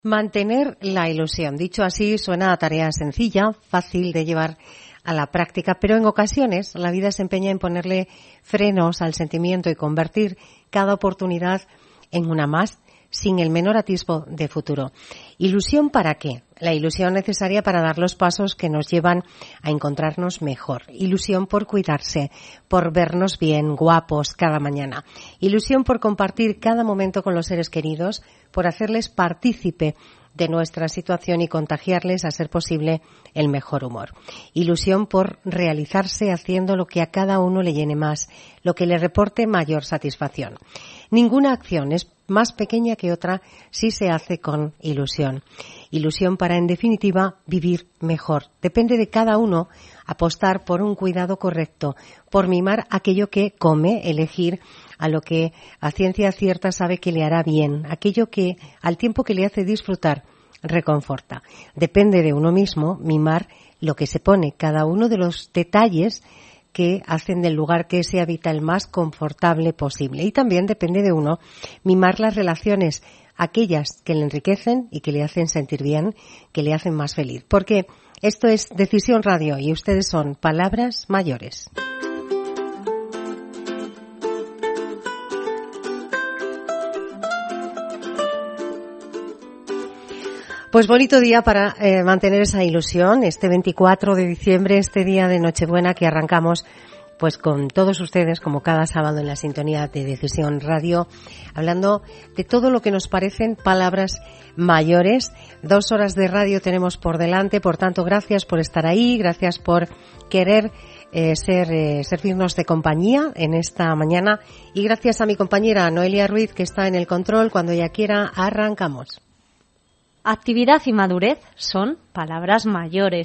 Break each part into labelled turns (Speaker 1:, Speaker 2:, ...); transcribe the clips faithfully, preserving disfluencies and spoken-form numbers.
Speaker 1: Mantener la ilusión. Dicho así, suena a tarea sencilla, fácil de llevar a la práctica, pero en ocasiones la vida se empeña en ponerle frenos al sentimiento y convertir cada oportunidad en una más, sin el menor atisbo de futuro. ¿Ilusión para qué? La ilusión necesaria para dar los pasos que nos llevan a encontrarnos mejor. Ilusión por cuidarse, por vernos bien, guapos cada mañana. Ilusión por compartir cada momento con los seres queridos, por hacerles partícipe de nuestra situación y contagiarles, a ser posible, el mejor humor. Ilusión por realizarse haciendo lo que a cada uno le llene más, lo que le reporte mayor satisfacción. Ninguna acción es más pequeña que otra si se hace con ilusión. Ilusión para, en definitiva, vivir mejor. Depende de cada uno apostar por un cuidado correcto, por mimar aquello que come, elegir a lo que a ciencia cierta sabe que le hará bien, aquello que al tiempo que le hace disfrutar reconforta. Depende de uno mismo mimar lo que se pone, cada uno de los detalles que hacen del lugar que se habita el más confortable posible. Y también depende de uno mimar las relaciones, aquellas que le enriquecen y que le hacen sentir bien, que le hacen más feliz. Porque esto es Decisión Radio y ustedes son Palabras Mayores. Pues bonito día para eh, mantener esa ilusión, este veinticuatro de diciembre, este día de Nochebuena que arrancamos pues con todos ustedes, como cada sábado en la sintonía de Decisión Radio, hablando de todo lo que nos parecen palabras mayores. Dos horas de radio tenemos por delante, por tanto, gracias por estar ahí, gracias por querer eh, ser eh, servirnos de compañía en esta mañana y gracias a mi compañera Noelia Ruiz, que está en el control. Cuando ella quiera, arrancamos.
Speaker 2: Actividad y madurez son palabras mayores.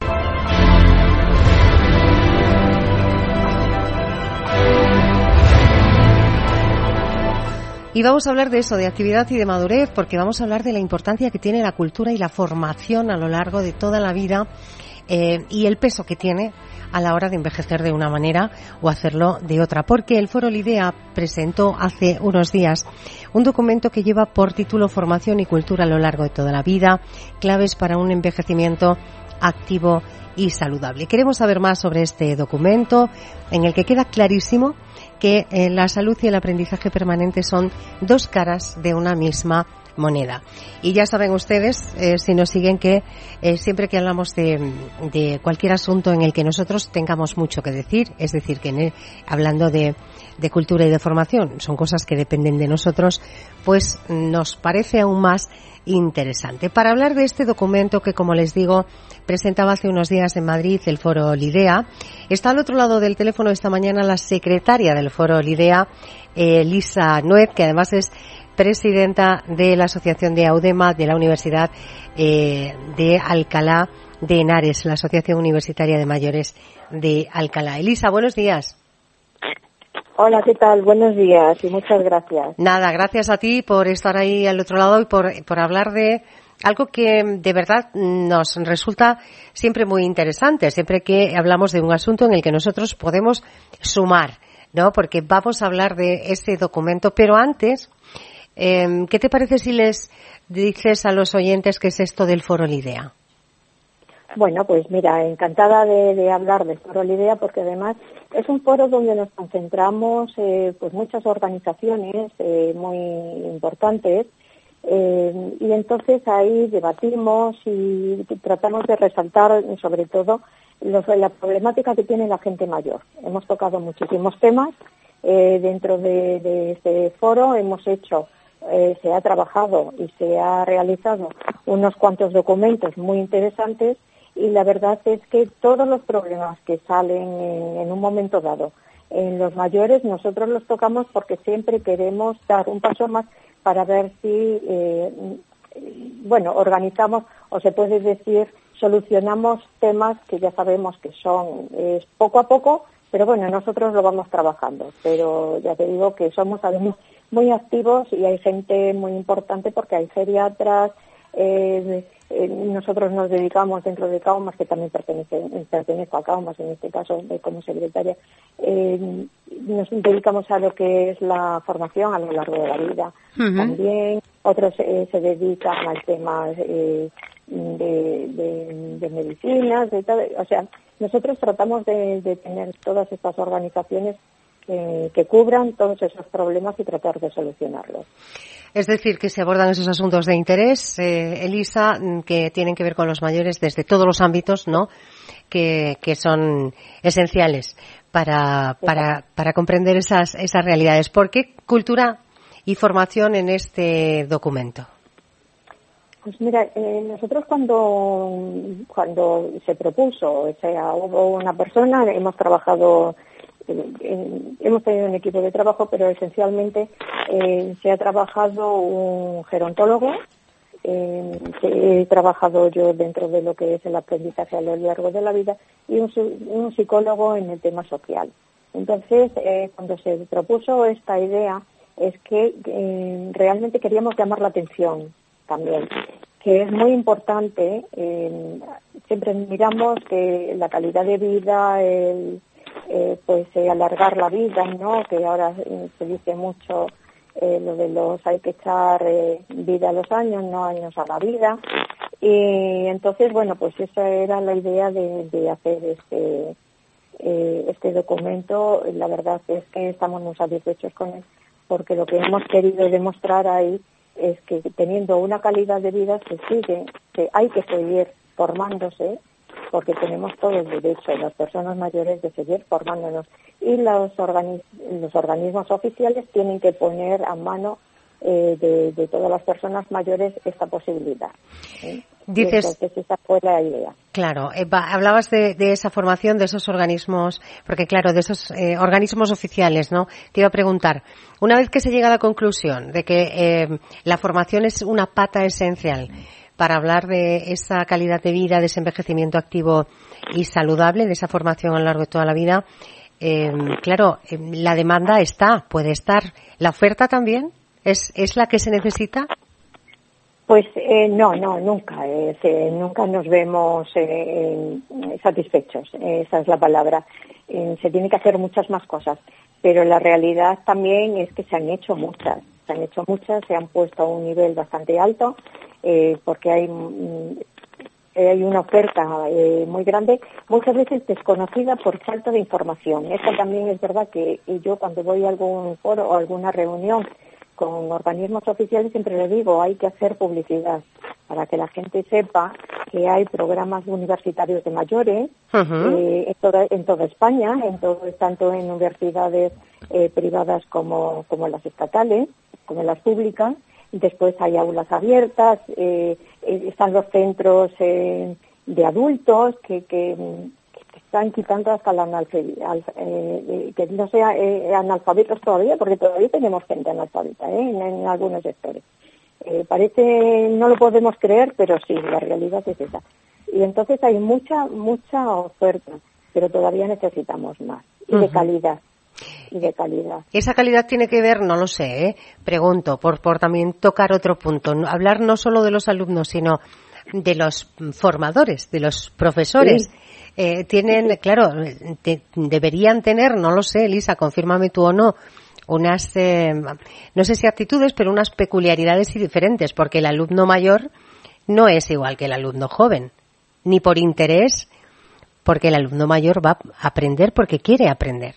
Speaker 1: Y vamos a hablar de eso, de actividad y de madurez, porque vamos a hablar de la importancia que tiene la cultura y la formación a lo largo de toda la vida eh, y el peso que tiene a la hora de envejecer de una manera o hacerlo de otra. Porque el Foro Lidea presentó hace unos días un documento que lleva por título Formación y Cultura a lo largo de toda la vida, claves para un envejecimiento activo y saludable. Queremos saber más sobre este documento, en el que queda clarísimo que eh, la salud y el aprendizaje permanente son dos caras de una misma moneda. Y ya saben ustedes, eh, si nos siguen, que eh, siempre que hablamos de, de cualquier asunto en el que nosotros tengamos mucho que decir, es decir, que en el, hablando de, de cultura y de formación, son cosas que dependen de nosotros, pues nos parece aún más interesante. Para hablar de este documento que, como les digo, presentaba hace unos días en Madrid el Foro Lidea, está al otro lado del teléfono esta mañana la secretaria del Foro Lidea, eh, Lisa Nuet, que además es presidenta de la Asociación de AUDEMA de la Universidad eh, de Alcalá de Henares, la Asociación Universitaria de Mayores de Alcalá. Elisa, buenos días.
Speaker 3: Hola, ¿qué tal? Buenos días y muchas gracias.
Speaker 1: Nada, gracias a ti por estar ahí al otro lado y por, por hablar de algo que de verdad nos resulta siempre muy interesante, siempre que hablamos de un asunto en el que nosotros podemos sumar, ¿no? Porque vamos a hablar de ese documento, pero antes, eh, ¿qué te parece si les dices a los oyentes qué es esto del Foro Lidea?
Speaker 3: Bueno, pues mira, encantada de, de hablar del Foro Lidea, porque además es un foro donde nos concentramos eh, pues muchas organizaciones eh, muy importantes eh, y entonces ahí debatimos y tratamos de resaltar sobre todo los, la problemática que tiene la gente mayor. Hemos tocado muchísimos temas eh, dentro de, de este foro, hemos hecho eh, se ha trabajado y se ha realizado unos cuantos documentos muy interesantes. Y la verdad es que todos los problemas que salen en, en un momento dado en los mayores, nosotros los tocamos porque siempre queremos dar un paso más para ver si, eh, bueno, organizamos o se puede decir, solucionamos temas que ya sabemos que son eh, poco a poco, pero bueno, nosotros lo vamos trabajando. Pero ya te digo que somos además muy activos y hay gente muy importante porque hay geriatras, Eh, eh, nosotros nos dedicamos dentro de Kaumas, que también pertenece, pertenezco a Kaumas en este caso eh, como secretaria, eh, nos dedicamos a lo que es la formación a lo largo de la vida. Uh-huh. También otros eh, se dedican al tema eh, de, de, de medicinas, de todo. O sea, nosotros tratamos de, de tener todas estas organizaciones que, que cubran todos esos problemas y tratar de solucionarlos.
Speaker 1: Es decir, que se abordan esos asuntos de interés, eh, Elisa, que tienen que ver con los mayores desde todos los ámbitos, ¿no? Que, que son esenciales para, para, para comprender esas, esas realidades. ¿Por qué cultura y formación en este documento?
Speaker 3: Pues mira, eh, nosotros cuando, cuando se propuso, o sea, hubo una persona, hemos trabajado... En, hemos tenido un equipo de trabajo, pero esencialmente eh, se ha trabajado un gerontólogo, eh, que he trabajado yo dentro de lo que es el aprendizaje a lo largo de la vida, y un, un psicólogo en el tema social. Entonces, eh, cuando se propuso esta idea, es que eh, realmente queríamos llamar la atención también, que es muy importante. Eh, siempre miramos que la calidad de vida, el Eh, pues eh, alargar la vida, ¿no? Que ahora eh, se dice mucho eh, lo de los hay que echar eh, vida a los años, no años a la vida. Y entonces, bueno, pues esa era la idea de, de hacer este eh, este documento. La verdad es que estamos muy satisfechos con él, porque lo que hemos querido demostrar ahí es que teniendo una calidad de vida se sigue, que hay que seguir formándose, porque tenemos todo el derecho, las personas mayores, de seguir formándonos, y los, organi- los organismos oficiales tienen que poner a mano eh, de, de todas las personas mayores esta posibilidad. ¿eh?
Speaker 1: Dices,
Speaker 3: entonces esa fue la idea.
Speaker 1: Claro, Eva, hablabas de, de esa formación, de esos organismos, porque claro, de esos eh, organismos oficiales, ¿no? Te iba a preguntar, una vez que se llega a la conclusión de que eh, la formación es una pata esencial para hablar de esa calidad de vida, de ese envejecimiento activo y saludable, de esa formación a lo largo de toda la vida, eh, claro, eh, la demanda está, puede estar. ¿La oferta también es, es la que se necesita?
Speaker 3: Pues eh, no, no, nunca. Eh, se, nunca nos vemos eh, satisfechos, eh, esa es la palabra. Eh, se tiene que hacer muchas más cosas, pero la realidad también es que se han hecho muchas. Se han hecho muchas, se han puesto a un nivel bastante alto, eh, porque hay eh, hay una oferta eh, muy grande, muchas veces desconocida por falta de información. Esto también es verdad que yo cuando voy a algún foro o alguna reunión con organismos oficiales siempre le digo, hay que hacer publicidad para que la gente sepa que hay programas universitarios de mayores uh-huh. eh, en, toda, en toda España, en todo, tanto en universidades eh, privadas como, como las estatales, como las públicas. Después hay aulas abiertas, eh, eh, están los centros eh, de adultos que, que, que están quitando hasta la analfabetismo, eh, que no sean eh, analfabetos todavía, porque todavía tenemos gente analfabeta eh, en, en algunos sectores. Eh, parece, no lo podemos creer, pero sí, la realidad es esa. Y entonces hay mucha, mucha oferta, pero todavía necesitamos más, y uh-huh. de calidad. Y de calidad.
Speaker 1: Esa calidad tiene que ver, no lo sé, ¿eh? pregunto, por, por también tocar otro punto, hablar no solo de los alumnos, sino de los formadores, de los profesores. Sí. Eh, tienen, sí. claro, te, deberían tener, no lo sé, Elisa, confírmame tú o no, unas, eh, no sé si actitudes, pero unas peculiaridades y diferentes, porque el alumno mayor no es igual que el alumno joven, ni por interés, porque el alumno mayor va a aprender porque quiere aprender.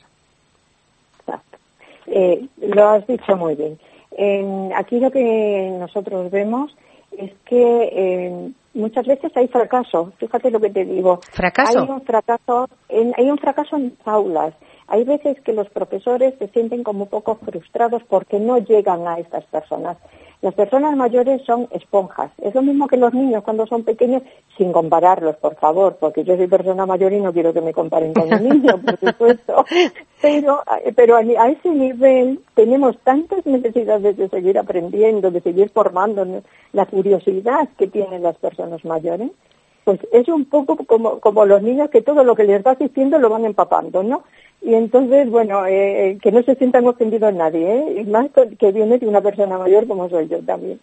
Speaker 3: Eh, lo has dicho muy bien. Eh, aquí lo que nosotros vemos es que eh, muchas veces hay fracaso. Fíjate lo que te digo.
Speaker 1: ¿Fracaso?
Speaker 3: Hay un fracaso en, hay un fracaso en las aulas. Hay veces que los profesores se sienten como un poco frustrados porque no llegan a estas personas. Las personas mayores son esponjas. Es lo mismo que los niños cuando son pequeños, sin compararlos, por favor, porque yo soy persona mayor y no quiero que me comparen con un niño, por supuesto. Pero, pero a ese nivel tenemos tantas necesidades de seguir aprendiendo, de seguir formándonos, la curiosidad que tienen las personas mayores, pues es un poco como, como los niños que todo lo que les vas diciendo lo van empapando, ¿no? Y entonces, bueno, eh, que no se sientan ofendidos nadie, ¿eh? Y más que viene de una persona mayor como soy yo también.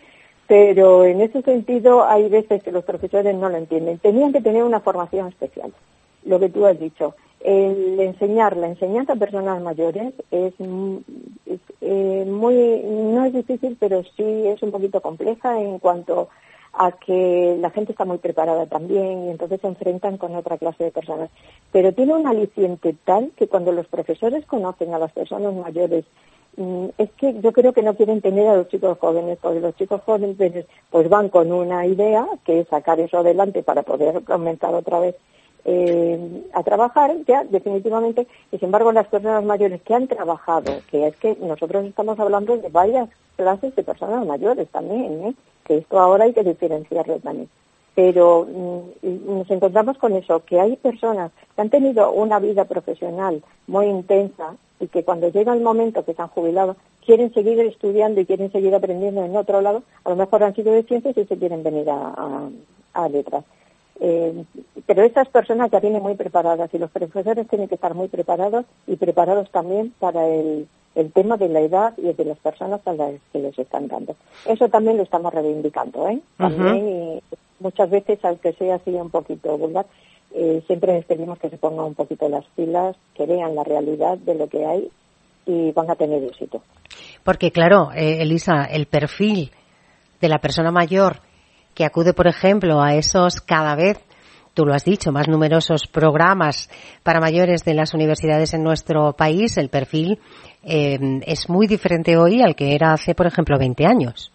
Speaker 3: pero en ese sentido hay veces que los profesores no lo entienden. Tenían que tener una formación especial, lo que tú has dicho. El enseñar, la enseñanza a personas mayores es, es eh, muy, no es difícil, pero sí es un poquito compleja en cuanto a que la gente está muy preparada también y entonces se enfrentan con otra clase de personas. Pero tiene un aliciente tal que cuando los profesores conocen a las personas mayores, es que yo creo que no quieren tener a los chicos jóvenes, porque los chicos jóvenes pues van con una idea, que es sacar eso adelante para poder aumentar otra vez eh, a trabajar, ya definitivamente, y sin embargo las personas mayores que han trabajado, que es que nosotros estamos hablando de varias clases de personas mayores también, ¿eh? Que esto ahora hay que diferenciarlo también. Pero mm, nos encontramos con eso, que hay personas que han tenido una vida profesional muy intensa y que cuando llega el momento que se han jubilado quieren seguir estudiando y quieren seguir aprendiendo en otro lado, a lo mejor han sido de ciencias y se quieren venir a, a, a letras. Eh, pero esas personas ya vienen muy preparadas y los profesores tienen que estar muy preparados y preparados también para el, el tema de la edad y de las personas a las que les están dando. Eso también lo estamos reivindicando, ¿eh? También, uh-huh. Y muchas veces, aunque sea así un poquito vulgar, eh, siempre les pedimos que se pongan un poquito las pilas, que vean la realidad de lo que hay y van a tener éxito.
Speaker 1: Porque claro, eh, Elisa, el perfil de la persona mayor que acude, por ejemplo, a esos cada vez, tú lo has dicho, más numerosos programas para mayores de las universidades en nuestro país, el perfil eh, es muy diferente hoy al que era hace, por ejemplo, veinte años.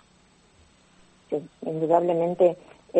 Speaker 3: Sí, indudablemente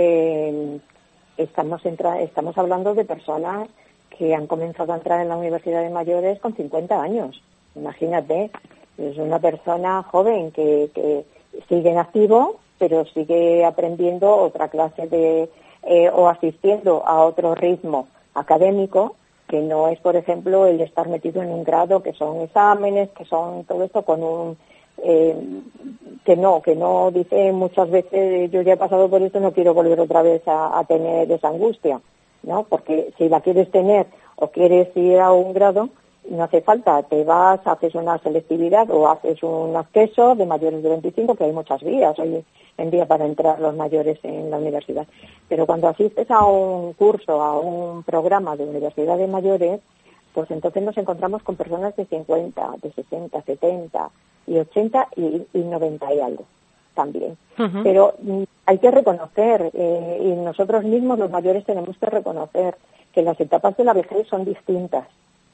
Speaker 3: eh, estamos, entra- estamos hablando de personas que han comenzado a entrar en la universidad de mayores con cincuenta años. Imagínate, es una persona joven que, que sigue en activo, pero sigue aprendiendo otra clase de, eh, o asistiendo a otro ritmo académico, que no es, por ejemplo, el estar metido en un grado, que son exámenes, que son todo esto con un, eh, que no, que no dice muchas veces, yo ya he pasado por esto, no quiero volver otra vez a, a tener esa angustia, ¿no? Porque si la quieres tener o quieres ir a un grado, no hace falta, te vas, haces una selectividad o haces un acceso de mayores de veinticinco, que hay muchas vías hoy en día para entrar los mayores en la universidad. Pero cuando asistes a un curso, a un programa de universidad de mayores, pues entonces nos encontramos con personas de cincuenta, de sesenta, setenta y ochenta y, y noventa y algo también. Uh-huh. Pero mm, hay que reconocer, eh, y nosotros mismos los mayores tenemos que reconocer que las etapas de la vejez son distintas.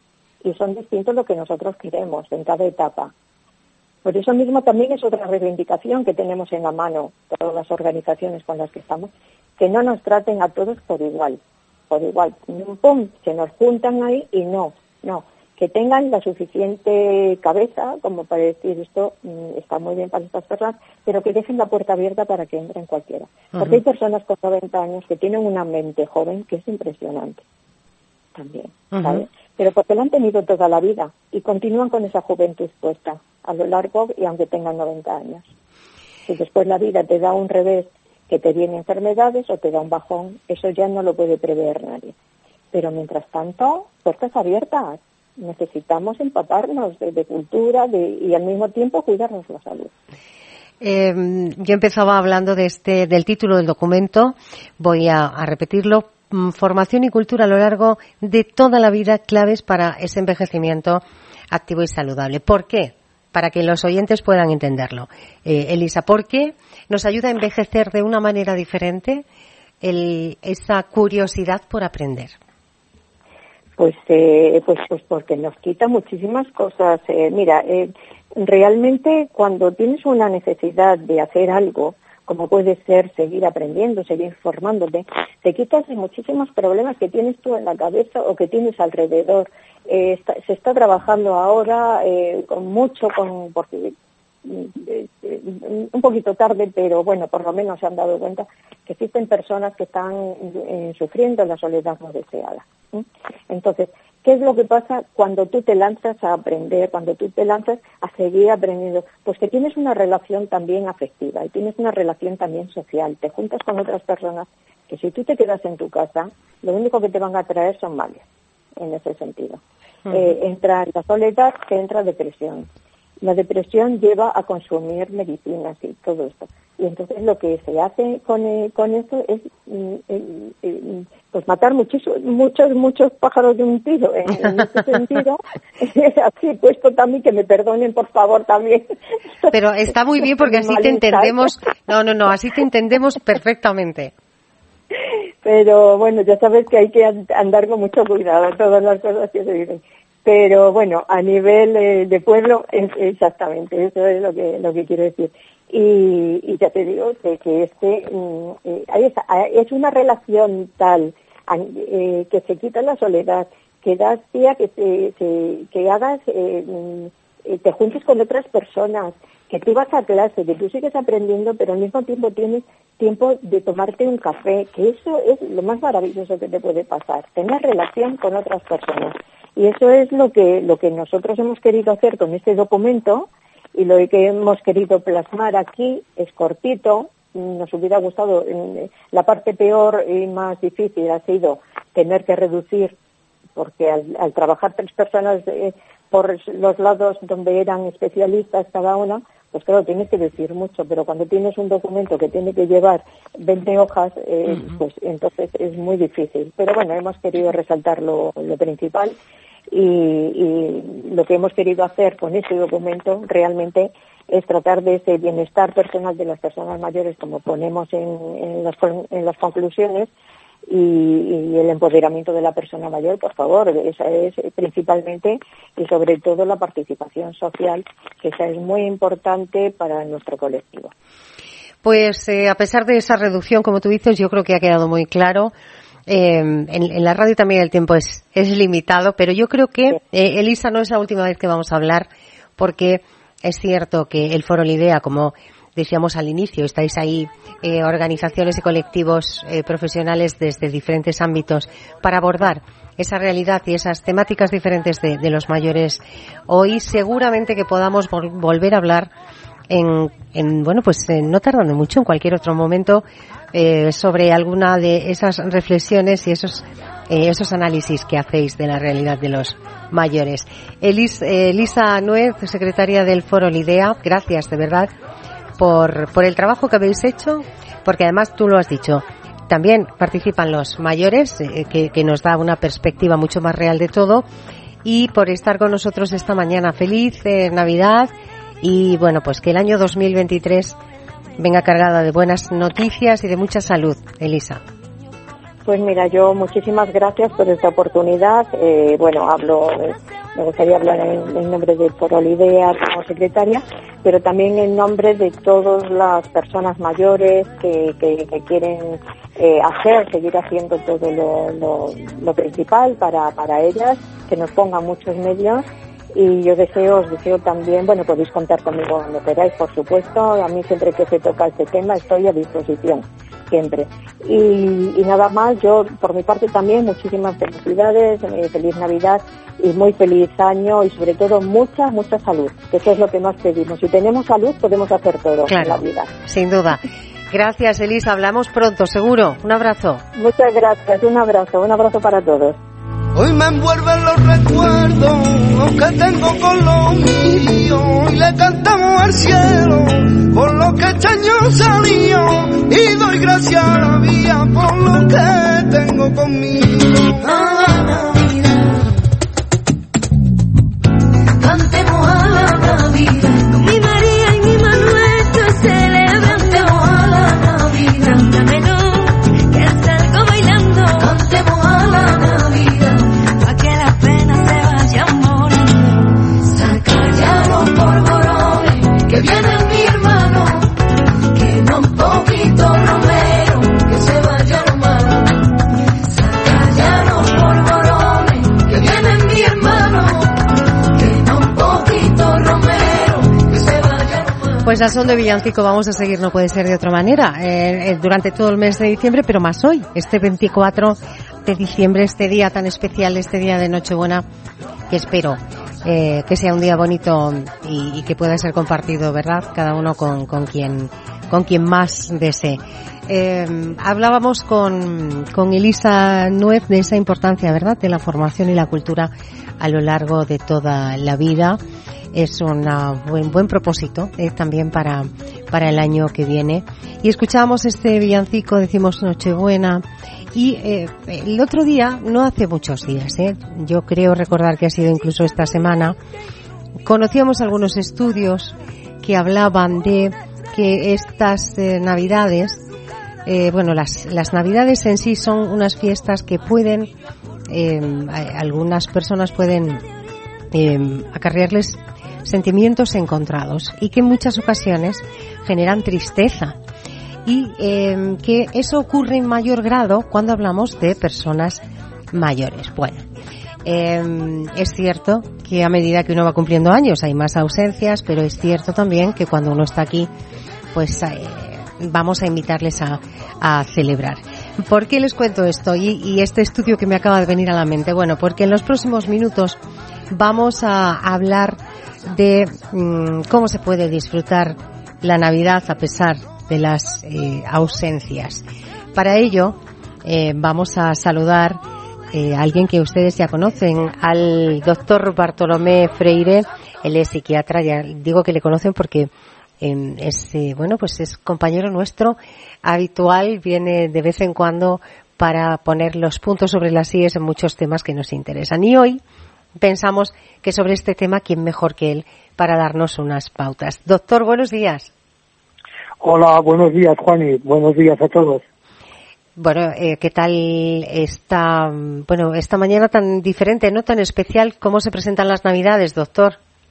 Speaker 3: Y son distintos lo que nosotros queremos en cada etapa. Por eso mismo también es otra reivindicación que tenemos en la mano, todas las organizaciones con las que estamos, que no nos traten a todos por igual, por igual. Pum, se nos juntan ahí y no, no. Que tengan la suficiente cabeza como para decir esto mmm, está muy bien para estas personas, pero que dejen la puerta abierta para que entren cualquiera. Uh-huh. Porque hay personas con noventa años que tienen una mente joven que es impresionante también, ¿sabes? Uh-huh. Pero porque lo han tenido toda la vida y continúan con esa juventud puesta a lo largo y aunque tengan noventa años. Si después la vida te da un revés, que te viene enfermedades o te da un bajón, eso ya no lo puede prever nadie. Pero mientras tanto, puertas abiertas. Necesitamos empaparnos de, de cultura de, y al mismo tiempo cuidarnos la salud.
Speaker 1: Eh, yo empezaba hablando de este, del título del documento, voy a, a repetirlo. Formación y cultura a lo largo de toda la vida, claves para ese envejecimiento activo y saludable. ¿Por qué? Para que los oyentes puedan entenderlo. Eh, Elisa, ¿por qué nos ayuda a envejecer de una manera diferente el, esa curiosidad por aprender?
Speaker 3: Pues, eh, pues, pues porque nos quita muchísimas cosas. Eh, mira, eh, realmente cuando tienes una necesidad de hacer algo, como puede ser seguir aprendiendo, seguir formándote, te quitas de muchísimos problemas que tienes tú en la cabeza o que tienes alrededor. Eh, está, se está trabajando ahora eh, con mucho, con porque eh, eh, un poquito tarde, pero bueno, por lo menos se han dado cuenta que existen personas que están eh, sufriendo la soledad no deseada. ¿Sí? Entonces, ¿qué es lo que pasa cuando tú te lanzas a aprender, cuando tú te lanzas a seguir aprendiendo? Pues que tienes una relación también afectiva y tienes una relación también social. Te juntas con otras personas que si tú te quedas en tu casa, lo único que te van a traer son males, en ese sentido. Uh-huh. Eh, entra la soledad, que entra depresión. la depresión lleva a consumir medicinas y todo esto. Y entonces lo que se hace con eh, con esto es eh, eh, pues matar muchos muchos muchos pájaros de un tiro. En, en este sentido, así puesto también, que me perdonen por favor también.
Speaker 1: Pero está muy bien porque así te entendemos. No, no, no, así te entendemos perfectamente.
Speaker 3: Pero bueno, ya sabes que hay que andar con mucho cuidado todas las cosas que se dicen. Pero bueno, a nivel eh, de pueblo, es exactamente, eso es lo que lo que quiero decir. Y, y ya te digo que, que este eh, es una relación tal eh, que se quita la soledad, que das pie a que, se, se, que hagas, eh, te juntes con otras personas, que tú vas a clase, que tú sigues aprendiendo, pero al mismo tiempo tienes tiempo de tomarte un café, que eso es lo más maravilloso que te puede pasar, tener relación con otras personas. Y eso es lo que lo que nosotros hemos querido hacer con este documento, y lo que hemos querido plasmar aquí es cortito. Nos hubiera gustado, la parte peor y más difícil ha sido tener que reducir, porque al, al trabajar tres personas eh, por los lados donde eran especialistas cada una, pues claro, tienes que decir mucho, pero cuando tienes un documento que tiene que llevar veinte hojas, eh, uh-huh. pues entonces es muy difícil. Pero bueno, hemos querido resaltar lo, lo principal. Y, y lo que hemos querido hacer con este documento realmente es tratar de ese bienestar personal de las personas mayores, como ponemos en, en, las, en las conclusiones, y, y el empoderamiento de la persona mayor, por favor, esa es principalmente, y sobre todo la participación social, que esa es muy importante para nuestro colectivo.
Speaker 1: Pues eh, a pesar de esa reducción, como tú dices, yo creo que ha quedado muy claro. Eh, en, en la radio también el tiempo es, es limitado, pero yo creo que, eh, Elisa, no es la última vez que vamos a hablar, porque es cierto que el Foro Lidea, como decíamos al inicio, estáis ahí eh, organizaciones y colectivos eh, profesionales desde diferentes ámbitos para abordar esa realidad y esas temáticas diferentes de, de los mayores. Hoy seguramente que podamos vol- volver a hablar en, en bueno, pues eh, no tardando mucho, en cualquier otro momento, eh, sobre alguna de esas reflexiones y esos eh, esos análisis que hacéis de la realidad de los mayores. Elis, eh, Elisa Nuez, secretaria del Foro Lidea, gracias de verdad por por el trabajo que habéis hecho, porque además tú lo has dicho, también participan los mayores, eh, que, que nos da una perspectiva mucho más real de todo, y por estar con nosotros esta mañana. Feliz eh, Navidad. Y bueno, pues que el año dos mil veintitrés venga cargada de buenas noticias y de mucha salud, Elisa.
Speaker 3: Pues mira, yo muchísimas gracias por esta oportunidad. Eh, bueno, hablo, eh, me gustaría hablar en, en nombre de Foro Lidea como secretaria, pero también en nombre de todas las personas mayores que, que, que quieren eh, hacer, seguir haciendo todo lo, lo, lo principal para, para ellas, que nos pongan muchos medios. Y yo deseo, os deseo también, bueno, podéis contar conmigo cuando queráis, por supuesto. A mí siempre que se toca este tema estoy a disposición, siempre. Y, y nada más, yo por mi parte también muchísimas felicidades, eh, feliz Navidad y muy feliz año, y sobre todo mucha, mucha salud, que eso es lo que más pedimos. Si tenemos salud podemos hacer todo, claro, en la vida.
Speaker 1: Sin duda. Gracias, Elisa. Hablamos pronto, seguro. Un abrazo.
Speaker 3: Muchas gracias. Un abrazo. Un abrazo para todos.
Speaker 4: Hoy me envuelven los recuerdos que tengo con los míos, y le cantamos al cielo con lo que este año salió, y doy gracias a la vida por lo que tengo conmigo. A la Navidad, cantemos a la Navidad, con mi María y mi Manuel se celebramos a la Navidad. Cántamelo, que salgo bailando, cantemos a la Navidad. Que viene mi hermano, que no un poquito romero, que se vaya lo malo. Saca ya los polvorones, que viene mi hermano, que no un poquito romero, que se vaya lo malo.
Speaker 1: Pues a son de villancico vamos a seguir, no puede ser de otra manera, eh, eh, durante todo el mes de diciembre, pero más hoy, este veinticuatro de diciembre, este día tan especial, este día de Nochebuena, que espero Eh, que sea un día bonito y, y que pueda ser compartido, ¿verdad? Cada uno con, con quien con quien más desee. Eh, hablábamos con, con Elisa Nuez de esa importancia, ¿verdad?, de la formación y la cultura a lo largo de toda la vida. es un buen, buen propósito eh, también para, para el año que viene. Y escuchamos este villancico, decimos Nochebuena, y eh, el otro día, no hace muchos días, eh, yo creo recordar que ha sido incluso esta semana, conocíamos algunos estudios que hablaban de que estas eh, Navidades, eh, bueno, las, las Navidades en sí son unas fiestas que pueden, eh, algunas personas pueden eh, acarrearles sentimientos encontrados y que en muchas ocasiones generan tristeza y eh, que eso ocurre en mayor grado cuando hablamos de personas mayores. Bueno, eh, es cierto que a medida que uno va cumpliendo años hay más ausencias, pero es cierto también que cuando uno está aquí, pues eh, vamos a invitarles a, a celebrar. ¿Por qué les cuento esto y, y este estudio que me acaba de venir a la mente? Bueno, porque en los próximos minutos vamos a hablar de mmm, cómo se puede disfrutar la Navidad a pesar de las eh, ausencias. Para ello eh, vamos a saludar eh, a alguien que ustedes ya conocen, al doctor Bartolomé Freire. Él es psiquiatra, ya digo que le conocen porque eh, es eh, bueno pues es compañero nuestro habitual, viene de vez en cuando para poner los puntos sobre las íes en muchos temas que nos interesan. Y hoy pensamos que sobre este tema, ¿quién mejor que él para darnos unas pautas? Doctor, buenos días.
Speaker 5: Hola, buenos días, Juani. Buenos días a todos.
Speaker 1: Bueno, eh, ¿qué tal esta, bueno, esta mañana tan diferente, no tan especial? ¿Cómo se presentan las Navidades, doctor?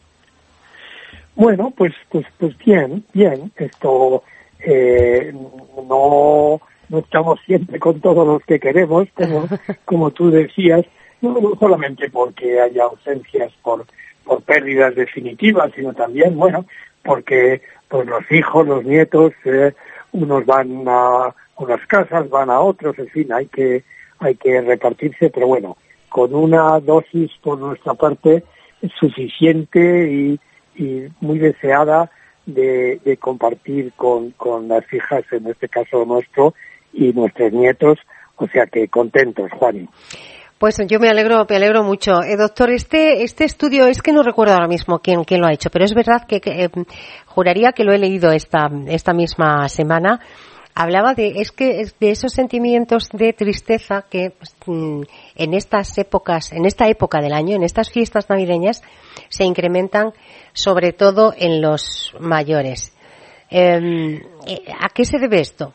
Speaker 5: Bueno, pues, pues, pues bien, bien. Esto, eh, no, no estamos siempre con todos los que queremos, como, como tú decías. No, no solamente porque haya ausencias por, por pérdidas definitivas, sino también, bueno, porque pues los hijos, los nietos, eh, unos van a unas casas, van a otros, en fin, hay que hay que repartirse, pero bueno, con una dosis por nuestra parte suficiente y, y muy deseada de, de compartir con, con las hijas, en este caso nuestro, y nuestros nietos, o sea que contentos, Juani.
Speaker 1: Pues yo me alegro, me alegro mucho. Eh, doctor, este este estudio, es que no recuerdo ahora mismo quién quién lo ha hecho, pero es verdad que, que eh, juraría que lo he leído esta esta misma semana. Hablaba de es que de esos sentimientos de tristeza que pues, en estas épocas, en esta época del año, en estas fiestas navideñas, se incrementan sobre todo en los mayores. Eh, ¿A qué se debe esto?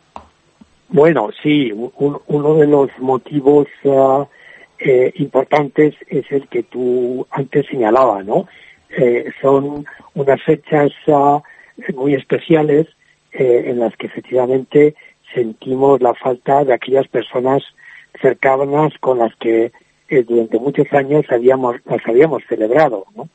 Speaker 5: Bueno, sí, un, uno de los motivos uh, eh, importantes es el que tú antes señalabas, ¿no? Eh, son unas fechas uh, muy especiales eh, en las que efectivamente sentimos la falta de aquellas personas cercanas con las que eh, durante muchos años habíamos, las habíamos celebrado, ¿no?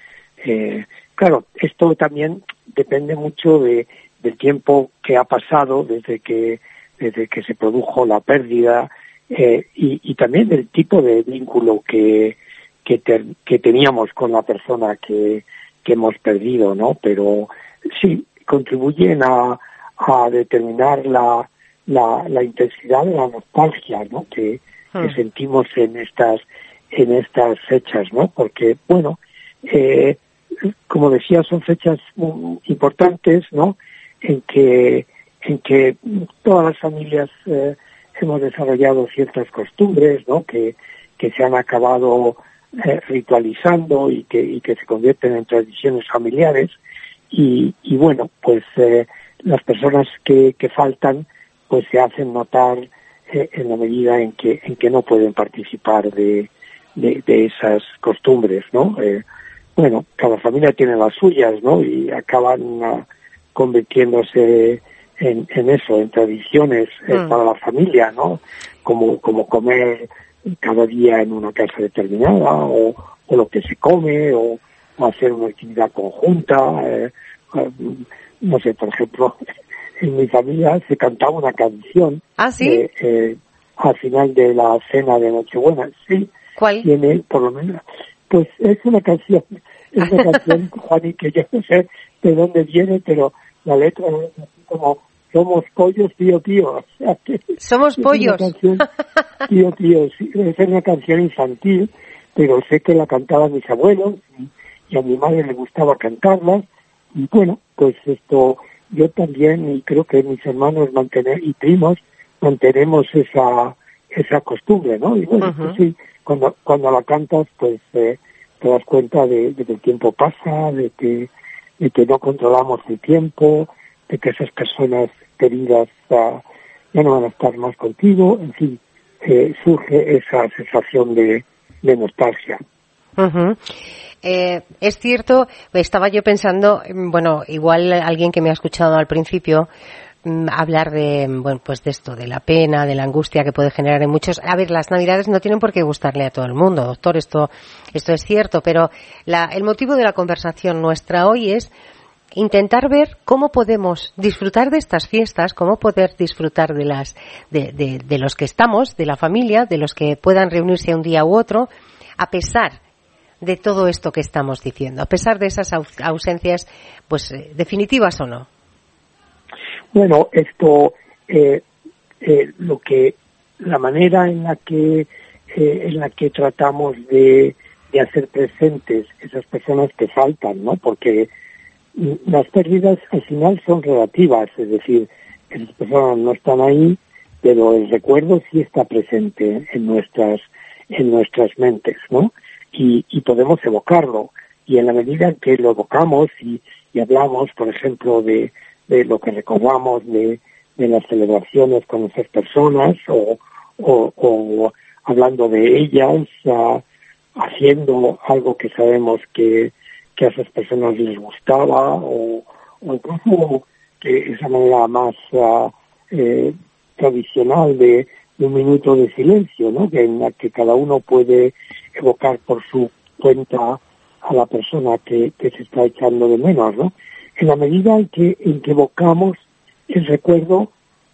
Speaker 5: Eh, claro, esto también depende mucho de, del tiempo que ha pasado desde que desde que se produjo la pérdida eh, y, y también del tipo de vínculo que que, ter, que teníamos con la persona que, que hemos perdido, ¿no? Pero sí, contribuyen a, a determinar la, la, la intensidad de la nostalgia, ¿no? Que, hmm. que sentimos en estas en estas fechas, ¿no? Porque, bueno, eh, como decía, son fechas muy importantes, ¿no? En que en que todas las familias eh, hemos desarrollado ciertas costumbres, ¿no? Que, que se han acabado eh, ritualizando y que, y que se convierten en tradiciones familiares. Y, y bueno, pues eh, las personas que, que faltan, pues se hacen notar eh, en la medida en que, en que no pueden participar de, de, de esas costumbres, ¿no? Eh, bueno, cada familia tiene las suyas, ¿no? Y acaban uh, convirtiéndose En, en eso, en tradiciones eh, mm. para la familia, ¿no? Como, como comer cada día en una casa determinada, o, o lo que se come, o, o hacer una actividad conjunta. Eh, eh, no sé, por ejemplo, en mi familia se cantaba una canción.
Speaker 1: ¿Ah, sí?
Speaker 5: Eh, eh, al final de la cena de Nochebuena. Sí.
Speaker 1: ¿Cuál?
Speaker 5: Tiene, por lo menos, pues es una canción, es una canción, Juani, que yo no sé de dónde viene, pero la letra es así como: somos pollos, tío, tío. O sea, que
Speaker 1: somos
Speaker 5: es
Speaker 1: pollos.
Speaker 5: Una canción, tío, tío, sí, es una canción infantil, pero sé que la cantaban mis abuelos y, y a mi madre le gustaba cantarlas, y bueno, pues esto, yo también, y creo que mis hermanos mantener y primos, mantenemos esa esa costumbre, ¿no? Y bueno, uh-huh. pues sí, cuando cuando la cantas, pues eh, te das cuenta de, de que el tiempo pasa, de que de que no controlamos el tiempo, de que esas personas queridas uh, ya no van a estar más contigo, en fin, eh, surge esa sensación de, de nostalgia.
Speaker 1: Uh-huh. Eh, es cierto, estaba yo pensando, bueno, igual alguien que me ha escuchado al principio hablar de, bueno, pues de esto, de la pena, de la angustia que puede generar en muchos. A ver, las Navidades no tienen por qué gustarle a todo el mundo, doctor, esto, esto es cierto, pero la, el motivo de la conversación nuestra hoy es intentar ver cómo podemos disfrutar de estas fiestas, cómo poder disfrutar de las, de, de, de los que estamos, de la familia, de los que puedan reunirse un día u otro, a pesar de todo esto que estamos diciendo, a pesar de esas ausencias, pues definitivas o no.
Speaker 5: Bueno, esto, eh, eh, lo que, la manera en la que, eh, en la que tratamos de, de hacer presentes esas personas que faltan, ¿no? Porque las pérdidas al final son relativas, es decir, esas personas no están ahí, pero el recuerdo sí está presente en nuestras, en nuestras mentes, ¿no? Y, y podemos evocarlo. Y en la medida en que lo evocamos y, y hablamos, por ejemplo, de de lo que recordamos de, de las celebraciones con esas personas o, o, o hablando de ellas, uh, haciendo algo que sabemos que, que a esas personas les gustaba o, o incluso que esa manera más uh, eh, tradicional de, de un minuto de silencio, ¿no? Que en la que cada uno puede evocar por su cuenta a la persona que, que se está echando de menos, ¿no? En la medida en que, en que evocamos el recuerdo,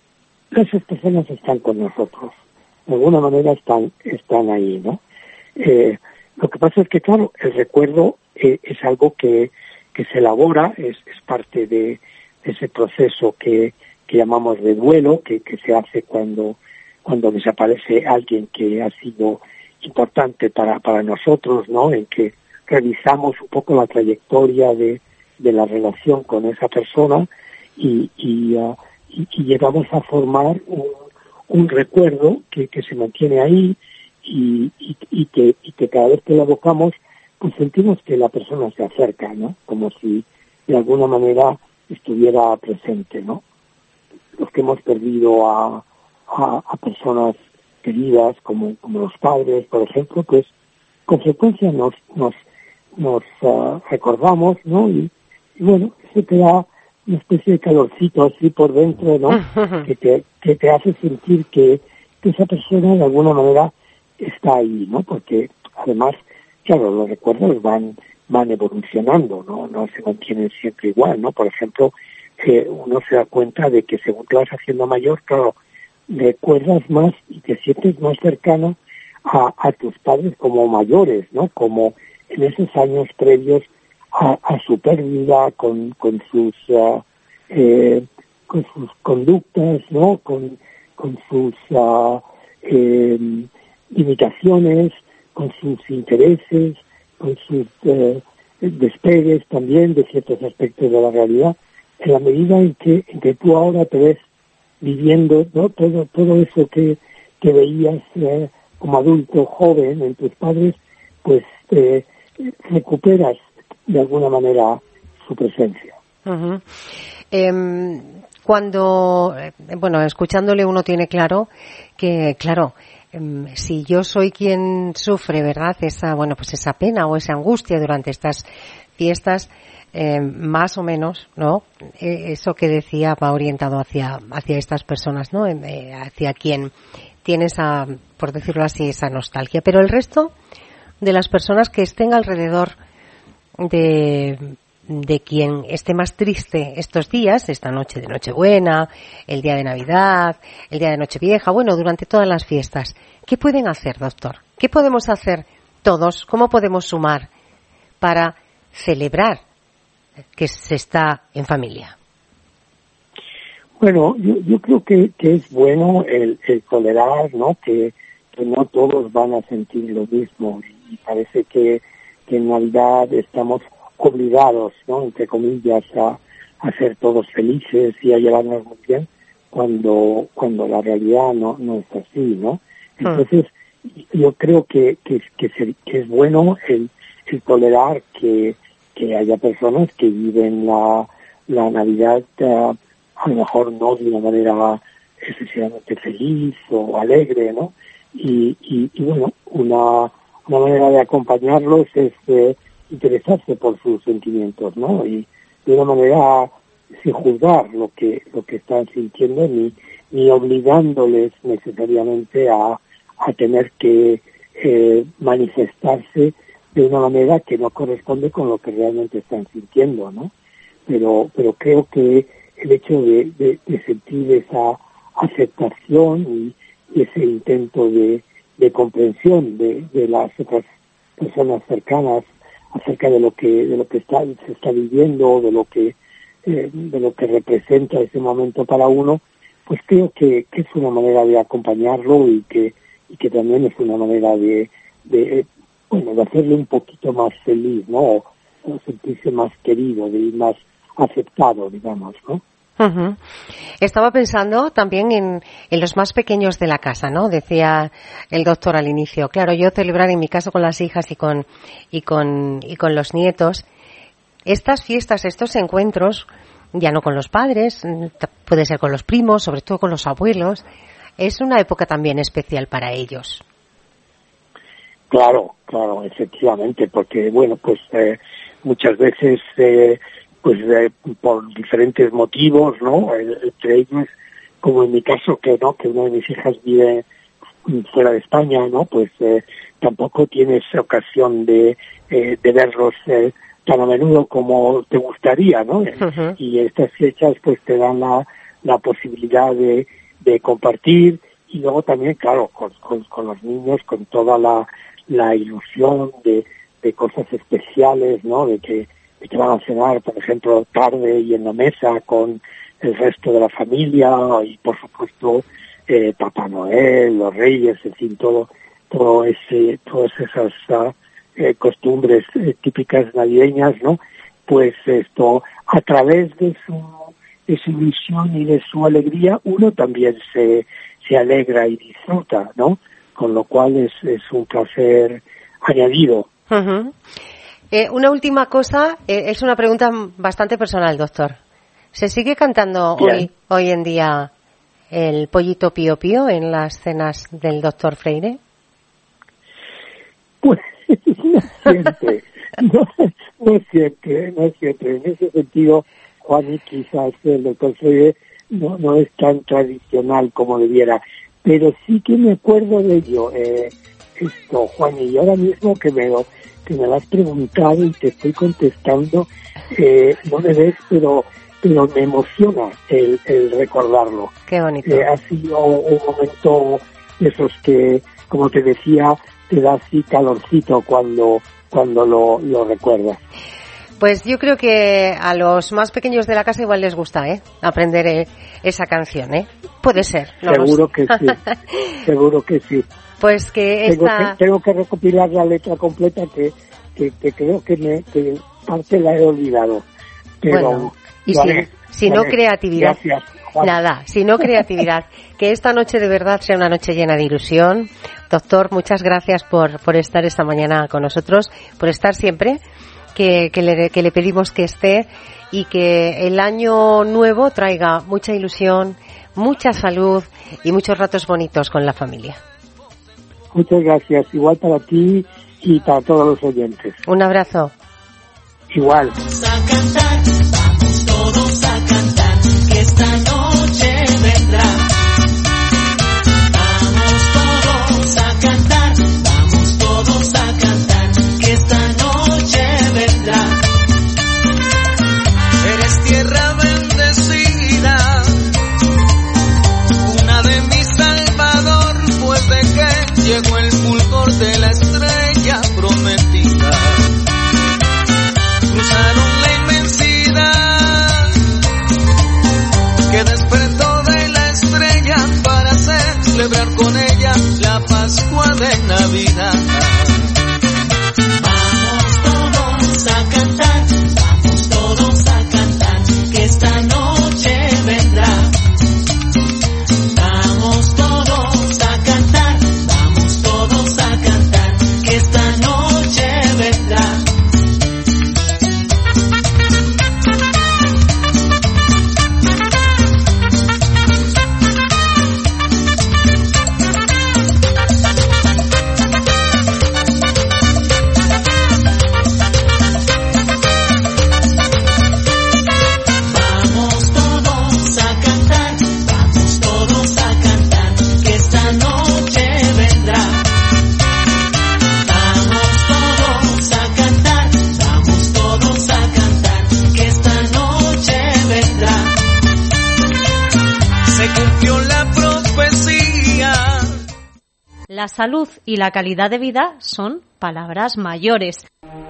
Speaker 5: esas personas están con nosotros. De alguna manera están, están ahí, ¿no? Eh, lo que pasa es que, claro, el recuerdo eh, es algo que, que se elabora, es, es parte de, de ese proceso que, que llamamos de duelo, que, que se hace cuando, cuando desaparece alguien que ha sido importante para, para nosotros, ¿no? En que revisamos un poco la trayectoria de de la relación con esa persona y, y, uh, y, y llegamos a formar un, un recuerdo que, que se mantiene ahí y, y, y, que, y que cada vez que lo evocamos pues sentimos que la persona se acerca, ¿no? Como si de alguna manera estuviera presente, ¿no? Los que hemos perdido a, a, a personas queridas como, como los padres, por ejemplo, pues con frecuencia nos, nos, nos uh, recordamos, ¿no? Y, Y bueno, eso te da una especie de calorcito así por dentro, ¿no? que te, que te hace sentir que, que esa persona de alguna manera está ahí, ¿no? Porque además, claro, los recuerdos van van evolucionando, ¿no? No se mantienen siempre igual, ¿no? Por ejemplo, eh, uno se da cuenta de que según te vas haciendo mayor, claro, recuerdas más y te sientes más cercano a, a tus padres como mayores, ¿no? Como en esos años previos A, a su pérdida, con, con sus uh, eh, con sus conductas, ¿no? Con, con sus uh, eh, limitaciones, con sus intereses, con sus eh, despegues también de ciertos aspectos de la realidad. En la medida en que, en que tú ahora te ves viviendo, ¿no? Todo, todo eso que, que veías eh, como adulto joven en tus padres, pues eh, recuperas de alguna manera su presencia.
Speaker 1: Uh-huh. Eh, cuando, bueno, escuchándole uno tiene claro que, claro, eh, si yo soy quien sufre, ¿verdad? Esa, bueno, pues esa pena o esa angustia durante estas fiestas, eh, más o menos, ¿no? Eh, eso que decía va orientado hacia, hacia estas personas, ¿no? Eh, hacia quien tiene esa, por decirlo así, esa nostalgia. Pero el resto de las personas que estén alrededor de, de quien esté más triste estos días, esta noche de Nochebuena, el día de Navidad, el día de Nochevieja, bueno, durante todas las fiestas. ¿Qué pueden hacer, doctor? ¿Qué podemos hacer todos? ¿Cómo podemos sumar para celebrar que se está en familia?
Speaker 5: Bueno, yo, yo creo que, que es bueno el, el tolerar, ¿no? Que, que no todos van a sentir lo mismo y parece que que en Navidad estamos obligados, ¿no?, entre comillas, a, a ser todos felices y a llevarnos muy bien, cuando cuando la realidad no no es así, ¿no? Entonces, yo creo que que, que, se, que es bueno el, el tolerar que, que haya personas que viven la, la Navidad uh, a lo mejor no de una manera excesivamente feliz o alegre, ¿no? Y, y, y bueno, una, una manera de acompañarlos es eh, interesarse por sus sentimientos, ¿no? Y de una manera sin juzgar lo que lo que están sintiendo ni ni obligándoles necesariamente a a tener que eh, manifestarse de una manera que no corresponde con lo que realmente están sintiendo, ¿no? Pero pero creo que el hecho de, de, de sentir esa aceptación y, y ese intento de, de comprensión de, de las otras personas cercanas acerca de lo que de lo que está se está viviendo, de lo que eh, de lo que representa ese momento para uno, pues creo que, que es una manera de acompañarlo y que y que también es una manera de, de bueno, de hacerle un poquito más feliz, ¿no? O, o sentirse más querido, de ir más aceptado, digamos, ¿no?
Speaker 1: Uh-huh. Estaba pensando también en, en los más pequeños de la casa, ¿no? Decía el doctor al inicio. Claro, yo celebrar en mi caso con las hijas y con y con y con los nietos estas fiestas, estos encuentros, ya no con los padres, puede ser con los primos, sobre todo con los abuelos. Es una época también especial para ellos.
Speaker 5: Claro, claro, efectivamente, porque bueno, pues eh, muchas veces eh, pues eh, por diferentes motivos, ¿no? Entre ellos, como en mi caso, que no, que una de mis hijas vive fuera de España, ¿no? Pues eh, tampoco tienes ocasión de, eh, de verlos eh, tan a menudo como te gustaría, ¿no? Uh-huh. Y estas fechas pues te dan la, la posibilidad de, de compartir y luego también, claro, con, con, con los niños, con toda la, la ilusión de, de cosas especiales, ¿no? De que de que van a cenar, por ejemplo, tarde y en la mesa con el resto de la familia y, por supuesto, eh, Papá Noel, los Reyes, en fin, todo, todo ese, todas esas uh, eh, costumbres eh, típicas navideñas, ¿no? Pues esto, a través de su, de su ilusión y de su alegría, uno también se, se alegra y disfruta, ¿no? Con lo cual es, es un placer añadido.
Speaker 1: Uh-huh. Eh, una última cosa, eh, es una pregunta bastante personal, doctor. ¿Se sigue cantando hoy, hoy en día el Pollito Pío Pío en las cenas del doctor Freire?
Speaker 5: Pues no siempre, no, no siempre, no siempre. En ese sentido, Juan, y quizás el doctor Freire no, no es tan tradicional como debiera, pero sí que me acuerdo de ello. Eh, esto, Juan, y ahora mismo que me lo que me lo has preguntado y te estoy contestando, eh, no me ves, pero pero me emociona el, el recordarlo.
Speaker 1: Qué bonito.
Speaker 5: Eh, ha sido un momento de esos que, como te decía, te da así calorcito cuando cuando lo, lo recuerdas.
Speaker 1: Pues yo creo que a los más pequeños de la casa igual les gusta, ¿eh? Aprender eh, esa canción, ¿eh? Puede ser. No
Speaker 5: seguro que sí, seguro que sí.
Speaker 1: Pues que esta...
Speaker 5: Tengo que, tengo que recopilar la letra completa que, que, que creo que, me, que parte la he olvidado. Pero
Speaker 1: bueno, y si, si no creatividad,
Speaker 5: gracias, Juan.
Speaker 1: Nada, si no creatividad, que esta noche de verdad sea una noche llena de ilusión. Doctor, muchas gracias por, por estar esta mañana con nosotros, por estar siempre, que, que, le, que le pedimos que esté y que el año nuevo traiga mucha ilusión, mucha salud y muchos ratos bonitos con la familia.
Speaker 5: Muchas gracias, igual para ti y para todos los oyentes.
Speaker 1: Un abrazo.
Speaker 5: Igual.
Speaker 6: Vamos a cantar, vamos todos a cantar, que esta noche vendrá. Vamos todos a cantar, vamos todos a cantar, que esta noche vendrá. Eres tierra bendecida, una de mi Salvador, pues de que llegó el fulgor de la estrella prometida. Cruzaron la inmensidad que despertó de la estrella para celebrar con ella la Pascua de Navidad. Vamos
Speaker 2: La salud y la calidad de vida son palabras mayores.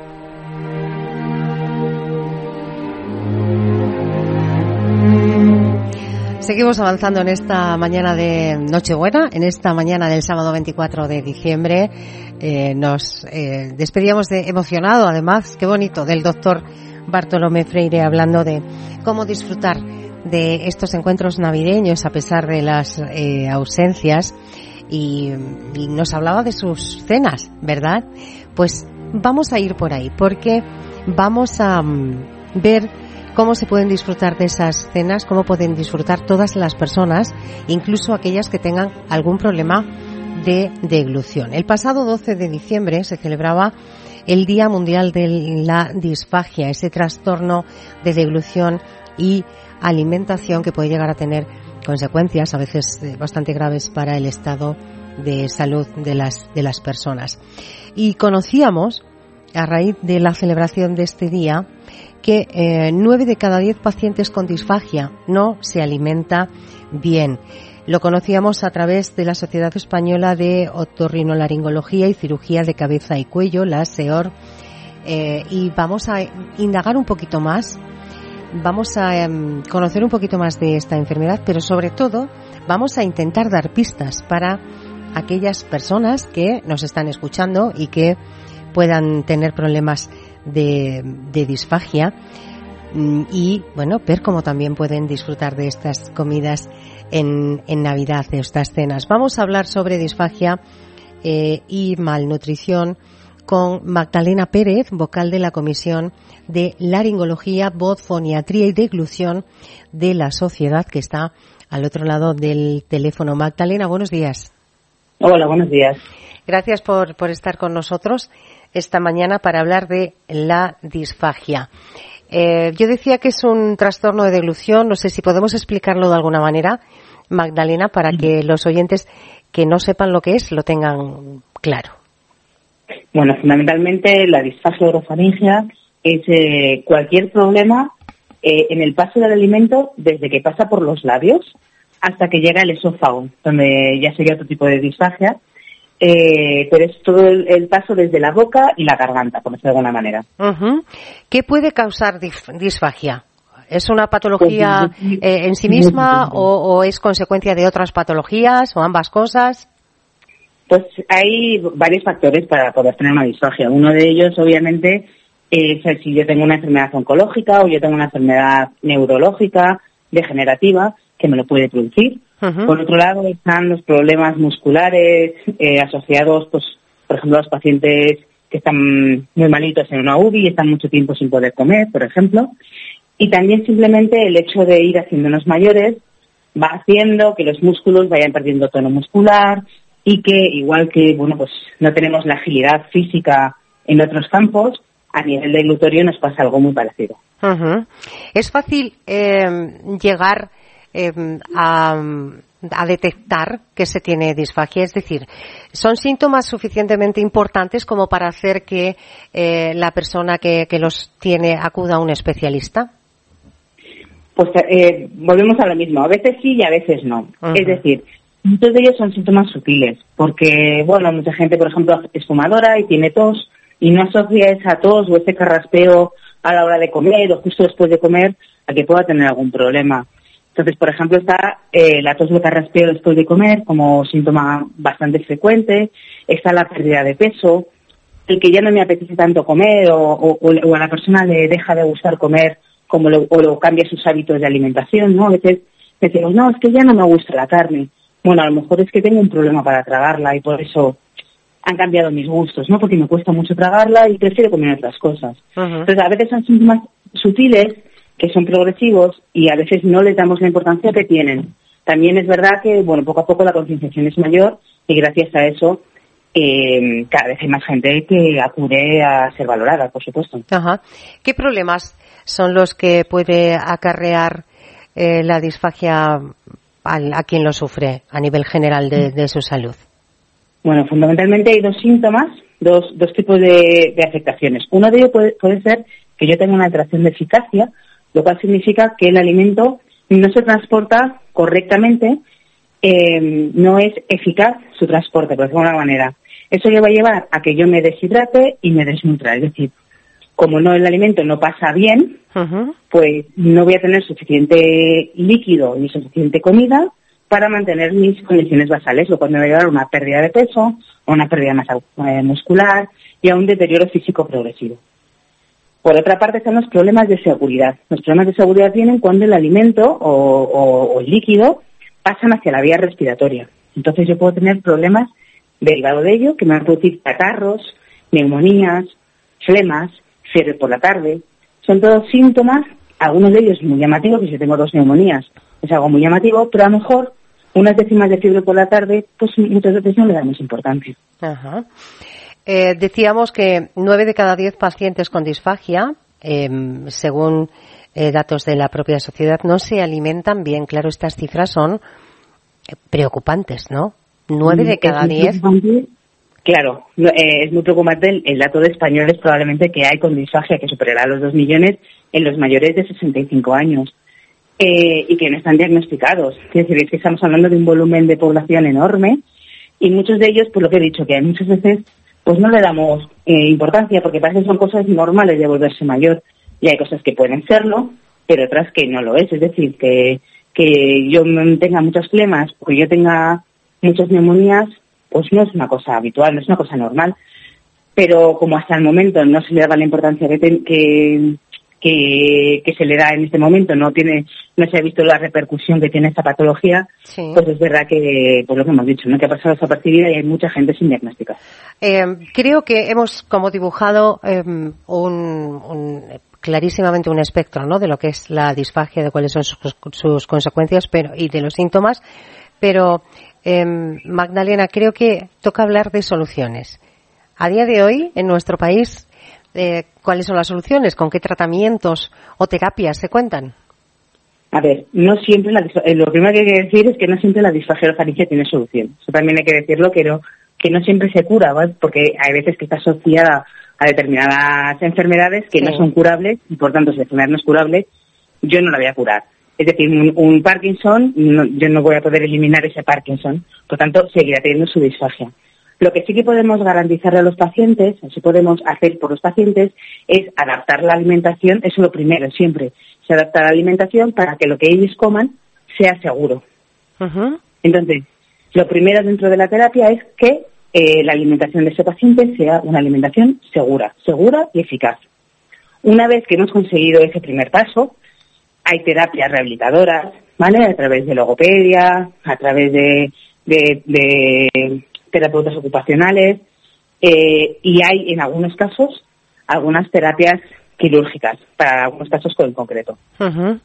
Speaker 1: Seguimos avanzando en esta mañana de Nochebuena, en esta mañana del sábado veinticuatro de diciembre. Eh, nos eh, despedíamos de emocionado, además, qué bonito, del doctor Bartolomé Freire, hablando de cómo disfrutar de estos encuentros navideños a pesar de las eh, ausencias, y, y nos hablaba de sus cenas, ¿verdad? Pues vamos a ir por ahí, porque vamos a um, ver cómo se pueden disfrutar de esas cenas, cómo pueden disfrutar todas las personas, incluso aquellas que tengan algún problema de deglución. El pasado doce de diciembre se celebraba el Día Mundial de la Disfagia, ese trastorno de deglución y alimentación que puede llegar a tener consecuencias a veces bastante graves para el estado de salud de las, de las personas. Y conocíamos, a raíz de la celebración de este día, que eh, nueve de cada diez pacientes con disfagia no se alimenta bien. Lo conocíamos a través de la Sociedad Española de Otorrinolaringología y Cirugía de Cabeza y Cuello, la S E O R, eh, y vamos a indagar un poquito más, vamos a eh, conocer un poquito más de esta enfermedad, pero sobre todo vamos a intentar dar pistas para aquellas personas que nos están escuchando y que puedan tener problemas de, de disfagia, y bueno, ver cómo también pueden disfrutar de estas comidas en, en Navidad, de estas cenas. Vamos a hablar sobre disfagia eh, y malnutrición con Magdalena Pérez, vocal de la Comisión de Laringología, Voz, Foniatría y Deglución de la Sociedad, que está al otro lado del teléfono. Magdalena, buenos días.
Speaker 7: Hola, buenos días.
Speaker 1: Gracias por, por estar con nosotros esta mañana para hablar de la disfagia. Eh, yo decía que es un trastorno de deglución, no sé si podemos explicarlo de alguna manera, Magdalena, para que los oyentes que no sepan lo que es lo tengan claro.
Speaker 7: Bueno, fundamentalmente la disfagia orofaringea es eh, cualquier problema eh, en el paso del alimento desde que pasa por los labios hasta que llega al esófago, donde ya sería otro tipo de disfagia. Eh, pero es todo el, el paso desde la boca y la garganta, por decirlo de alguna manera.
Speaker 1: Uh-huh. ¿Qué puede causar dif- disfagia? ¿Es una patología eh, en sí misma o, o es consecuencia de otras patologías o ambas cosas?
Speaker 7: Pues hay varios factores para poder tener una disfagia. Uno de ellos, obviamente, es si yo tengo una enfermedad oncológica o yo tengo una enfermedad neurológica, degenerativa, que me lo puede producir. Uh-huh. Por otro lado, están los problemas musculares eh, asociados, pues, por ejemplo, a los pacientes que están muy malitos en una U B I y están mucho tiempo sin poder comer, por ejemplo. Y también simplemente el hecho de ir haciéndonos mayores va haciendo que los músculos vayan perdiendo tono muscular y que, igual que, bueno, pues no tenemos la agilidad física en otros campos, a nivel de glutorio nos pasa algo muy parecido.
Speaker 1: Uh-huh. Es fácil eh, llegar Eh, a, a detectar que se tiene disfagia, es decir, ¿son síntomas suficientemente importantes como para hacer que eh, la persona que, que los tiene acuda a un especialista?
Speaker 7: Pues eh, volvemos a lo mismo, a veces sí y a veces no. Uh-huh. Es decir, muchos de ellos son síntomas sutiles, porque, bueno, mucha gente, por ejemplo, es fumadora y tiene tos y no asocia esa tos o ese carraspeo a la hora de comer o justo después de comer a que pueda tener algún problema. Entonces, por ejemplo, está eh, la tos o el carraspeo después de comer como síntoma bastante frecuente. Está la pérdida de peso, el que ya no me apetece tanto comer o, o, o a la persona le deja de gustar comer como lo, o lo cambia sus hábitos de alimentación, ¿no? A veces decimos, no, es que ya no me gusta la carne. Bueno, a lo mejor es que tengo un problema para tragarla y por eso han cambiado mis gustos, ¿no? Porque me cuesta mucho tragarla y prefiero comer otras cosas. Uh-huh. Entonces, a veces son síntomas sutiles que son progresivos y a veces no les damos la importancia que tienen. También es verdad que, bueno, poco a poco la concienciación es mayor y gracias a eso eh, cada vez hay más gente que acude a ser valorada, por supuesto.
Speaker 1: Ajá. ¿Qué problemas son los que puede acarrear eh, la disfagia al, a quien lo sufre a nivel general de, de su salud?
Speaker 7: Bueno, fundamentalmente hay dos síntomas, dos, dos tipos de, de afectaciones. Uno de ellos puede, puede ser que yo tenga una alteración de eficacia, lo cual significa que el alimento no se transporta correctamente eh, no es eficaz su transporte, por decirlo de alguna manera. Eso le va a llevar a que yo me deshidrate y me desnutra. Es decir, como no el alimento no pasa bien, uh-huh. pues no voy a tener suficiente líquido ni suficiente comida para mantener mis condiciones basales, lo cual me va a llevar a una pérdida de peso, a una pérdida de masa eh, muscular y a un deterioro físico progresivo. Por otra parte están los problemas de seguridad. Los problemas de seguridad vienen cuando el alimento o, o, o el líquido pasan hacia la vía respiratoria. Entonces yo puedo tener problemas derivados de ello, que me van a producir catarros, neumonías, flemas, fiebre por la tarde. Son todos síntomas, algunos de ellos muy llamativos, que si tengo dos neumonías es algo muy llamativo, pero a lo mejor unas décimas de fiebre por la tarde, pues muchas veces no le damos importancia.
Speaker 1: Ajá. Eh, decíamos que nueve de cada diez pacientes con disfagia, eh, según eh, datos de la propia sociedad, no se alimentan bien. Claro, estas cifras son preocupantes, ¿no? Nueve de cada diez.
Speaker 7: Claro, eh, es muy preocupante el, el dato de españoles probablemente que hay con disfagia, que superará los dos millones en los mayores de sesenta y cinco años. Eh, y que no están diagnosticados. Es decir, es que estamos hablando de un volumen de población enorme y muchos de ellos, por lo que he dicho, que muchas veces pues no le damos eh, importancia porque parece que son cosas normales de volverse mayor y hay cosas que pueden serlo, pero otras que no lo es. Es decir, que, que yo tenga muchas flemas o que yo tenga muchas neumonías, pues no es una cosa habitual, no es una cosa normal. Pero como hasta el momento no se le daba la importancia que... Te, que Que, que se le da en este momento, no tiene, no se ha visto la repercusión que tiene esta patología, sí. Pues es verdad que, pues lo que hemos dicho, ¿no? Que ha pasado desapercibida y hay mucha gente sin diagnóstico.
Speaker 1: Eh, creo que hemos como dibujado eh, un, un, clarísimamente un espectro, ¿no? De lo que es la disfagia, de cuáles son sus, sus consecuencias, pero y de los síntomas, pero eh, Magdalena, creo que toca hablar de soluciones. A día de hoy, en nuestro país, Eh, ¿cuáles son las soluciones? ¿Con qué tratamientos o terapias se cuentan?
Speaker 7: A ver, no siempre la, lo primero que hay que decir es que no siempre la disfagia orofaringia tiene solución. Eso también hay que decirlo, que no, que no siempre se cura, ¿vale? Porque hay veces que está asociada a determinadas enfermedades que sí. no son curables y por tanto si la enfermedad no es curable, yo no la voy a curar. Es decir, un, un Parkinson, no, yo no voy a poder eliminar ese Parkinson, por tanto seguirá teniendo su disfagia. Lo que sí que podemos garantizarle a los pacientes, así podemos hacer por los pacientes, es adaptar la alimentación, eso es lo primero, siempre, se adapta la alimentación para que lo que ellos coman sea seguro. Uh-huh. Entonces, lo primero dentro de la terapia es que eh, la alimentación de ese paciente sea una alimentación segura, segura y eficaz. Una vez que hemos conseguido ese primer paso, hay terapias rehabilitadoras, ¿vale? A través de logopedia, a través de... de, de terapeutas ocupacionales eh, y hay en algunos casos algunas terapias quirúrgicas para algunos casos en concreto.
Speaker 1: Uh-huh.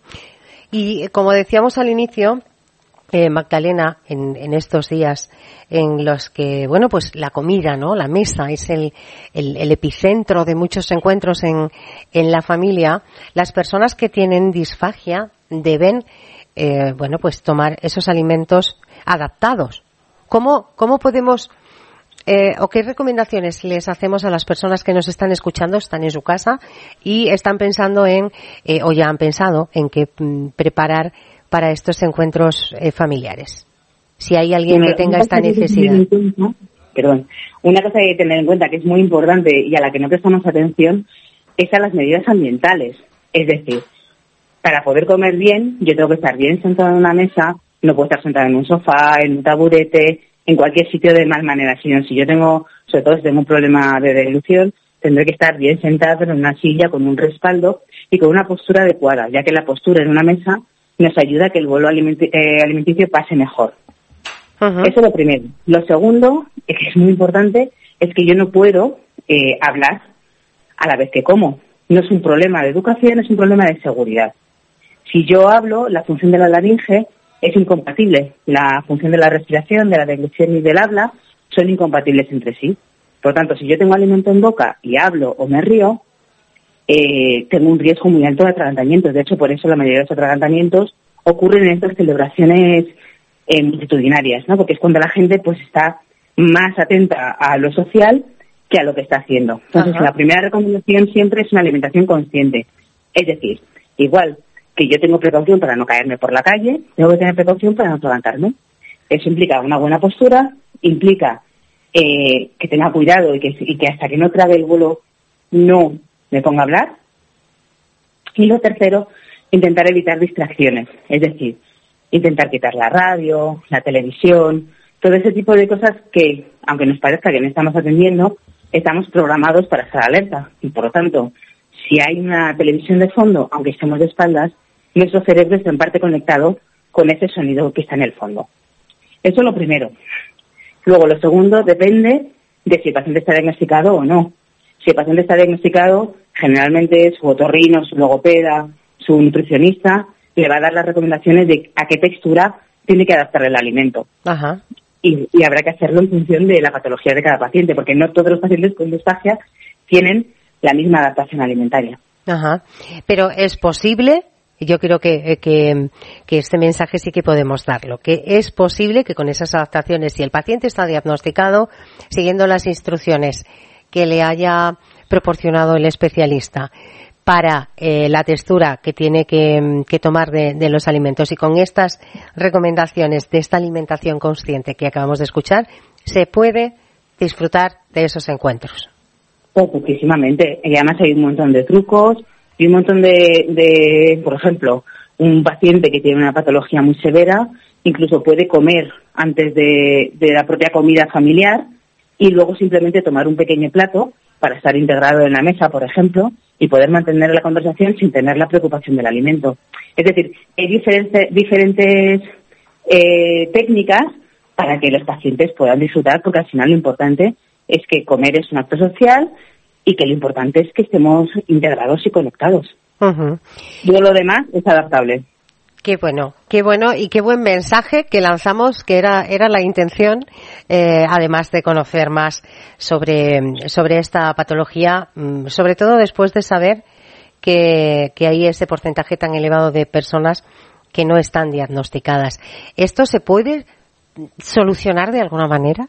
Speaker 1: Y como decíamos al inicio, eh, Magdalena, en, en estos días en los que, bueno, pues la comida, ¿no? La mesa es el, el, el epicentro de muchos encuentros en, en la familia, las personas que tienen disfagia deben, eh, bueno, pues tomar esos alimentos adaptados. ¿Cómo, cómo podemos, eh, o qué recomendaciones les hacemos a las personas que nos están escuchando, están en su casa y están pensando en, eh, o ya han pensado en qué mm, preparar para estos encuentros eh, familiares? Si hay alguien bueno, que tenga esta necesidad.
Speaker 7: Que cuenta, perdón, una cosa que hay que tener en cuenta que es muy importante y a la que no prestamos atención es a las medidas ambientales. Es decir, para poder comer bien, yo tengo que estar bien sentado en una mesa. No puedo estar sentada en un sofá, en un taburete, en cualquier sitio de mal manera, sino si yo tengo, sobre todo si tengo un problema de deglución, tendré que estar bien sentada en una silla con un respaldo y con una postura adecuada, ya que la postura en una mesa nos ayuda a que el bolo alimenti- eh, alimenticio pase mejor. Uh-huh. Eso es lo primero. Lo segundo, que es muy importante, es que yo no puedo eh, hablar a la vez que como. No es un problema de educación, es un problema de seguridad. Si yo hablo, la función de la laringe es incompatible. La función de la respiración, de la deglución y del habla son incompatibles entre sí. Por tanto, si yo tengo alimento en boca y hablo o me río, eh, tengo un riesgo muy alto de atragantamientos. De hecho, por eso la mayoría de los atragantamientos ocurren en estas celebraciones eh, multitudinarias, ¿no? Porque es cuando la gente pues está más atenta a lo social que a lo que está haciendo. Entonces, Ajá. la primera recomendación siempre es una alimentación consciente. Es decir, igual que yo tengo precaución para no caerme por la calle, tengo que tener precaución para no atragantarme. Eso implica una buena postura, implica eh, que tenga cuidado y que, y que hasta que no trabe el vuelo no me ponga a hablar. Y lo tercero, intentar evitar distracciones, es decir, intentar quitar la radio, la televisión, todo ese tipo de cosas que, aunque nos parezca que no estamos atendiendo, estamos programados para estar alerta. Y por lo tanto, si hay una televisión de fondo, aunque estemos de espaldas, nuestro cerebro está en parte conectado con ese sonido que está en el fondo. Eso es lo primero. Luego, lo segundo depende de si el paciente está diagnosticado o no. Si el paciente está diagnosticado, generalmente su otorrino, su logopeda, su nutricionista le va a dar las recomendaciones de a qué textura tiene que adaptar el alimento.
Speaker 1: Ajá.
Speaker 7: Y, y habrá que hacerlo en función de la patología de cada paciente, porque no todos los pacientes con disfagia tienen la misma adaptación alimentaria.
Speaker 1: Ajá. Pero es posible, yo creo que, que, que este mensaje sí que podemos darlo, que es posible que con esas adaptaciones, si el paciente está diagnosticado, siguiendo las instrucciones que le haya proporcionado el especialista para eh, la textura que tiene que, que tomar de, de los alimentos, y con estas recomendaciones de esta alimentación consciente que acabamos de escuchar, se puede disfrutar de esos encuentros.
Speaker 7: Pues muchísimamente. Y además hay un montón de trucos y un montón de, de, por ejemplo, un paciente que tiene una patología muy severa, incluso puede comer antes de, de la propia comida familiar y luego simplemente tomar un pequeño plato para estar integrado en la mesa, por ejemplo, y poder mantener la conversación sin tener la preocupación del alimento. Es decir, hay diferentes, diferentes eh, técnicas para que los pacientes puedan disfrutar, porque al final lo importante es que comer es un acto social y que lo importante es que estemos integrados y conectados.
Speaker 1: Uh-huh.
Speaker 7: Y lo demás es adaptable.
Speaker 1: Qué bueno, qué bueno y qué buen mensaje que lanzamos, que era era la intención, eh, además de conocer más sobre sobre esta patología, sobre todo después de saber que, que hay ese porcentaje tan elevado de personas que no están diagnosticadas. ¿Esto se puede solucionar de alguna manera?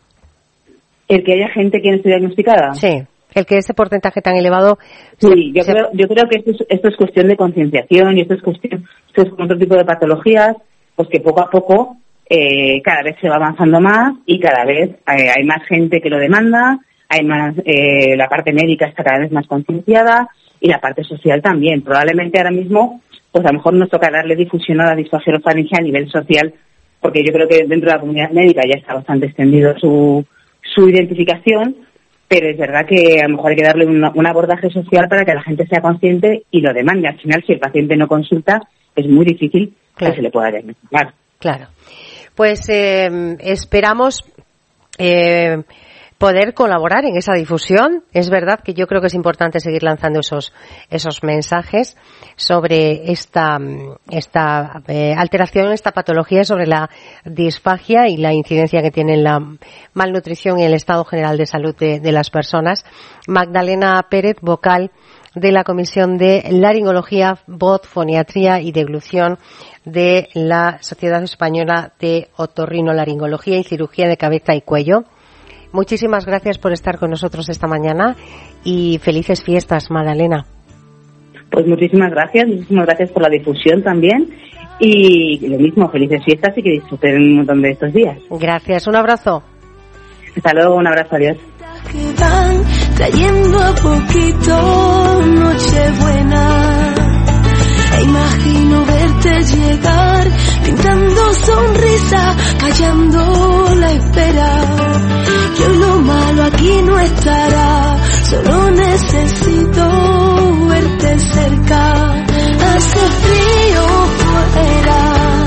Speaker 7: ¿El que haya gente que no esté diagnosticada?
Speaker 1: Sí. El que ese porcentaje tan elevado...
Speaker 7: Sí,
Speaker 1: se,
Speaker 7: yo,
Speaker 1: se...
Speaker 7: creo, yo creo que esto es, esto es cuestión de concienciación y esto es cuestión, esto es con otro tipo de patologías, pues que poco a poco eh, cada vez se va avanzando más y cada vez eh, hay más gente que lo demanda, hay más, eh, la parte médica está cada vez más concienciada y la parte social también. Probablemente ahora mismo, pues a lo mejor nos toca darle difusión a la disfagia orofaringea a nivel social, porque yo creo que dentro de la comunidad médica ya está bastante extendido su, su identificación. Pero es verdad que a lo mejor hay que darle un, un abordaje social para que la gente sea consciente y lo demande. Al final, si el paciente no consulta, es muy difícil claro. que se le pueda diagnosticar.
Speaker 1: Claro. Pues eh, esperamos eh, poder colaborar en esa difusión. Es verdad que yo creo que es importante seguir lanzando esos esos mensajes sobre esta esta eh, alteración, esta patología, sobre la disfagia y la incidencia que tiene en la malnutrición y el estado general de salud de, de las personas. Magdalena Pérez, vocal de la Comisión de Laringología, Voz, Foniatría y Deglución de la Sociedad Española de Otorrinolaringología y Cirugía de Cabeza y Cuello. Muchísimas gracias por estar con nosotros esta mañana y felices fiestas, Magdalena.
Speaker 7: Pues muchísimas gracias, muchísimas gracias por la difusión también y lo mismo, felices fiestas y que disfruten un montón de estos días.
Speaker 1: Gracias, un abrazo.
Speaker 7: Hasta luego, un abrazo, adiós.
Speaker 8: Que van trayendo a poquito Nochebuena. E imagino verte llegar, pintando sonrisa, callando la espera. Que hoy lo malo aquí no estará, solo necesito verte cerca. Hace frío fuera,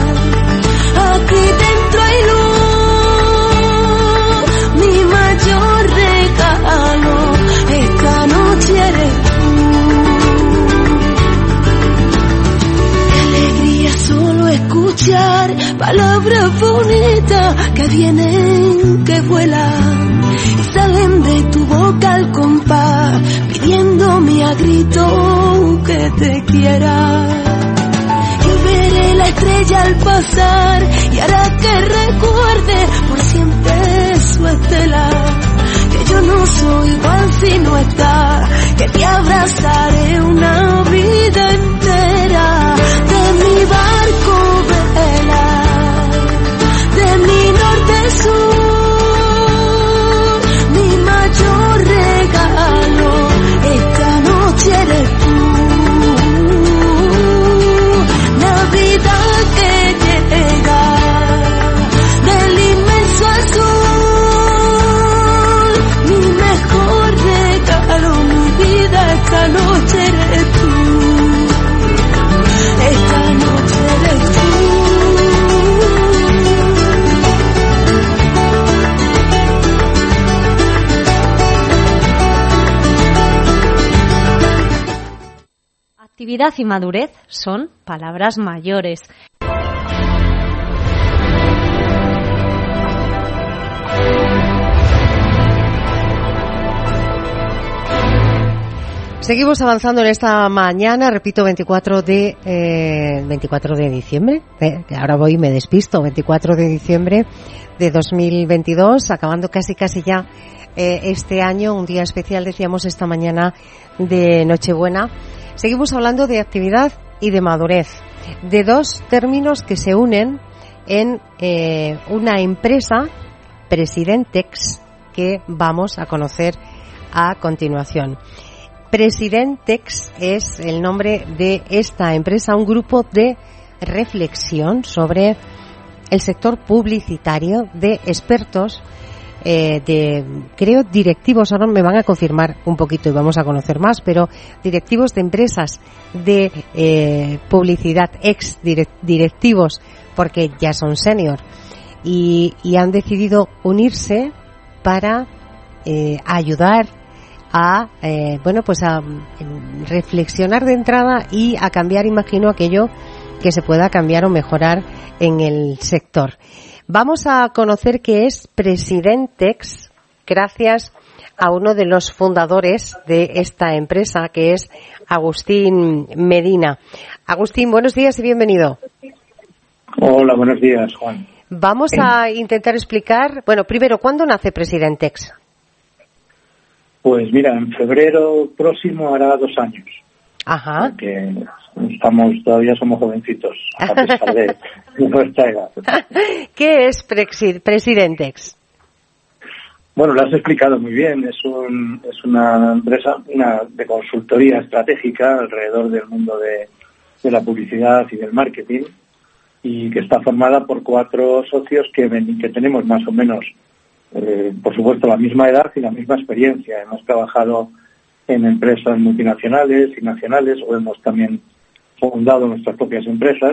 Speaker 8: aquí dentro hay luz. Mi mayor regalo esta noche eres tú. Qué alegría solo escuchar palabras bonitas que vienen, que vuelan y salen de tu boca al compás, pidiéndome a grito que te quiera. Yo veré la estrella al pasar y hará que recuerde por siempre su estela. Que yo no soy igual si no está, que te abrazaré una vida entera. De mi barco vela, de mi esta noche eres tú, esta noche eres tú.
Speaker 2: Actividad y madurez son palabras mayores.
Speaker 1: Seguimos avanzando en esta mañana, repito, veinticuatro de eh, veinticuatro de diciembre, eh, ahora voy y me despisto, veinticuatro de diciembre de dos mil veintidós, acabando casi casi ya eh, este año, un día especial, decíamos esta mañana de Nochebuena. Seguimos hablando de actividad y de madurez, de dos términos que se unen en eh, una empresa, Presidentex, que vamos a conocer a continuación. Presidentex es el nombre de esta empresa, un grupo de reflexión sobre el sector publicitario de expertos, eh, de, creo, directivos, ahora me van a confirmar un poquito y vamos a conocer más, pero directivos de empresas de eh, publicidad, ex directivos, porque ya son senior, y, y han decidido unirse para eh, ayudar a, eh, bueno, pues a reflexionar de entrada y a cambiar, imagino, aquello que se pueda cambiar o mejorar en el sector. Vamos a conocer qué es Presidentex gracias a uno de los fundadores de esta empresa, que es Agustín Medina. Agustín, buenos días y bienvenido.
Speaker 9: Hola, buenos días, Juan.
Speaker 1: Vamos a intentar explicar, bueno, primero, ¿cuándo nace Presidentex?
Speaker 9: Pues mira, en febrero próximo hará dos años.
Speaker 1: Ajá.
Speaker 9: Porque estamos, todavía somos jovencitos, a pesar de nuestra edad.
Speaker 1: ¿Qué es Presidentex?
Speaker 9: Bueno, lo has explicado muy bien. Es un, es una empresa una de consultoría estratégica alrededor del mundo de, de la publicidad y del marketing, y que está formada por cuatro socios que, que tenemos más o menos, eh, por supuesto, la misma edad y la misma experiencia. Hemos trabajado en empresas multinacionales y nacionales, o hemos también fundado nuestras propias empresas,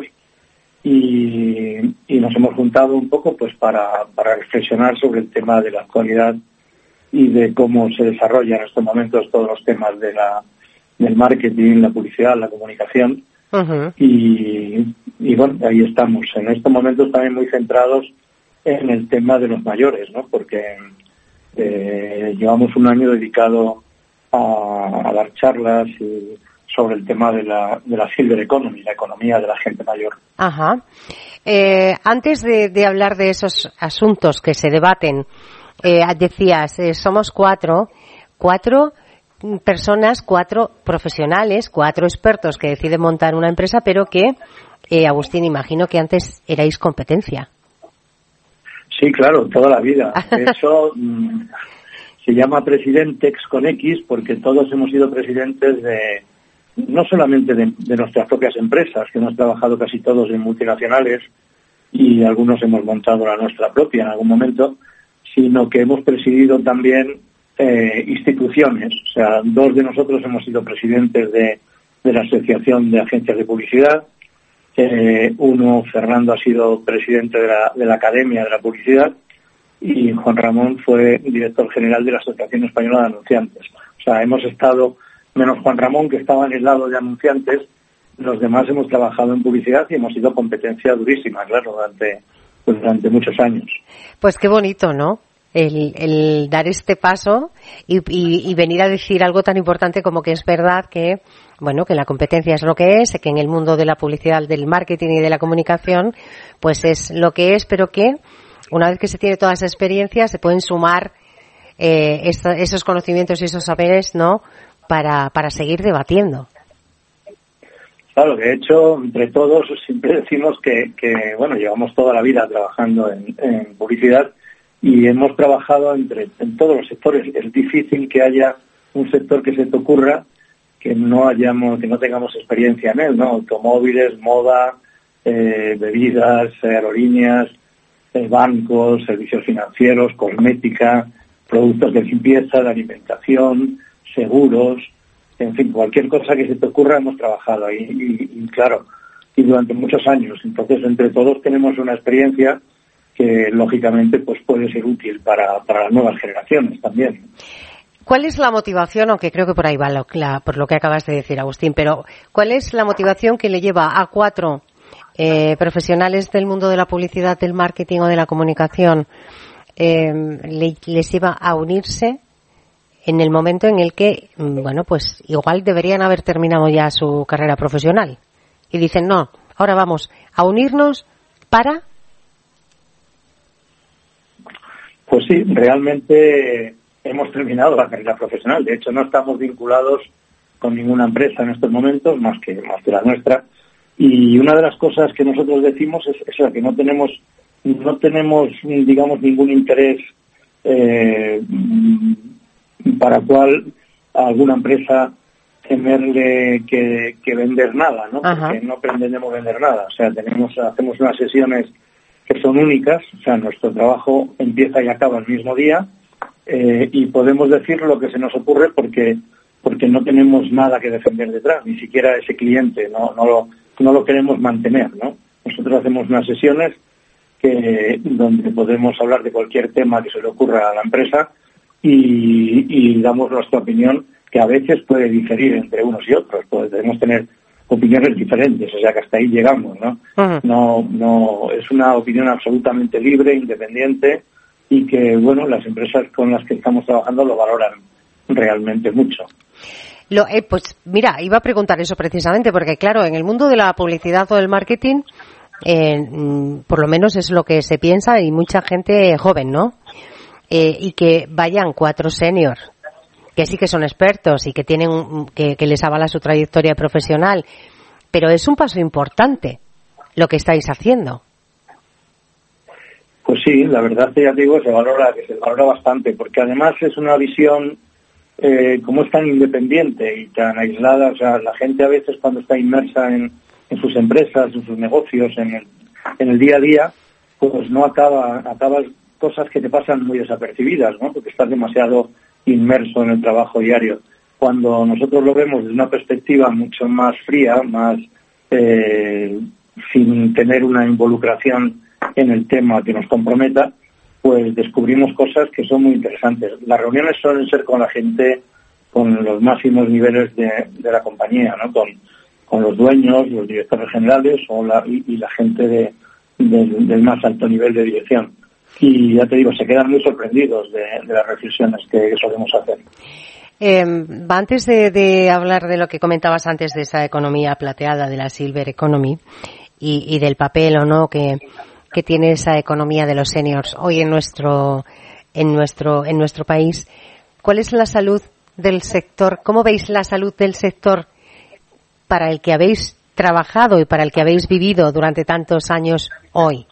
Speaker 9: y, y nos hemos juntado un poco pues para, para reflexionar sobre el tema de la actualidad y de cómo se desarrollan en estos momentos todos los temas de la del marketing, la publicidad, la comunicación. Uh-huh. y, y bueno, ahí estamos. En estos momentos también muy centrados en el tema de los mayores, ¿no? Porque eh, llevamos un año dedicado a, a dar charlas y sobre el tema de la, de la silver economy, la economía de la gente mayor.
Speaker 1: Ajá. Eh, antes de, de hablar de esos asuntos que se debaten, eh, decías, eh, somos cuatro, cuatro personas, cuatro profesionales, cuatro expertos que deciden montar una empresa, pero que, eh, Agustín, imagino que antes erais competencia.
Speaker 9: Sí, claro, toda la vida. De hecho, se llama Presidentex con X porque todos hemos sido presidentes de, no solamente de, de nuestras propias empresas, que hemos trabajado casi todos en multinacionales y algunos hemos montado la nuestra propia en algún momento, sino que hemos presidido también eh, instituciones. O sea, dos de nosotros hemos sido presidentes de, de la Asociación de Agencias de Publicidad. Eh, uno, Fernando, ha sido presidente de la, de la Academia de la Publicidad, y Juan Ramón fue director general de la Asociación Española de Anunciantes. O sea, hemos estado, menos Juan Ramón, que estaba en el lado de anunciantes, los demás hemos trabajado en publicidad y hemos sido competencia durísima, claro, durante, pues, durante muchos años.
Speaker 1: Pues qué bonito, ¿no? El, el dar este paso y, y, y venir a decir algo tan importante como que es verdad que, bueno, que la competencia es lo que es, que en el mundo de la publicidad, del marketing y de la comunicación, pues es lo que es, pero que una vez que se tiene toda esa experiencia se pueden sumar eh, esta, esos conocimientos y esos saberes, ¿no?, para, para seguir debatiendo.
Speaker 9: Claro, de hecho, entre todos siempre decimos que, que bueno, llevamos toda la vida trabajando en, en publicidad y hemos trabajado entre, en todos los sectores. Es difícil que haya un sector que se te ocurra que no hayamos, que no tengamos experiencia en él, ¿no? Automóviles, moda, eh, bebidas, aerolíneas, eh, bancos, servicios financieros, cosmética, productos de limpieza, de alimentación, seguros, en fin, cualquier cosa que se te ocurra hemos trabajado ahí, y, y claro, y durante muchos años. Entonces, entre todos tenemos una experiencia que, lógicamente, pues puede ser útil para, para las nuevas generaciones también.
Speaker 1: ¿Cuál es la motivación, aunque creo que por ahí va lo, la, por lo que acabas de decir, Agustín, pero cuál es la motivación que le lleva a cuatro eh, profesionales del mundo de la publicidad, del marketing o de la comunicación, eh, le, les lleva a unirse en el momento en el que, bueno, pues igual deberían haber terminado ya su carrera profesional? Y dicen, no, ahora vamos a unirnos para...
Speaker 9: Pues sí, realmente hemos terminado la carrera profesional. De hecho, no estamos vinculados con ninguna empresa en estos momentos, más que, más que la nuestra. Y una de las cosas que nosotros decimos es, es que no tenemos, no tenemos, digamos, ningún interés eh, para cual a alguna empresa temerle que, que vender nada, ¿no? Ajá. Porque no pretendemos vender nada. O sea, tenemos, hacemos unas sesiones que son únicas. O sea, nuestro trabajo empieza y acaba el mismo día. Eh, y podemos decir lo que se nos ocurre porque porque no tenemos nada que defender detrás, ni siquiera ese cliente, no no lo no lo queremos mantener, ¿no? Nosotros hacemos unas sesiones que donde podemos hablar de cualquier tema que se le ocurra a la empresa y, y damos nuestra opinión, que a veces puede diferir entre unos y otros, podemos tener opiniones diferentes, o sea que hasta ahí llegamos, ¿no? Uh-huh. No no es una opinión absolutamente libre, independiente, y que, bueno, las empresas con las que estamos trabajando lo valoran realmente mucho.
Speaker 1: Lo, eh, pues mira, iba a preguntar eso precisamente, porque claro, en el mundo de la publicidad o del marketing, eh, por lo menos es lo que se piensa, y mucha gente joven, ¿no? Eh, y que vayan cuatro seniors, que sí que son expertos y que tienen, que, que les avala su trayectoria profesional, pero es un paso importante lo que estáis haciendo.
Speaker 9: Pues sí, la verdad que ya te digo, se valora, que se valora bastante, porque además es una visión, eh, como es tan independiente y tan aislada, o sea, la gente a veces cuando está inmersa en, en sus empresas, en sus negocios, en el, en el día a día, pues no acaba, acabas cosas que te pasan muy desapercibidas, ¿no? Porque estás demasiado inmerso en el trabajo diario. Cuando nosotros lo vemos desde una perspectiva mucho más fría, más eh, sin tener una involucración en el tema que nos comprometa, pues descubrimos cosas que son muy interesantes. Las reuniones suelen ser con la gente con los máximos niveles de, de la compañía, ¿no? Con, con los dueños, los directores generales o la, y, y la gente de, de, del más alto nivel de dirección. Y ya te digo, se quedan muy sorprendidos de, de las reflexiones que, que solemos hacer.
Speaker 1: Eh, antes de, de hablar de lo que comentabas antes de esa economía plateada, de la Silver Economy, y, y del papel o no que que tiene esa economía de los seniors hoy en nuestro en nuestro en nuestro país, ¿cuál es la salud del sector? ¿Cómo veis la salud del sector para el que habéis trabajado y para el que habéis vivido durante tantos años hoy?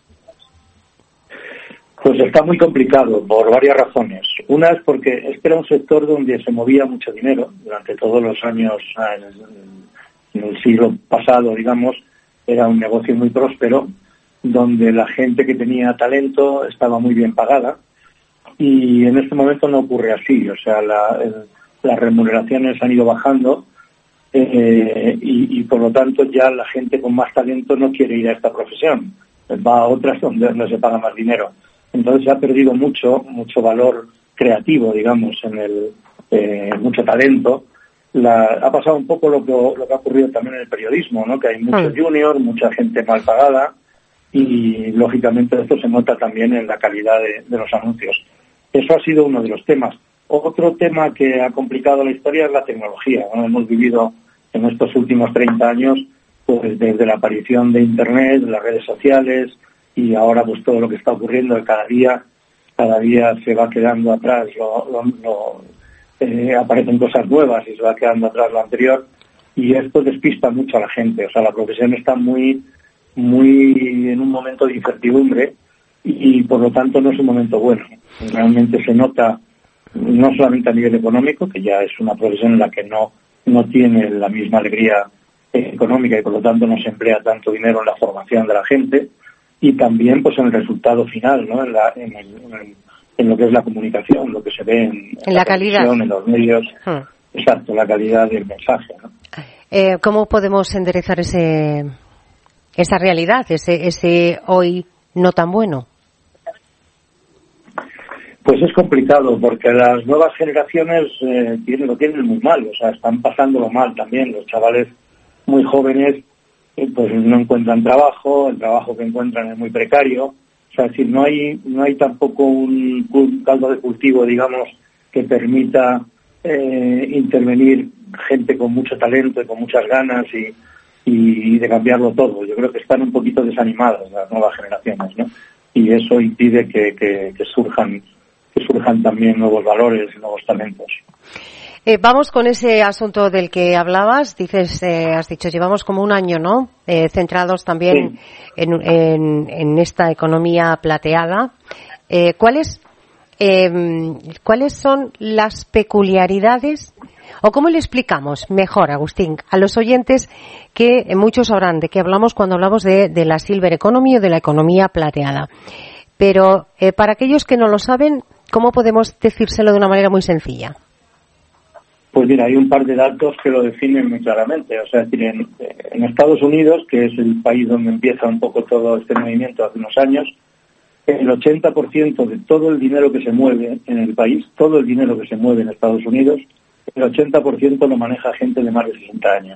Speaker 9: Pues está muy complicado por varias razones. Una es porque este era un sector donde se movía mucho dinero durante todos los años, en el siglo pasado, digamos, era un negocio muy próspero, donde la gente que tenía talento estaba muy bien pagada, y en este momento no ocurre así. O sea, la, el, las remuneraciones han ido bajando eh, y, y por lo tanto ya la gente con más talento no quiere ir a esta profesión, va a otras donde no se paga más dinero. Entonces se ha perdido mucho, mucho valor creativo, digamos, en el eh, mucho talento. La, ha pasado un poco lo que, lo que ha ocurrido también en el periodismo, ¿no? Que hay muchos juniors, mucha gente mal pagada, y lógicamente esto se nota también en la calidad de, de los anuncios. Eso ha sido uno de los temas. Otro tema que ha complicado la historia es la tecnología, ¿no? Hemos vivido en estos últimos treinta años, pues desde la aparición de Internet, de las redes sociales, y ahora pues todo lo que está ocurriendo cada día, cada día se va quedando atrás, lo, lo, lo, eh, aparecen cosas nuevas y se va quedando atrás lo anterior, y esto despista mucho a la gente. O sea, la profesión está muy muy en un momento de incertidumbre y, y por lo tanto no es un momento bueno. Realmente se nota no solamente a nivel económico, que ya es una profesión en la que no no tiene la misma alegría económica y por lo tanto no se emplea tanto dinero en la formación de la gente, y también pues en el resultado final, ¿no? En, la, en, el, en, el, en lo que es la comunicación, lo que se ve en, en,
Speaker 1: en la, la calidad,
Speaker 9: en los medios, hmm. exacto, la calidad del mensaje, ¿no?
Speaker 1: Eh, ¿Cómo podemos enderezar ese esa realidad, ese, ese hoy no tan bueno?
Speaker 9: Pues es complicado, porque las nuevas generaciones eh, tienen, lo tienen muy mal, o sea, están pasándolo mal también. Los chavales muy jóvenes eh, pues no encuentran trabajo, el trabajo que encuentran es muy precario, o sea, es decir, no hay, no hay tampoco un, un caldo de cultivo, digamos, que permita eh, intervenir gente con mucho talento y con muchas ganas y, y de cambiarlo todo. Yo creo que están un poquito desanimadas las nuevas generaciones, ¿no? Y eso impide que, que, que surjan que surjan también nuevos valores y nuevos talentos.
Speaker 1: Eh, vamos con ese asunto del que hablabas. Dices, eh, has dicho, llevamos como un año, ¿no? Eh, centrados también sí. en, en, en esta economía plateada. Eh, ¿cuáles, eh, ¿Cuáles son las peculiaridades? ¿O cómo le explicamos mejor, Agustín, a los oyentes que muchos sabrán de qué hablamos cuando hablamos de, de la Silver Economy o de la economía plateada? Pero eh, para aquellos que no lo saben, ¿cómo podemos decírselo de una manera muy sencilla?
Speaker 9: Pues mira, hay un par de datos que lo definen muy claramente. O sea, es decir, en, en Estados Unidos, que es el país donde empieza un poco todo este movimiento hace unos años, el ochenta por ciento de todo el dinero que se mueve en el país, todo el dinero que se mueve en Estados Unidos, el ochenta por ciento lo maneja gente de más de sesenta años.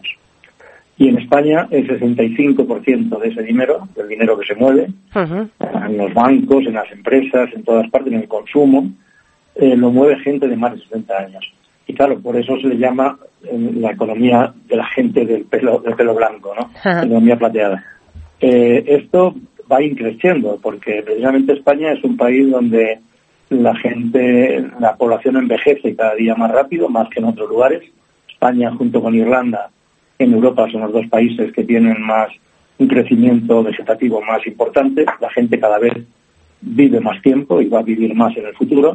Speaker 9: Y en España el sesenta y cinco por ciento de ese dinero, del dinero que se mueve, uh-huh. en los bancos, en las empresas, en todas partes, en el consumo, eh, lo mueve gente de más de sesenta años. Y claro, por eso se le llama eh, la economía de la gente del pelo, del pelo blanco, ¿no? Uh-huh. Economía plateada. Eh, esto va increciendo, porque precisamente España es un país donde la gente, la población envejece cada día más rápido, más que en otros lugares. España, junto con Irlanda, en Europa son los dos países que tienen más un crecimiento vegetativo más importante. La gente cada vez vive más tiempo y va a vivir más en el futuro.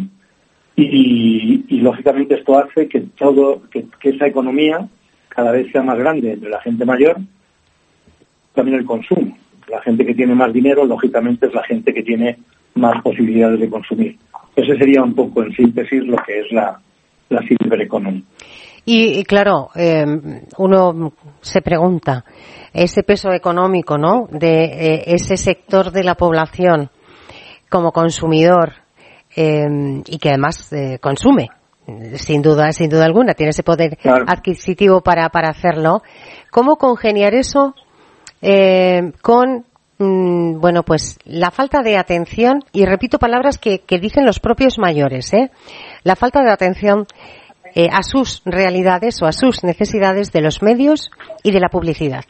Speaker 9: Y, y lógicamente esto hace que todo, que, que esa economía cada vez sea más grande entre la gente mayor, también el consumo. La gente que tiene más dinero, lógicamente, es la gente que tiene más posibilidades de consumir. Ese sería un poco, en síntesis, lo que es la, la Silver Economy.
Speaker 1: Y, y claro, eh, uno se pregunta, ese peso económico, ¿no?, de eh, ese sector de la población como consumidor, eh, y que además eh, consume, sin duda, sin duda alguna, tiene ese poder claro. adquisitivo para, para hacerlo. ¿Cómo congeniar eso eh, con, mm, bueno, pues la falta de atención, y repito palabras que, que dicen los propios mayores, ¿eh? La falta de atención eh, a sus realidades o a sus necesidades de los medios y de la publicidad?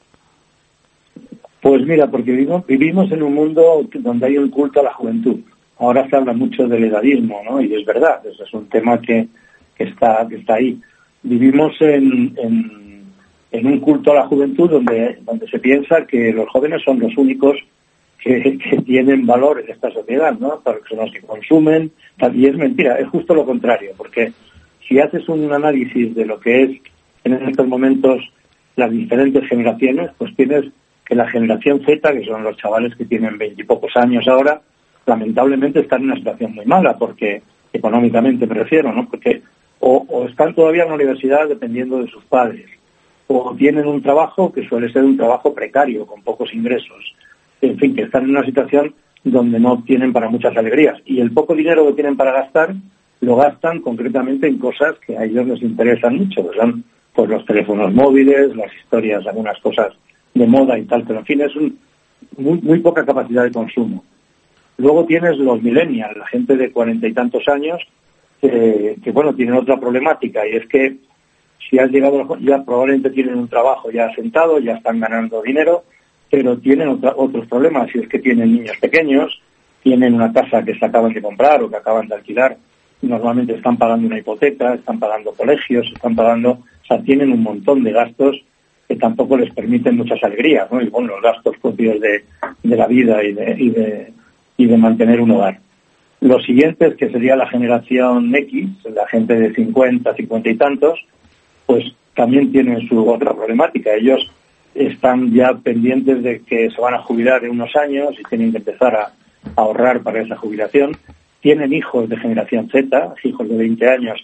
Speaker 9: Pues mira, porque vivimos, vivimos en un mundo donde hay un culto a la juventud. Ahora se habla mucho del edadismo, ¿no? Y es verdad, ese es un tema que, que está que está ahí. Vivimos en, en, en un culto a la juventud donde, donde se piensa que los jóvenes son los únicos que, que tienen valor en esta sociedad, ¿no? Porque son los que consumen, y es mentira, es justo lo contrario, porque si haces un análisis de lo que es en estos momentos las diferentes generaciones, pues tienes que la generación Z, que son los chavales que tienen veintipocos años ahora, lamentablemente están en una situación muy mala, porque económicamente me refiero, ¿no? Porque o, o están todavía en la universidad dependiendo de sus padres, o tienen un trabajo que suele ser un trabajo precario, con pocos ingresos, en fin, que están en una situación donde no tienen para muchas alegrías, y el poco dinero que tienen para gastar lo gastan concretamente en cosas que a ellos les interesan mucho, que son pues los teléfonos móviles, las historias, algunas cosas de moda y tal, pero en fin, es un, muy, muy poca capacidad de consumo. Luego tienes los millennials, la gente de cuarenta y tantos años, eh, que bueno, tienen otra problemática, y es que si has llegado, ya probablemente tienen un trabajo ya asentado, ya están ganando dinero, pero tienen otra, otros problemas, y es que tienen niños pequeños, tienen una casa que se acaban de comprar o que acaban de alquilar, normalmente están pagando una hipoteca, están pagando colegios, están pagando, o sea, tienen un montón de gastos que tampoco les permiten muchas alegrías, ¿no? Y bueno, los gastos propios de, de la vida y de, y de y de mantener un hogar. Los siguientes, que sería la generación X, la gente de cincuenta, cincuenta y tantos, pues también tienen su otra problemática. Ellos están ya pendientes de que se van a jubilar en unos años y tienen que empezar a, a ahorrar para esa jubilación. Tienen hijos de generación Z, hijos de veinte años,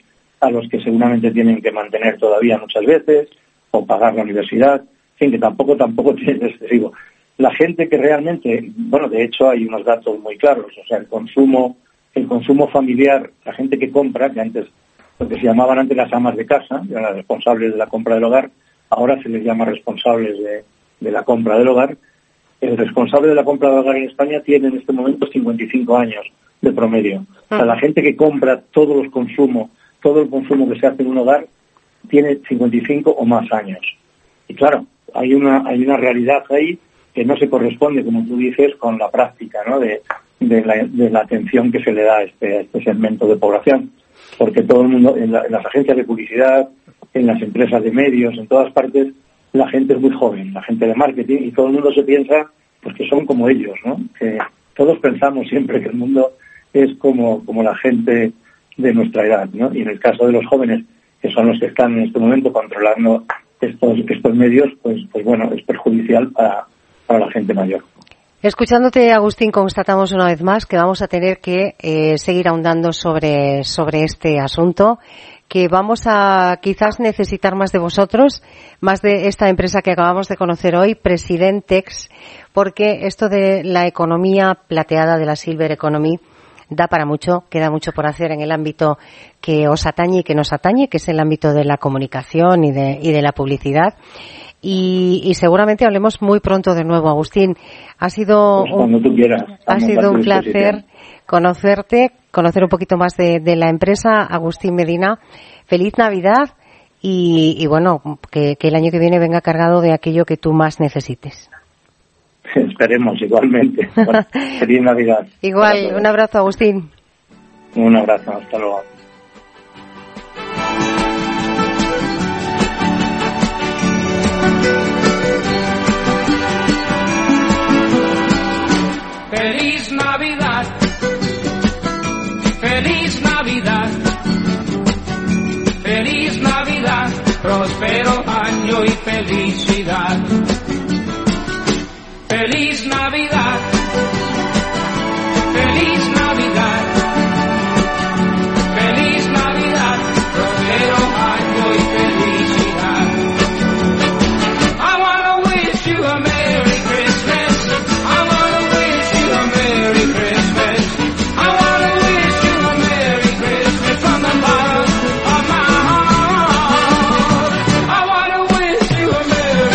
Speaker 9: a los que seguramente tienen que mantener todavía muchas veces, o pagar la universidad, en fin, que tampoco, tampoco tiene excesivo. La gente que realmente, bueno, de hecho hay unos datos muy claros, o sea, el consumo, el consumo familiar, la gente que compra, que antes, lo que se llamaban antes las amas de casa, eran las responsables de la compra del hogar, ahora se les llama responsables de, de la compra del hogar. El responsable de la compra del hogar en España tiene en este momento cincuenta y cinco años de promedio. O sea, la gente que compra todos los consumos, todo el consumo que se hace en un hogar, tiene cincuenta y cinco o más años. Y claro, hay una, hay una realidad ahí que no se corresponde, como tú dices, con la práctica, ¿no?, de, de, la, de la atención que se le da a este, a este segmento de población. Porque todo el mundo, en, la, en las agencias de publicidad, en las empresas de medios, en todas partes, la gente es muy joven, la gente de marketing, y todo el mundo se piensa pues que son como ellos, ¿no? Que todos pensamos siempre que el mundo es como, como la gente de nuestra edad, ¿no? Y en el caso de los jóvenes, que son los que están en este momento controlando estos, estos medios, pues, pues bueno, es perjudicial para, para la gente mayor.
Speaker 1: Escuchándote, Agustín, constatamos una vez más que vamos a tener que eh, seguir ahondando sobre, sobre este asunto, que vamos a quizás necesitar más de vosotros, más de esta empresa que acabamos de conocer hoy, Presidentex, porque esto de la economía plateada, de la Silver Economy, da para mucho, queda mucho por hacer en el ámbito que os atañe y que nos atañe, que es el ámbito de la comunicación y de, y de la publicidad. Y, y seguramente hablemos muy pronto de nuevo, Agustín. Ha sido
Speaker 9: pues cuando
Speaker 1: un,
Speaker 9: tú quieras,
Speaker 1: ha sido un placer conocerte, conocer un poquito más de, de la empresa. Agustín Medina, feliz Navidad y, y bueno, que, que el año que viene venga cargado de aquello que tú más necesites.
Speaker 9: Esperemos, igualmente. Bueno, feliz Navidad.
Speaker 1: Igual, un abrazo, Agustín.
Speaker 9: Un abrazo, hasta luego.
Speaker 6: Feliz Navidad, feliz Navidad, feliz Navidad, próspero año y felicidad. Feliz Navidad, feliz Navidad, feliz Navidad, próspero año y felicidad. I wanna wish you a Merry Christmas. I wanna wish you a Merry Christmas. I wanna wish you a Merry Christmas from the bottom of my heart. I wanna wish you a Merry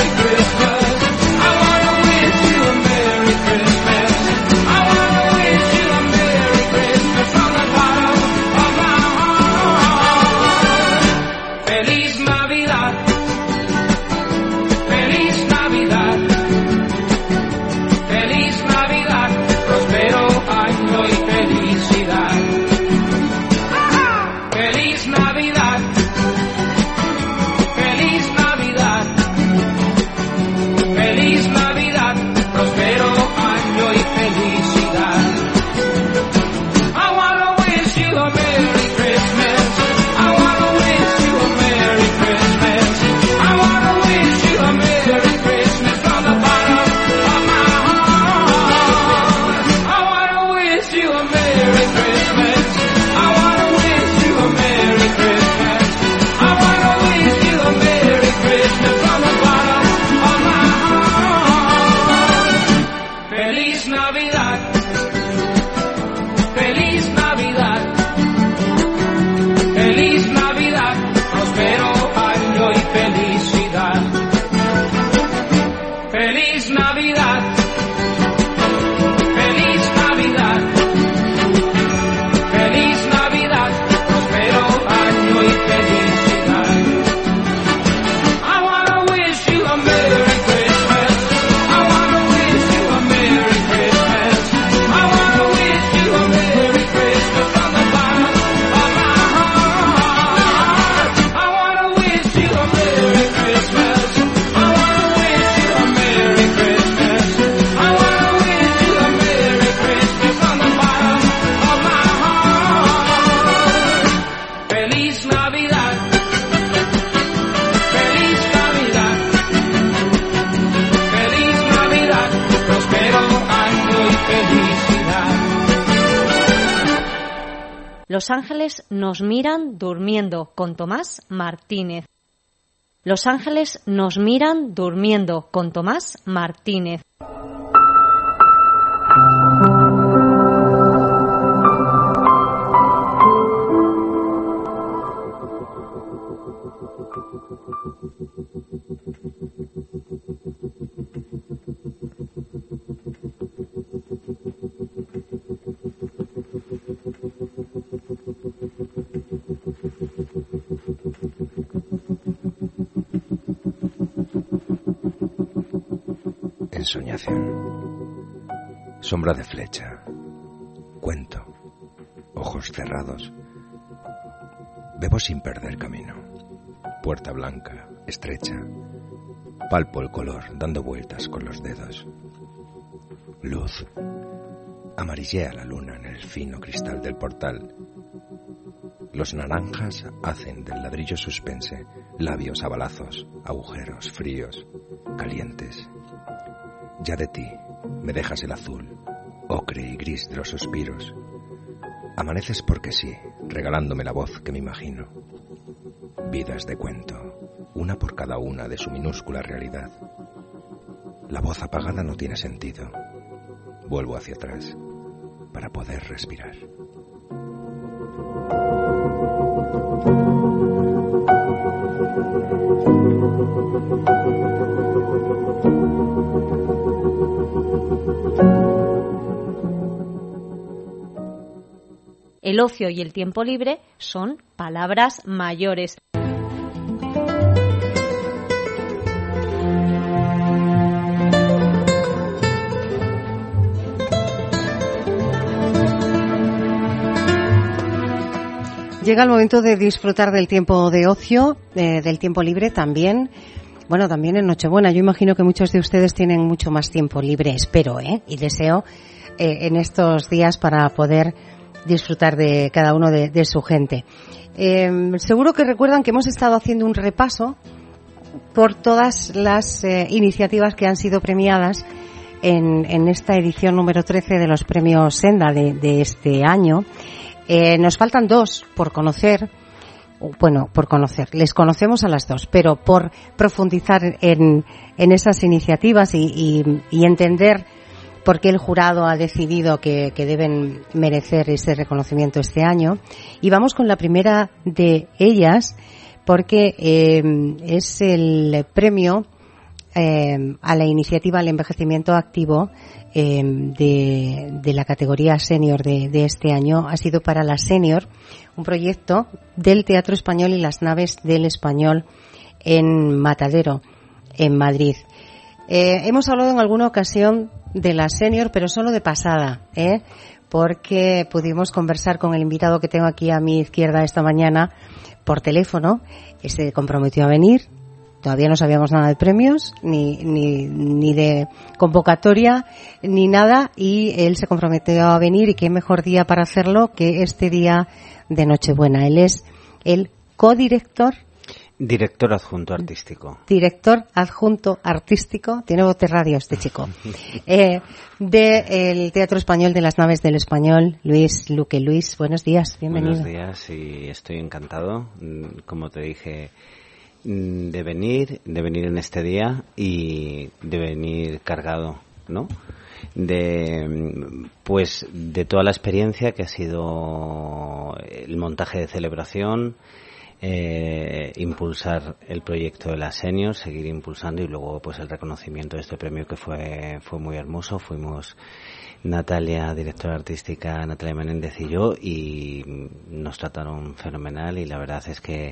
Speaker 2: Los ángeles nos miran durmiendo, con Tomás Martínez. Los ángeles nos miran durmiendo, con Tomás Martínez.
Speaker 10: Ensoñación. Sombra de flecha. Cuento. Ojos cerrados. Bebo sin perder camino. Puerta blanca, estrecha. Palpo el color, dando vueltas con los dedos. Luz. Amarillea la luna en el fino cristal del portal. Los naranjas hacen del ladrillo suspense labios a balazos, agujeros fríos, calientes. Ya de ti me dejas el azul, ocre y gris de los suspiros. Amaneces porque sí, regalándome la voz que me imagino. Vidas de cuento, una por cada una de su minúscula realidad. La voz apagada no tiene sentido. Vuelvo hacia atrás para poder respirar.
Speaker 2: El ocio y el tiempo libre son palabras mayores.
Speaker 1: Llega el momento de disfrutar del tiempo de ocio, eh, del tiempo libre también. Bueno, también en Nochebuena. Yo imagino que muchos de ustedes tienen mucho más tiempo libre, espero, ¿eh? Y deseo eh, en estos días para poder disfrutar de cada uno de, de su gente. Eh, seguro que recuerdan que hemos estado haciendo un repaso por todas las eh, iniciativas que han sido premiadas en, en esta edición número trece de los premios Senda de, de este año. Eh, nos faltan dos por conocer. Bueno, por conocer, les conocemos a las dos, pero por profundizar en, en esas iniciativas y, y, y entender por qué el jurado ha decidido que, que deben merecer ese reconocimiento este año. Y vamos con la primera de ellas, porque eh, es el premio eh, a la iniciativa al envejecimiento activo eh, de, de la categoría senior de, de este año. Ha sido para la senior, un proyecto del Teatro Español y las Naves del Español en Matadero, en Madrid. Eh, hemos hablado en alguna ocasión de la senior, pero solo de pasada, ¿eh? Porque pudimos conversar con el invitado que tengo aquí a mi izquierda esta mañana por teléfono. Se comprometió a venir. Todavía no sabíamos nada de premios, ni, ni, ni de convocatoria, ni nada, y él se comprometió a venir, y qué mejor día para hacerlo que este día de Nochebuena. Él es el codirector.
Speaker 11: Director adjunto artístico.
Speaker 1: Director adjunto artístico, tiene bote radio este chico, eh, del Teatro Español de las Naves del Español, Luis Luque. Luis, buenos días, bienvenido.
Speaker 11: Buenos días y estoy encantado, como te dije, de venir, de venir en este día y de venir cargado, ¿no? De, pues, de toda la experiencia que ha sido el montaje de celebración, Eh, impulsar el proyecto de la senior, seguir impulsando y luego pues el reconocimiento de este premio que fue fue muy hermoso. Fuimos Natalia, directora artística, Natalia Menéndez y yo, y nos trataron fenomenal, y la verdad es que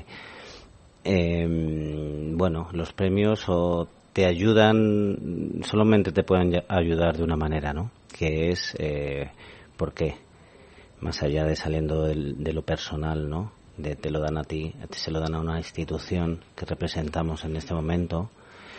Speaker 11: eh, bueno, los premios o te ayudan, solamente te pueden ayudar de una manera, ¿no? Que es eh, ¿por qué? Más allá de saliendo del, de lo personal, ¿no? De, te lo dan a ti, se lo dan a una institución que representamos en este momento,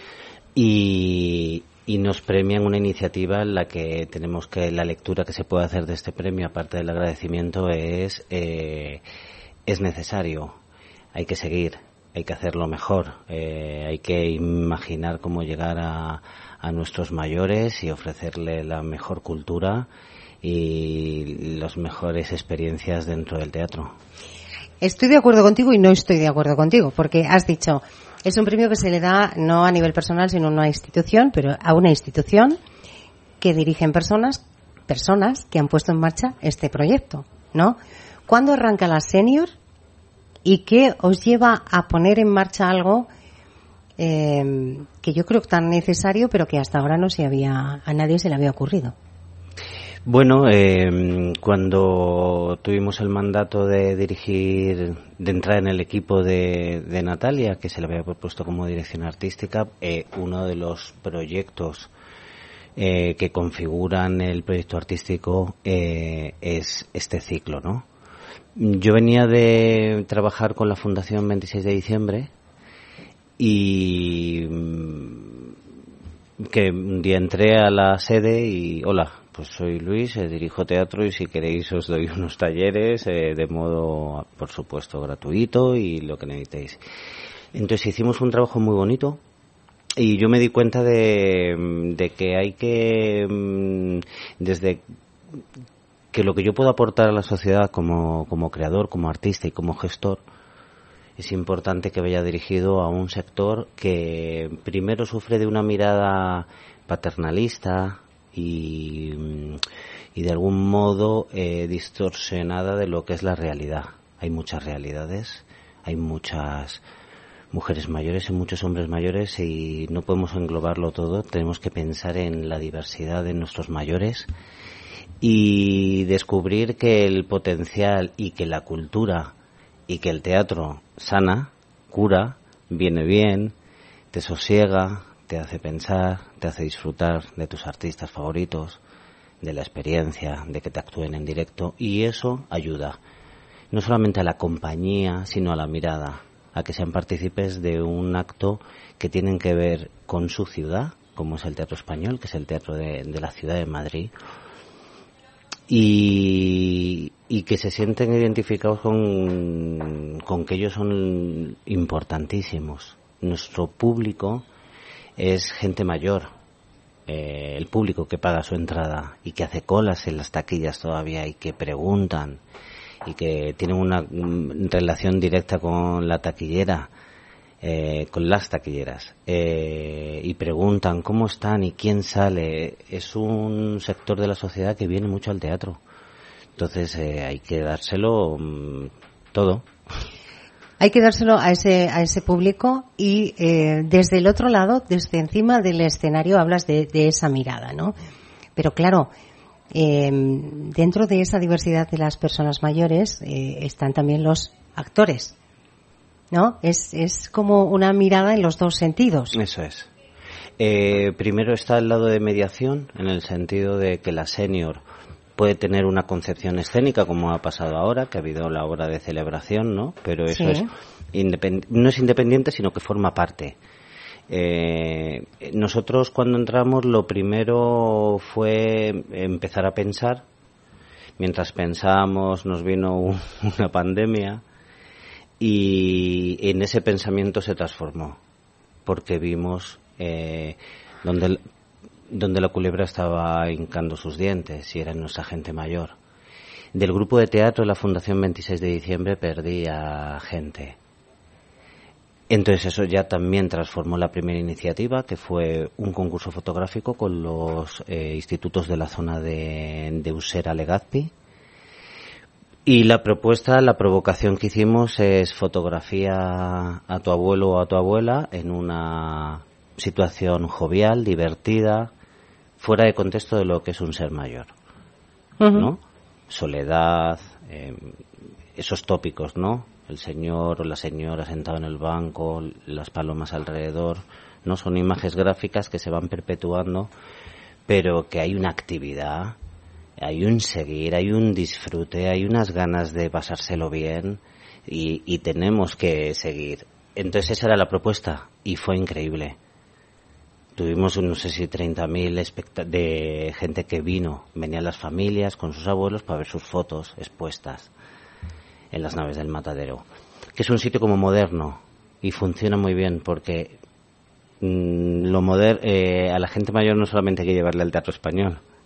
Speaker 11: y, y nos premian una iniciativa en la que tenemos que, la lectura que se puede hacer de este premio, aparte del agradecimiento, es eh, es necesario, hay que seguir, hay que hacerlo mejor, eh, hay que imaginar cómo llegar a, a nuestros mayores y ofrecerle la mejor cultura y las mejores experiencias dentro del teatro.
Speaker 1: Estoy de acuerdo contigo y no estoy de acuerdo contigo, porque has dicho, es un premio que se le da no a nivel personal, sino a una institución, pero a una institución que dirigen personas, personas que han puesto en marcha este proyecto, ¿no? ¿Cuándo arranca la Senior y qué os lleva a poner en marcha algo eh, que yo creo tan necesario, pero que hasta ahora no se había, a nadie se le había ocurrido?
Speaker 11: Bueno, eh, cuando tuvimos el mandato de dirigir, de entrar en el equipo de, de Natalia, que se le había propuesto como dirección artística, eh, uno de los proyectos eh, que configuran el proyecto artístico eh, es este ciclo, ¿no? Yo venía de trabajar con la Fundación veintiséis de diciembre y que un día entré a la sede y hola, pues soy Luis, eh, dirijo teatro y si queréis os doy unos talleres eh, de modo, por supuesto, gratuito y lo que necesitéis. Entonces hicimos un trabajo muy bonito y yo me di cuenta de, de que hay que, desde que lo que yo puedo aportar a la sociedad como, como creador, como artista y como gestor, es importante que vaya dirigido a un sector que primero sufre de una mirada paternalista y, y de algún modo eh, distorsionada de lo que es la realidad. Hay muchas realidades, hay muchas mujeres mayores y muchos hombres mayores y no podemos englobarlo todo. Tenemos que pensar en la diversidad de nuestros mayores y descubrir que el potencial y que la cultura y que el teatro sana, cura, viene bien, te sosiega, te hace pensar, te hace disfrutar de tus artistas favoritos, de la experiencia, de que te actúen en directo y eso ayuda no solamente a la compañía sino a la mirada, a que sean partícipes de un acto que tienen que ver con su ciudad, como es el Teatro Español, que es el teatro de, de la ciudad de Madrid, y, y que se sienten identificados con, con que ellos son importantísimos. Nuestro público es gente mayor, eh, el público que paga su entrada y que hace colas en las taquillas todavía y que preguntan y que tienen una mm, relación directa con la taquillera, eh, con las taquilleras, eh, y preguntan cómo están y quién sale. Es un sector de la sociedad que viene mucho al teatro. Entonces eh, hay que dárselo mm, todo.
Speaker 1: Hay que dárselo a ese a ese público y eh, desde el otro lado, desde encima del escenario, hablas de, de esa mirada, ¿no? Pero claro, eh, dentro de esa diversidad de las personas mayores eh, están también los actores, ¿no? Es es como una mirada en los dos sentidos.
Speaker 11: Eso es. Eh, primero está el lado de mediación, en el sentido de que la senior puede tener una concepción escénica, como ha pasado ahora, que ha habido la obra de celebración, ¿no? Pero eso sí. es independ- no es independiente, sino que forma parte. Eh, nosotros cuando entramos lo primero fue empezar a pensar. Mientras pensábamos nos vino un, una pandemia y en ese pensamiento se transformó, porque vimos eh, donde el, donde la culebra estaba hincando sus dientes y era nuestra gente mayor. Del grupo de teatro de la Fundación veintiséis de diciembre perdí a gente. Entonces eso ya también transformó la primera iniciativa, que fue un concurso fotográfico con los eh, institutos de la zona de, de Usera Legazpi. Y la propuesta, la provocación que hicimos es fotografía a tu abuelo o a tu abuela en una situación jovial, divertida, fuera de contexto de lo que es un ser mayor, uh-huh. ¿no? Soledad, eh, esos tópicos, ¿no? El señor o la señora sentado en el banco, las palomas alrededor, ¿no? Son imágenes gráficas que se van perpetuando, pero que hay una actividad, hay un seguir, hay un disfrute, hay unas ganas de pasárselo bien y, y tenemos que seguir. Entonces esa era la propuesta y fue increíble. Tuvimos, no sé si treinta mil espect- de gente que vino. Venían las familias con sus abuelos para ver sus fotos expuestas en las naves del matadero. Que es un sitio como moderno y funciona muy bien porque mmm, lo moder- eh, a la gente mayor no solamente hay que llevarle al Teatro Español,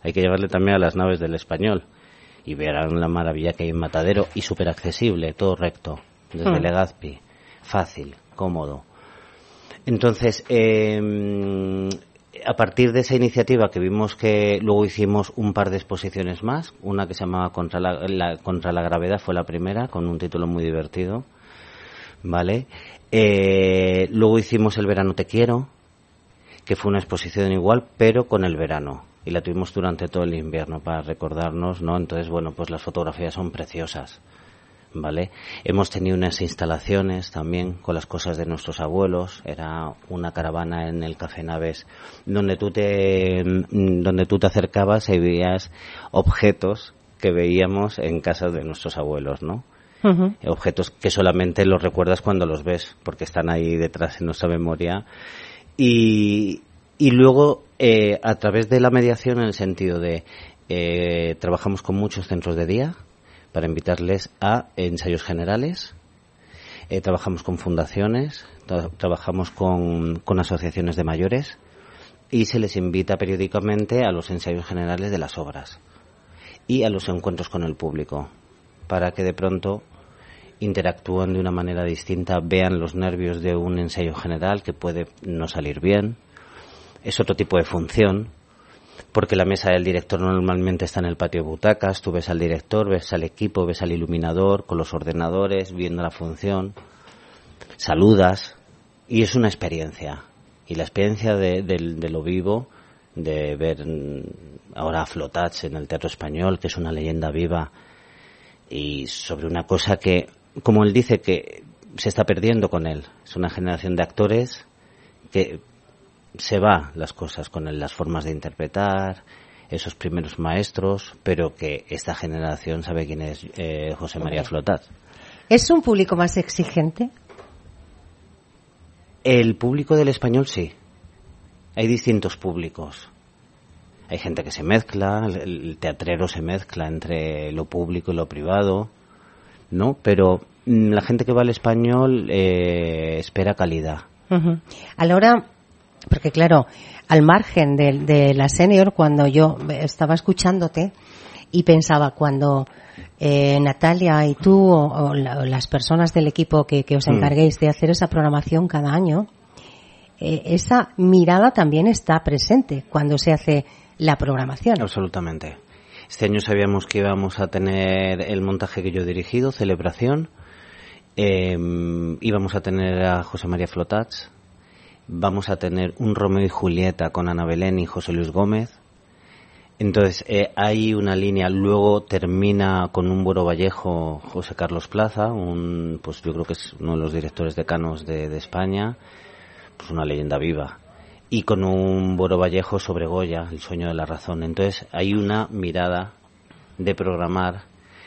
Speaker 11: hay que llevarle también a las naves del Español y verán la maravilla que hay en Matadero y súper accesible, todo recto, desde mm. Legazpi, fácil, cómodo. Entonces, eh, a partir de esa iniciativa que vimos que luego hicimos un par de exposiciones más, una que se llamaba Contra la, la, Contra la Gravedad fue la primera, con un título muy divertido, ¿vale? Eh, luego hicimos El Verano Te Quiero, que fue una exposición igual, pero con el verano. Y la tuvimos durante todo el invierno para recordarnos, ¿no? Entonces, bueno, pues las fotografías son preciosas, ¿vale? Hemos tenido unas instalaciones también con las cosas de nuestros abuelos. Era una caravana en el Café Naves donde tú te, donde tú te acercabas y veías objetos que veíamos en casas de nuestros abuelos, ¿no? Uh-huh. Objetos que solamente los recuerdas cuando los ves, porque están ahí detrás en nuestra memoria. Y, y luego, eh, a través de la mediación, en el sentido de eh, trabajamos con muchos centros de día para invitarles a ensayos generales, eh, trabajamos con fundaciones, tra- trabajamos con, con asociaciones de mayores y se les invita periódicamente a los ensayos generales de las obras y a los encuentros con el público, para que de pronto interactúen de una manera distinta, vean los nervios de un ensayo general que puede no salir bien. Es otro tipo de función, porque la mesa del director normalmente está en el patio de butacas, tú ves al director, ves al equipo, ves al iluminador con los ordenadores, viendo la función, saludas, y es una experiencia. Y la experiencia de, de, de lo vivo, de ver ahora a Flotats en el Teatro Español, que es una leyenda viva, y sobre una cosa que, como él dice, que se está perdiendo con él. Es una generación de actores que se va las cosas con él, las formas de interpretar, esos primeros maestros, pero que esta generación sabe quién es eh, José María Flotats.
Speaker 1: ¿Es un público más exigente?
Speaker 11: El público del Español sí. Hay distintos públicos. Hay gente que se mezcla, el teatrero se mezcla entre lo público y lo privado, ¿no? Pero la gente que va al Español eh, espera calidad.
Speaker 1: Uh-huh. A la hora, porque claro, al margen de, de la senior, cuando yo estaba escuchándote y pensaba cuando eh, Natalia y tú o, o, la, o las personas del equipo que, que os encarguéis mm. de hacer esa programación cada año, eh, esa mirada también está presente cuando se hace la programación.
Speaker 11: Absolutamente. Este año sabíamos que íbamos a tener el montaje que yo he dirigido, Celebración. Eh, íbamos a tener a José María Flotats. Vamos a tener un Romeo y Julieta con Ana Belén y José Luis Gómez. Entonces, eh, hay una línea. Luego termina con un Buero Vallejo, José Carlos Plaza, un, pues yo creo que es uno de los directores decanos de, de España, pues una leyenda viva. Y con un Buero Vallejo sobre Goya, El sueño de la razón. Entonces hay una mirada de programar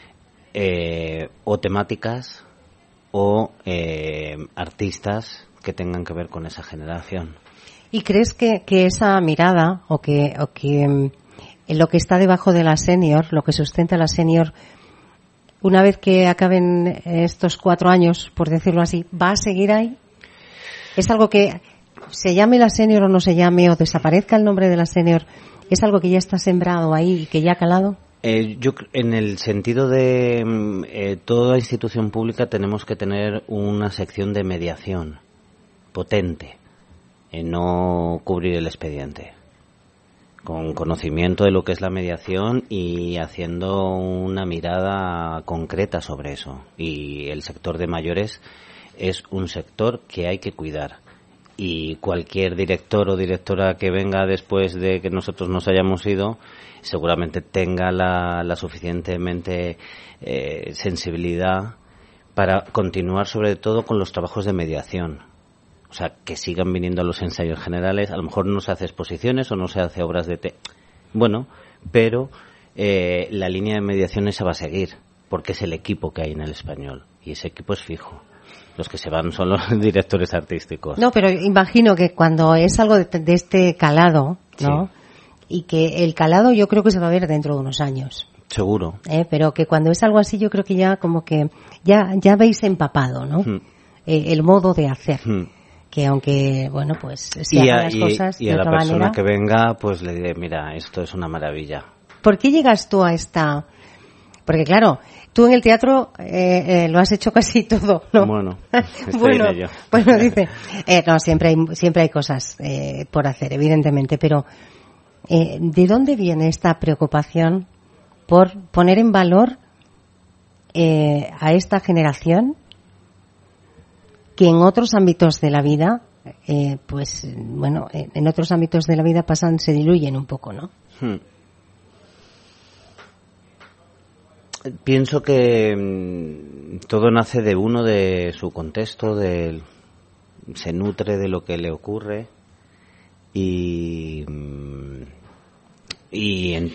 Speaker 11: eh, o temáticas o eh, artistas que tengan que ver con esa generación.
Speaker 1: ¿Y crees que, que esa mirada o que, o que en lo que está debajo de la senior, lo que sustenta la senior, una vez que acaben estos cuatro años, por decirlo así, va a seguir ahí? ¿Es algo que se llame la senior o no se llame, o desaparezca el nombre de la senior, es algo que ya está sembrado ahí y que ya ha calado?
Speaker 11: Eh, yo, en el sentido de eh, toda institución pública tenemos que tener una sección de mediación potente, en no cubrir el expediente, con conocimiento de lo que es la mediación y haciendo una mirada concreta sobre eso. Y el sector de mayores es un sector que hay que cuidar. Y cualquier director o directora que venga después de que nosotros nos hayamos ido, seguramente tenga la, la suficientemente eh, sensibilidad para continuar sobre todo con los trabajos de mediación. O sea, que sigan viniendo a los ensayos generales. A lo mejor no se hace exposiciones o no se hace obras de te... Bueno, pero eh, la línea de mediación esa va a seguir, porque es el equipo que hay en el Español. Y ese equipo es fijo. Los que se van son los directores artísticos.
Speaker 1: No, pero imagino que cuando es algo de, de este calado, ¿no? Sí. Y que el calado yo creo que se va a ver dentro de unos años.
Speaker 11: Seguro.
Speaker 1: ¿Eh? Pero que cuando es algo así yo creo que ya como que ya ya veis empapado, ¿no? Hmm. Eh, el modo de hacer. Hmm. que aunque, bueno, pues se hagan las
Speaker 11: y,
Speaker 1: cosas
Speaker 11: y
Speaker 1: de
Speaker 11: a la
Speaker 1: otra
Speaker 11: persona
Speaker 1: manera.
Speaker 11: que venga, pues le diré, mira, esto es una maravilla.
Speaker 1: ¿Por qué llegas tú a esta...? Porque claro, tú en el teatro eh, eh, lo has hecho casi todo, ¿no?
Speaker 11: Bueno, estoy
Speaker 1: bueno,
Speaker 11: en ello.
Speaker 1: bueno, dice, eh, no, siempre hay, siempre hay cosas eh, por hacer, evidentemente, pero eh, ¿de dónde viene esta preocupación por poner en valor eh, a esta generación que en otros ámbitos de la vida, eh, pues, bueno, en otros ámbitos de la vida pasan, se diluyen un poco, ¿no?
Speaker 11: Hmm. Pienso que mmm, todo nace de uno, de su contexto, de, se nutre de lo que le ocurre y y, en,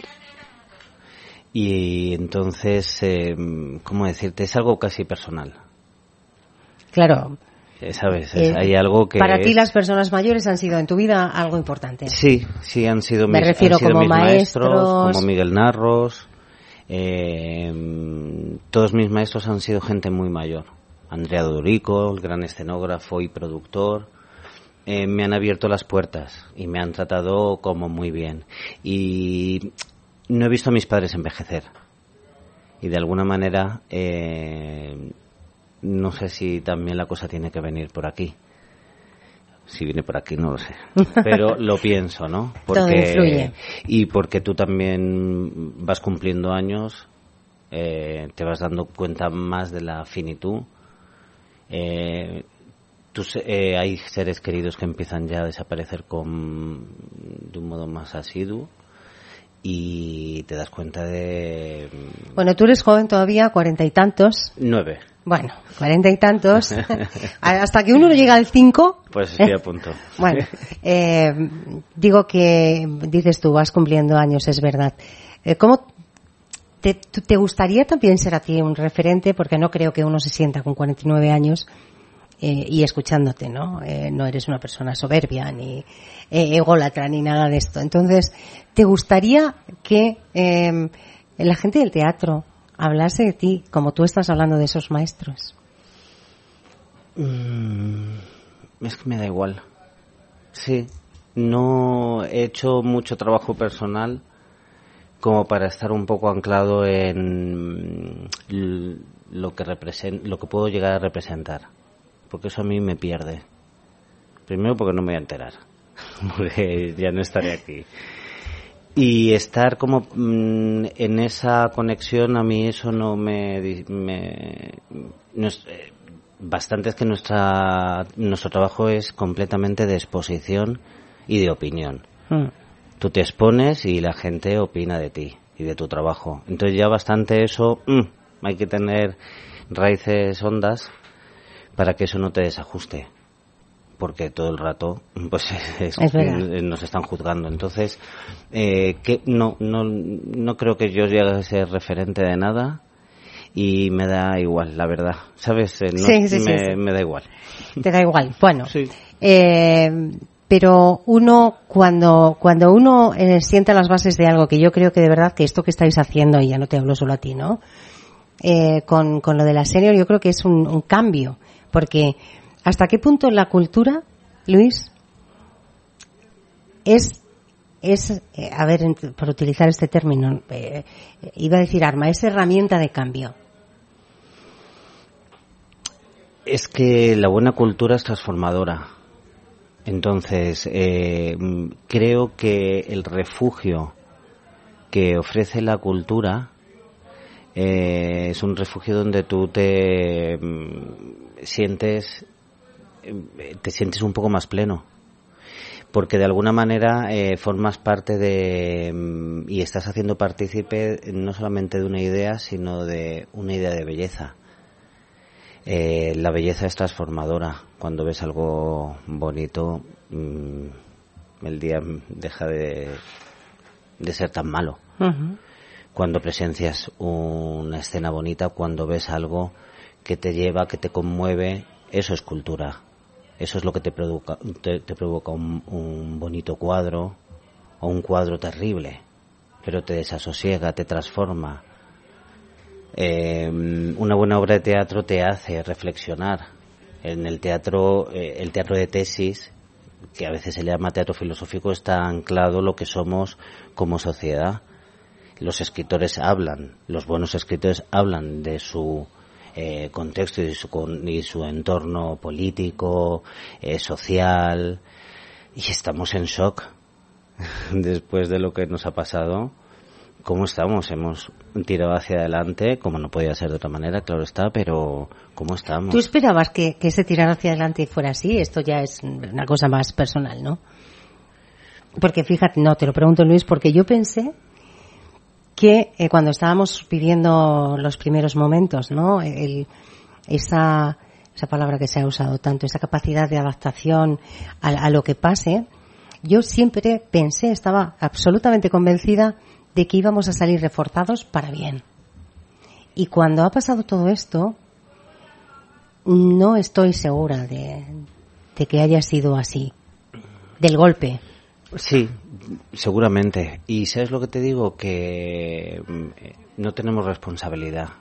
Speaker 11: y entonces, eh, ¿cómo decirte? Es algo casi personal.
Speaker 1: Claro.
Speaker 11: ¿Sabes?
Speaker 1: Eh,
Speaker 11: Hay algo que
Speaker 1: para
Speaker 11: es...
Speaker 1: ti las personas mayores han sido en tu vida algo importante.
Speaker 11: Sí, sí, han sido
Speaker 1: Me
Speaker 11: mis,
Speaker 1: refiero
Speaker 11: han sido
Speaker 1: como
Speaker 11: mis maestros,
Speaker 1: maestros,
Speaker 11: como Miguel Narros. Eh, todos mis maestros han sido gente muy mayor. Andrea Dorico, el gran escenógrafo y productor, eh, me han abierto las puertas y me han tratado como muy bien. Y no he visto a mis padres envejecer. Y de alguna manera, eh, no sé si también la cosa tiene que venir por aquí. Si viene por aquí no lo sé, pero lo pienso, ¿no? Porque,
Speaker 1: todo influye.
Speaker 11: Y porque tú también vas cumpliendo años, eh, te vas dando cuenta más de la finitud. Eh, tú, eh, hay seres queridos que empiezan ya a desaparecer con, de un modo más asiduo y te das cuenta de...
Speaker 1: Bueno, tú eres joven todavía, cuarenta y tantos.
Speaker 11: Nueve.
Speaker 1: Bueno, cuarenta y tantos. Hasta que uno no llega al cinco.
Speaker 11: Pues estoy a punto.
Speaker 1: Bueno, eh, digo que, dices tú, vas cumpliendo años, es verdad. Eh, ¿Cómo te, te gustaría también ser a ti un referente? Porque no creo que uno se sienta con cuarenta y nueve años eh, y escuchándote, ¿no? Eh, no eres una persona soberbia, ni eh, ególatra, ni nada de esto. Entonces, ¿te gustaría que eh, la gente del teatro hablase de ti como tú estás hablando de esos maestros?
Speaker 11: Mm, es que me da igual. Sí, no he hecho mucho trabajo personal como para estar un poco anclado en lo que represent, lo que puedo llegar a representar, porque eso a mí me pierde. Primero porque no me voy a enterar, porque ya no estaré aquí. Y estar como mmm, en esa conexión, a mí eso no me... me no es, eh, bastante es que nuestra nuestro trabajo es completamente de exposición y de opinión. Mm. Tú te expones y la gente opina de ti y de tu trabajo. Entonces ya bastante eso, mmm, hay que tener raíces hondas para que eso no te desajuste. Porque todo el rato pues es, es nos están juzgando. Entonces eh, que no no no creo que yo llegue a ser referente de nada y me da igual, la verdad, ¿sabes? Eh, no,
Speaker 1: sí, sí,
Speaker 11: me,
Speaker 1: sí, sí.
Speaker 11: me da igual.
Speaker 1: Te da igual. Bueno,
Speaker 11: sí.
Speaker 1: eh, pero uno cuando cuando uno eh, sienta las bases de algo, que yo creo que de verdad que esto que estáis haciendo, y ya no te hablo solo a ti, ¿no? Eh, con con lo de la senior, yo creo que es un, un cambio, porque ¿hasta qué punto la cultura, Luis, es, es eh, a ver, por utilizar este término, eh, iba a decir arma, es herramienta de cambio?
Speaker 11: Es que la buena cultura es transformadora. Entonces, eh, creo que el refugio que ofrece la cultura eh, es un refugio donde tú te mm, sientes te sientes un poco más pleno, porque de alguna manera eh, formas parte de y estás haciendo partícipe no solamente de una idea, sino de una idea de belleza. Eh, la belleza es transformadora. Cuando ves algo bonito, mmm, el día deja de, de ser tan malo. Uh-huh. Cuando presencias una escena bonita, cuando ves algo que te lleva, que te conmueve, eso es cultura. Eso es lo que te provoca, te, te provoca un, un bonito cuadro o un cuadro terrible, pero te desasosiega, te transforma. Eh, una buena obra de teatro te hace reflexionar En el teatro, eh, el teatro de tesis, que a veces se le llama teatro filosófico, está anclado lo que somos como sociedad. Los escritores hablan, los buenos escritores hablan de su eh, contexto y de su, y su entorno político, eh, social, y estamos en shock después de lo que nos ha pasado. ¿Cómo estamos? Hemos tirado hacia adelante, como no podía ser de otra manera, claro está, pero ¿cómo estamos?
Speaker 1: ¿Tú esperabas que, que ese tirar hacia adelante fuera así? Esto ya es una cosa más personal, ¿no? Porque fíjate, no, te lo pregunto, Luis, porque yo pensé que eh, cuando estábamos viviendo los primeros momentos, ¿no? El, esa, esa palabra que se ha usado tanto, esa capacidad de adaptación a, a lo que pase, yo siempre pensé, estaba absolutamente convencida de que íbamos a salir reforzados para bien. Y cuando ha pasado todo esto, no estoy segura de, de que haya sido así, del golpe.
Speaker 11: Sí, seguramente. Y ¿sabes lo que te digo? Que no tenemos responsabilidad.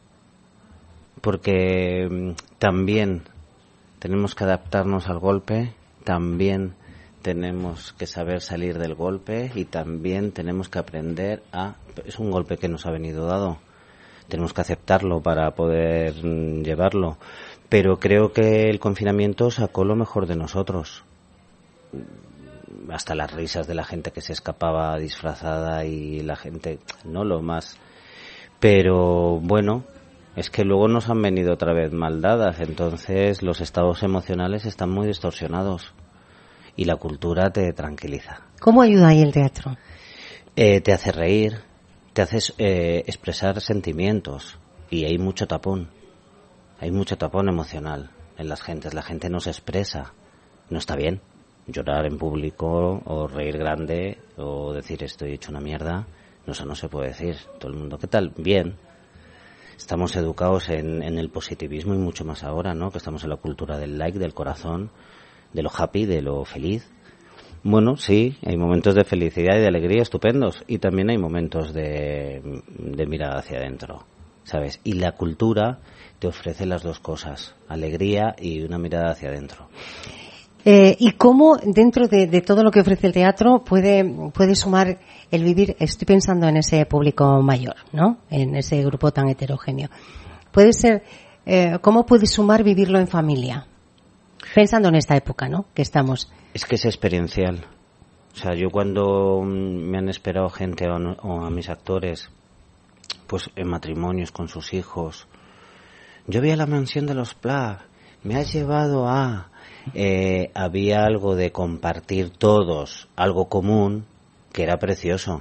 Speaker 11: Porque también tenemos que adaptarnos al golpe, también tenemos que saber salir del golpe y también tenemos que aprender a... Es un golpe que nos ha venido dado. Tenemos que aceptarlo para poder llevarlo. Pero creo que el confinamiento sacó lo mejor de nosotros. Hasta las risas de la gente que se escapaba disfrazada y la gente... No lo más. Pero bueno, es que luego nos han venido otra vez mal dadas. Entonces los estados emocionales están muy distorsionados. Y la cultura te tranquiliza.
Speaker 1: ¿Cómo ayuda ahí el teatro?
Speaker 11: Eh, te hace reír, te hace eh, expresar sentimientos. Y hay mucho tapón. Hay mucho tapón emocional en las gentes. La gente no se expresa. No está bien llorar en público o reír grande o decir estoy hecho una mierda. No, eso no se puede decir. Todo el mundo, ¿qué tal? Bien. Estamos educados en, en el positivismo y mucho más ahora, ¿no? Que estamos en la cultura del like, del corazón, de lo happy, de lo feliz. Bueno, sí, hay momentos de felicidad y de alegría estupendos y también hay momentos de, de mirar hacia adentro, ¿sabes? Y la cultura te ofrece las dos cosas, alegría y una mirada hacia adentro.
Speaker 1: Eh, ¿Y cómo dentro de, de todo lo que ofrece el teatro puede, puede sumar el vivir? Estoy pensando en ese público mayor, ¿no? En ese grupo tan heterogéneo. Puede ser, eh, ¿cómo puede sumar vivirlo en familia? Pensando en esta época, ¿no? Que estamos.
Speaker 11: Es que es experiencial. O sea, yo cuando me han esperado gente o, no, o a mis actores, pues en matrimonios con sus hijos, yo vi a la mansión de los Pla, me has llevado a... Eh, había algo de compartir todos, algo común, que era precioso.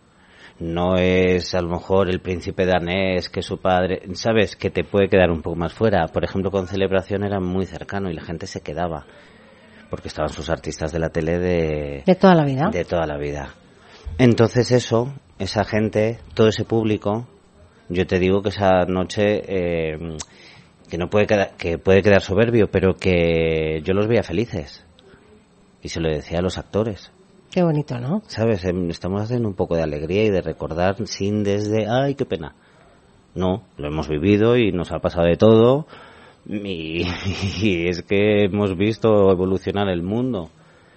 Speaker 11: No es a lo mejor el príncipe danés que su padre, sabes, que te puede quedar un poco más fuera. Por ejemplo, con Celebración era muy cercano y la gente se quedaba porque estaban sus artistas de la tele de
Speaker 1: de toda la vida.
Speaker 11: De toda la vida. Entonces eso, esa gente, todo ese público, yo te digo que esa noche eh, que no puede quedar, que puede quedar soberbio, pero que yo los veía felices y se lo decía a los actores.
Speaker 1: Qué bonito, ¿no?
Speaker 11: ¿Sabes? Estamos haciendo un poco de alegría y de recordar sin desde, ay, qué pena. No, lo hemos vivido y nos ha pasado de todo y, y es que hemos visto evolucionar el mundo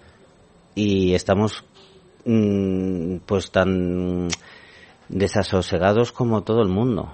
Speaker 11: y estamos mmm, pues tan desasosegados como todo el mundo.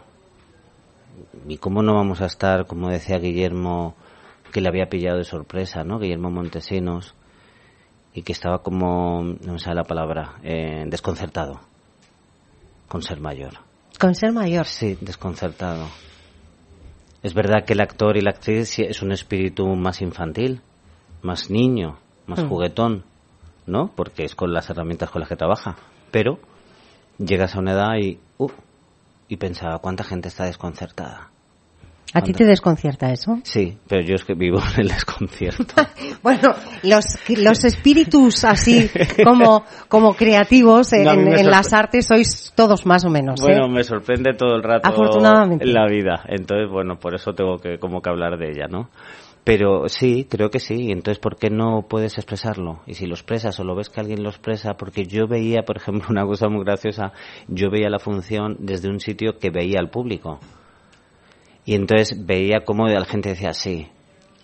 Speaker 11: ¿Y cómo no vamos a estar, como decía Guillermo, que le había pillado de sorpresa, ¿no? Guillermo Montesinos, y que estaba como, no me sale la palabra, eh, desconcertado con ser mayor.
Speaker 1: ¿Con ser mayor?
Speaker 11: Sí, desconcertado. Es verdad que el actor y la actriz es un espíritu más infantil, más niño, más mm. juguetón, ¿no? Porque es con las herramientas con las que trabaja. Pero llegas a una edad y, uh, y pensaba, ¿cuánta gente está desconcertada?
Speaker 1: ¿A ti te desconcierta eso?
Speaker 11: Sí, pero yo es que vivo en el desconcierto.
Speaker 1: Bueno, los los espíritus así como como creativos en, no, en las artes sois todos más o menos.
Speaker 11: Bueno,
Speaker 1: ¿eh?
Speaker 11: Me sorprende todo el rato
Speaker 1: Afortunadamente.
Speaker 11: La vida. Entonces, bueno, por eso tengo que como que hablar de ella, ¿no? Pero sí, creo que sí. Entonces, ¿por qué no puedes expresarlo? Y si lo expresas o lo ves que alguien lo expresa, porque yo veía, por ejemplo, una cosa muy graciosa, yo veía la función desde un sitio que veía al público. Y entonces veía cómo la gente decía, sí,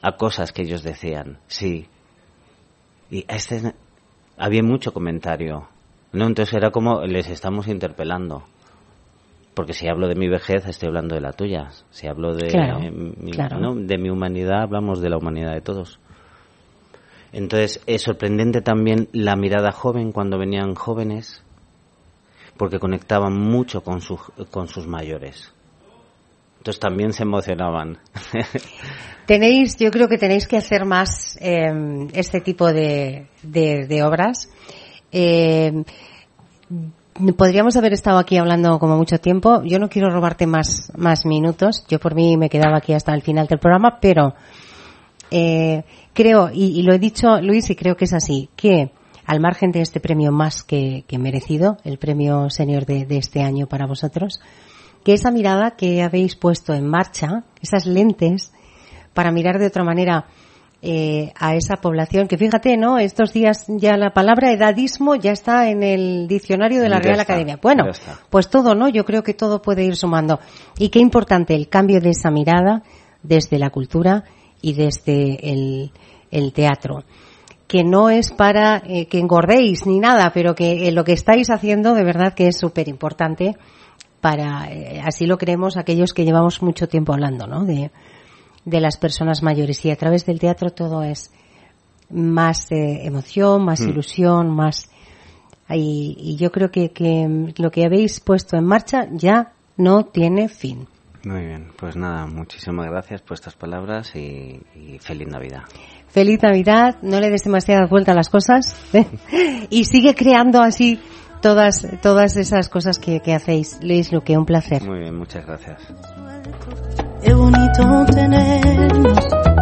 Speaker 11: a cosas que ellos decían, sí. Y este había mucho comentario, ¿no? Entonces era como les estamos interpelando. Porque si hablo de mi vejez, estoy hablando de la tuya. Si hablo de,
Speaker 1: claro,
Speaker 11: eh, mi,
Speaker 1: claro.
Speaker 11: ¿no? de mi humanidad, hablamos de la humanidad de todos. Entonces es sorprendente también la mirada joven cuando venían jóvenes, porque conectaban mucho con, su, con sus mayores. Entonces también se emocionaban.
Speaker 1: Tenéis, yo creo que tenéis que hacer más eh, este tipo de, de, de obras. Eh, podríamos haber estado aquí hablando como mucho tiempo. Yo no quiero robarte más, más minutos. Yo por mí me quedaba aquí hasta el final del programa, pero eh, creo, y, y lo he dicho, Luis, y creo que es así, que al margen de este premio más que, que merecido, el premio senior de, de este año para vosotros, que esa mirada que habéis puesto en marcha, esas lentes para mirar de otra manera eh, a esa población, que fíjate, ¿no? Estos días ya la palabra edadismo ya está en el diccionario de la
Speaker 11: Ya
Speaker 1: Real
Speaker 11: está,
Speaker 1: Academia. Bueno, pues todo, ¿no? Yo creo que todo puede ir sumando. Y qué importante el cambio de esa mirada desde la cultura y desde el, el teatro. Que no es para eh, que engordéis ni nada, pero que eh, lo que estáis haciendo de verdad que es súper importante para, eh, así lo creemos aquellos que llevamos mucho tiempo hablando, ¿no? De, de las personas mayores, y a través del teatro todo es más eh, emoción, más mm. ilusión, más, y, y yo creo que, que lo que habéis puesto en marcha ya no tiene fin.
Speaker 11: Muy bien, pues nada, muchísimas gracias por estas palabras y, y feliz Navidad.
Speaker 1: Feliz Navidad, no le des demasiada vuelta a las cosas, ¿eh? Y sigue creando así todas todas esas cosas que, que hacéis. Luis Luque, un placer.
Speaker 11: Muy bien, muchas gracias.
Speaker 8: Qué bonito tenernos.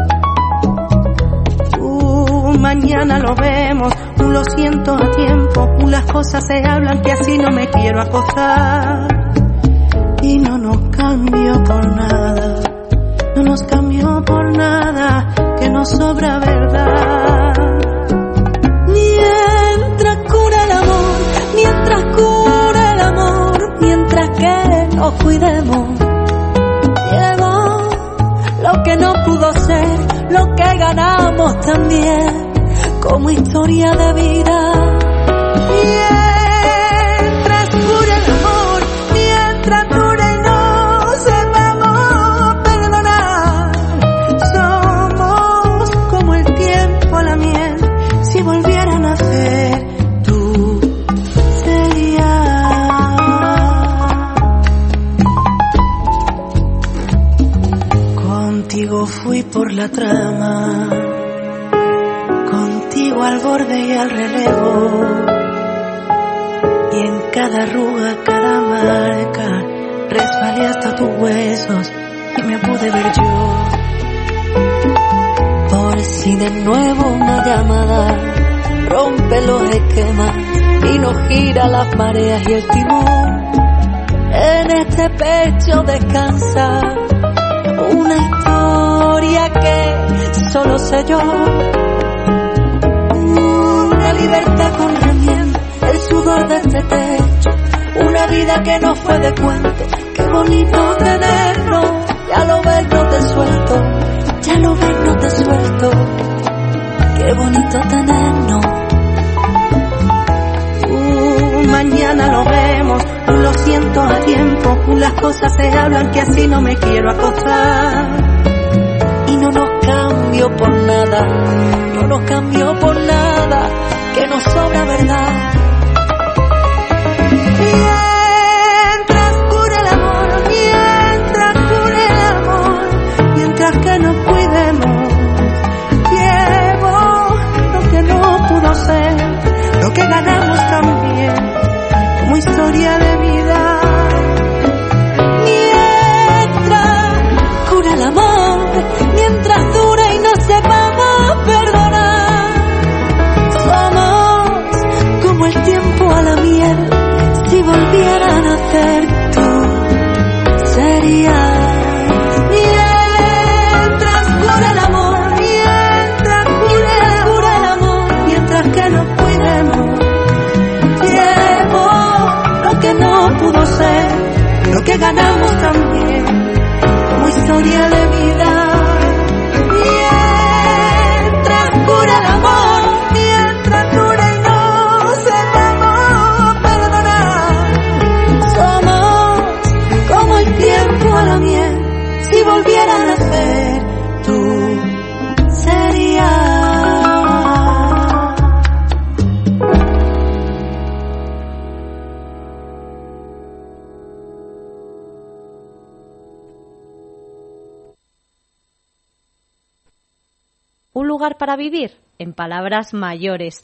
Speaker 8: Uh, mañana lo vemos. Uh, lo siento a tiempo. Uh, las cosas se hablan que así no me quiero acostar. Y no nos cambió por nada. No nos cambió por nada. Que nos sobra verdad. Mientras cura el amor, mientras cura el amor, mientras que nos cuidemos. Llevo lo que no pudo ser, lo que ganamos también, como historia de vida. Mientras cura el amor, mientras dure y no sepamos perdonar, somos como el tiempo a la miel, si volviera a nacer tú serías. Contigo fui por la trama, contigo al borde y al relevo, y en cada arruga, cada marca, resbalé hasta tus huesos y me pude ver yo. Por si de nuevo una llamada rompe los esquemas y nos gira las mareas y el timón, en este pecho descansa una historia que solo sé yo. Una libertad con remiendo, el sudor de este techo, una vida que no fue de cuento. Qué bonito tenernos, ya lo ves, no te suelto, ya lo ves, no te suelto. Qué bonito tenernos. Uh, mañana lo vemos, uh, lo siento a tiempo, uh, las cosas se hablan que así no me quiero acostar. Y no nos cambió por nada, no nos cambió por nada, que nos sobra verdad. Mientras cure el amor, mientras cure el amor, mientras que nos cuidemos, llevo lo que no pudo ser, lo que ganamos también, como historia de vida. Mientras cura el amor, mientras dure y no sepamos perdonar, somos como el tiempo a la miel, si volviera a nacer tú serías. Mientras cura el amor, mientras cura el amor, mientras que nos cuidemos, llevo lo que no
Speaker 2: ¿Un lugar para vivir? En palabras mayores.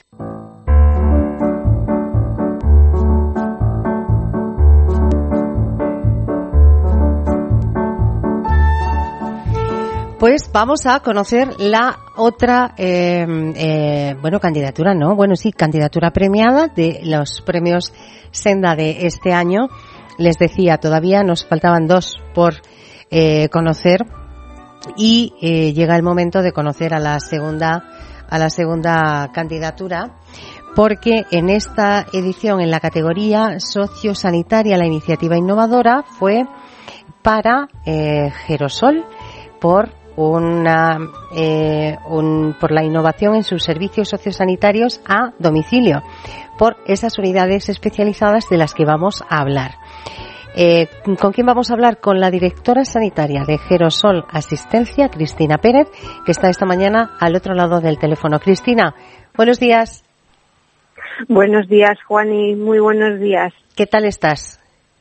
Speaker 1: Pues vamos a conocer la otra, eh, eh, bueno, candidatura, ¿no? Bueno, sí, candidatura premiada de los premios Senda de este año. Les decía, todavía nos faltaban dos por eh, conocer y eh, llega el momento de conocer a la segunda, a la segunda candidatura, porque en esta edición, en la categoría sociosanitaria, la iniciativa innovadora fue para eh, Gerosol por una eh, un, por la innovación en sus servicios sociosanitarios a domicilio, por esas unidades especializadas de las que vamos a hablar. Eh, ¿Con quién vamos a hablar? Con la directora sanitaria de Gerosol Asistencia, Cristina Pérez, que está esta mañana al otro lado del teléfono. Cristina, buenos días.
Speaker 12: Buenos días, Juani, muy buenos días.
Speaker 1: ¿Qué tal estás?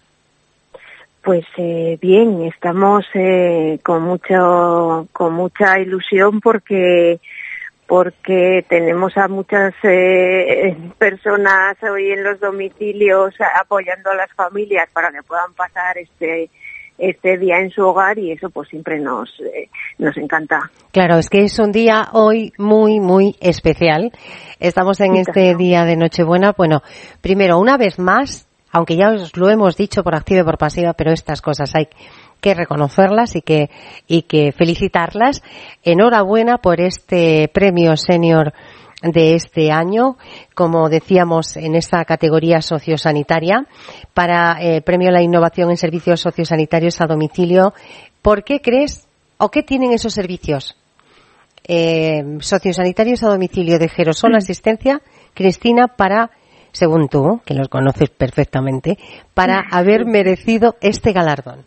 Speaker 12: Pues eh, bien, estamos eh, con mucho, con mucha ilusión porque porque tenemos a muchas eh, personas hoy en los domicilios apoyando a las familias para que puedan pasar este este día en su hogar, y eso pues siempre nos eh, nos encanta.
Speaker 1: Claro, es que es un día hoy muy, muy especial. Estamos en este día de Nochebuena. Bueno, primero, una vez más, aunque ya os lo hemos dicho por activa y por pasiva, pero estas cosas hay que reconocerlas y que y que felicitarlas. Enhorabuena por este premio senior de este año, como decíamos, en esta categoría sociosanitaria, para el eh, premio a la innovación en servicios sociosanitarios a domicilio. ¿Por qué crees o qué tienen esos servicios eh, sociosanitarios a domicilio de Gerosol Asistencia, Cristina, para, según tú, que los conoces perfectamente, para haber merecido este galardón?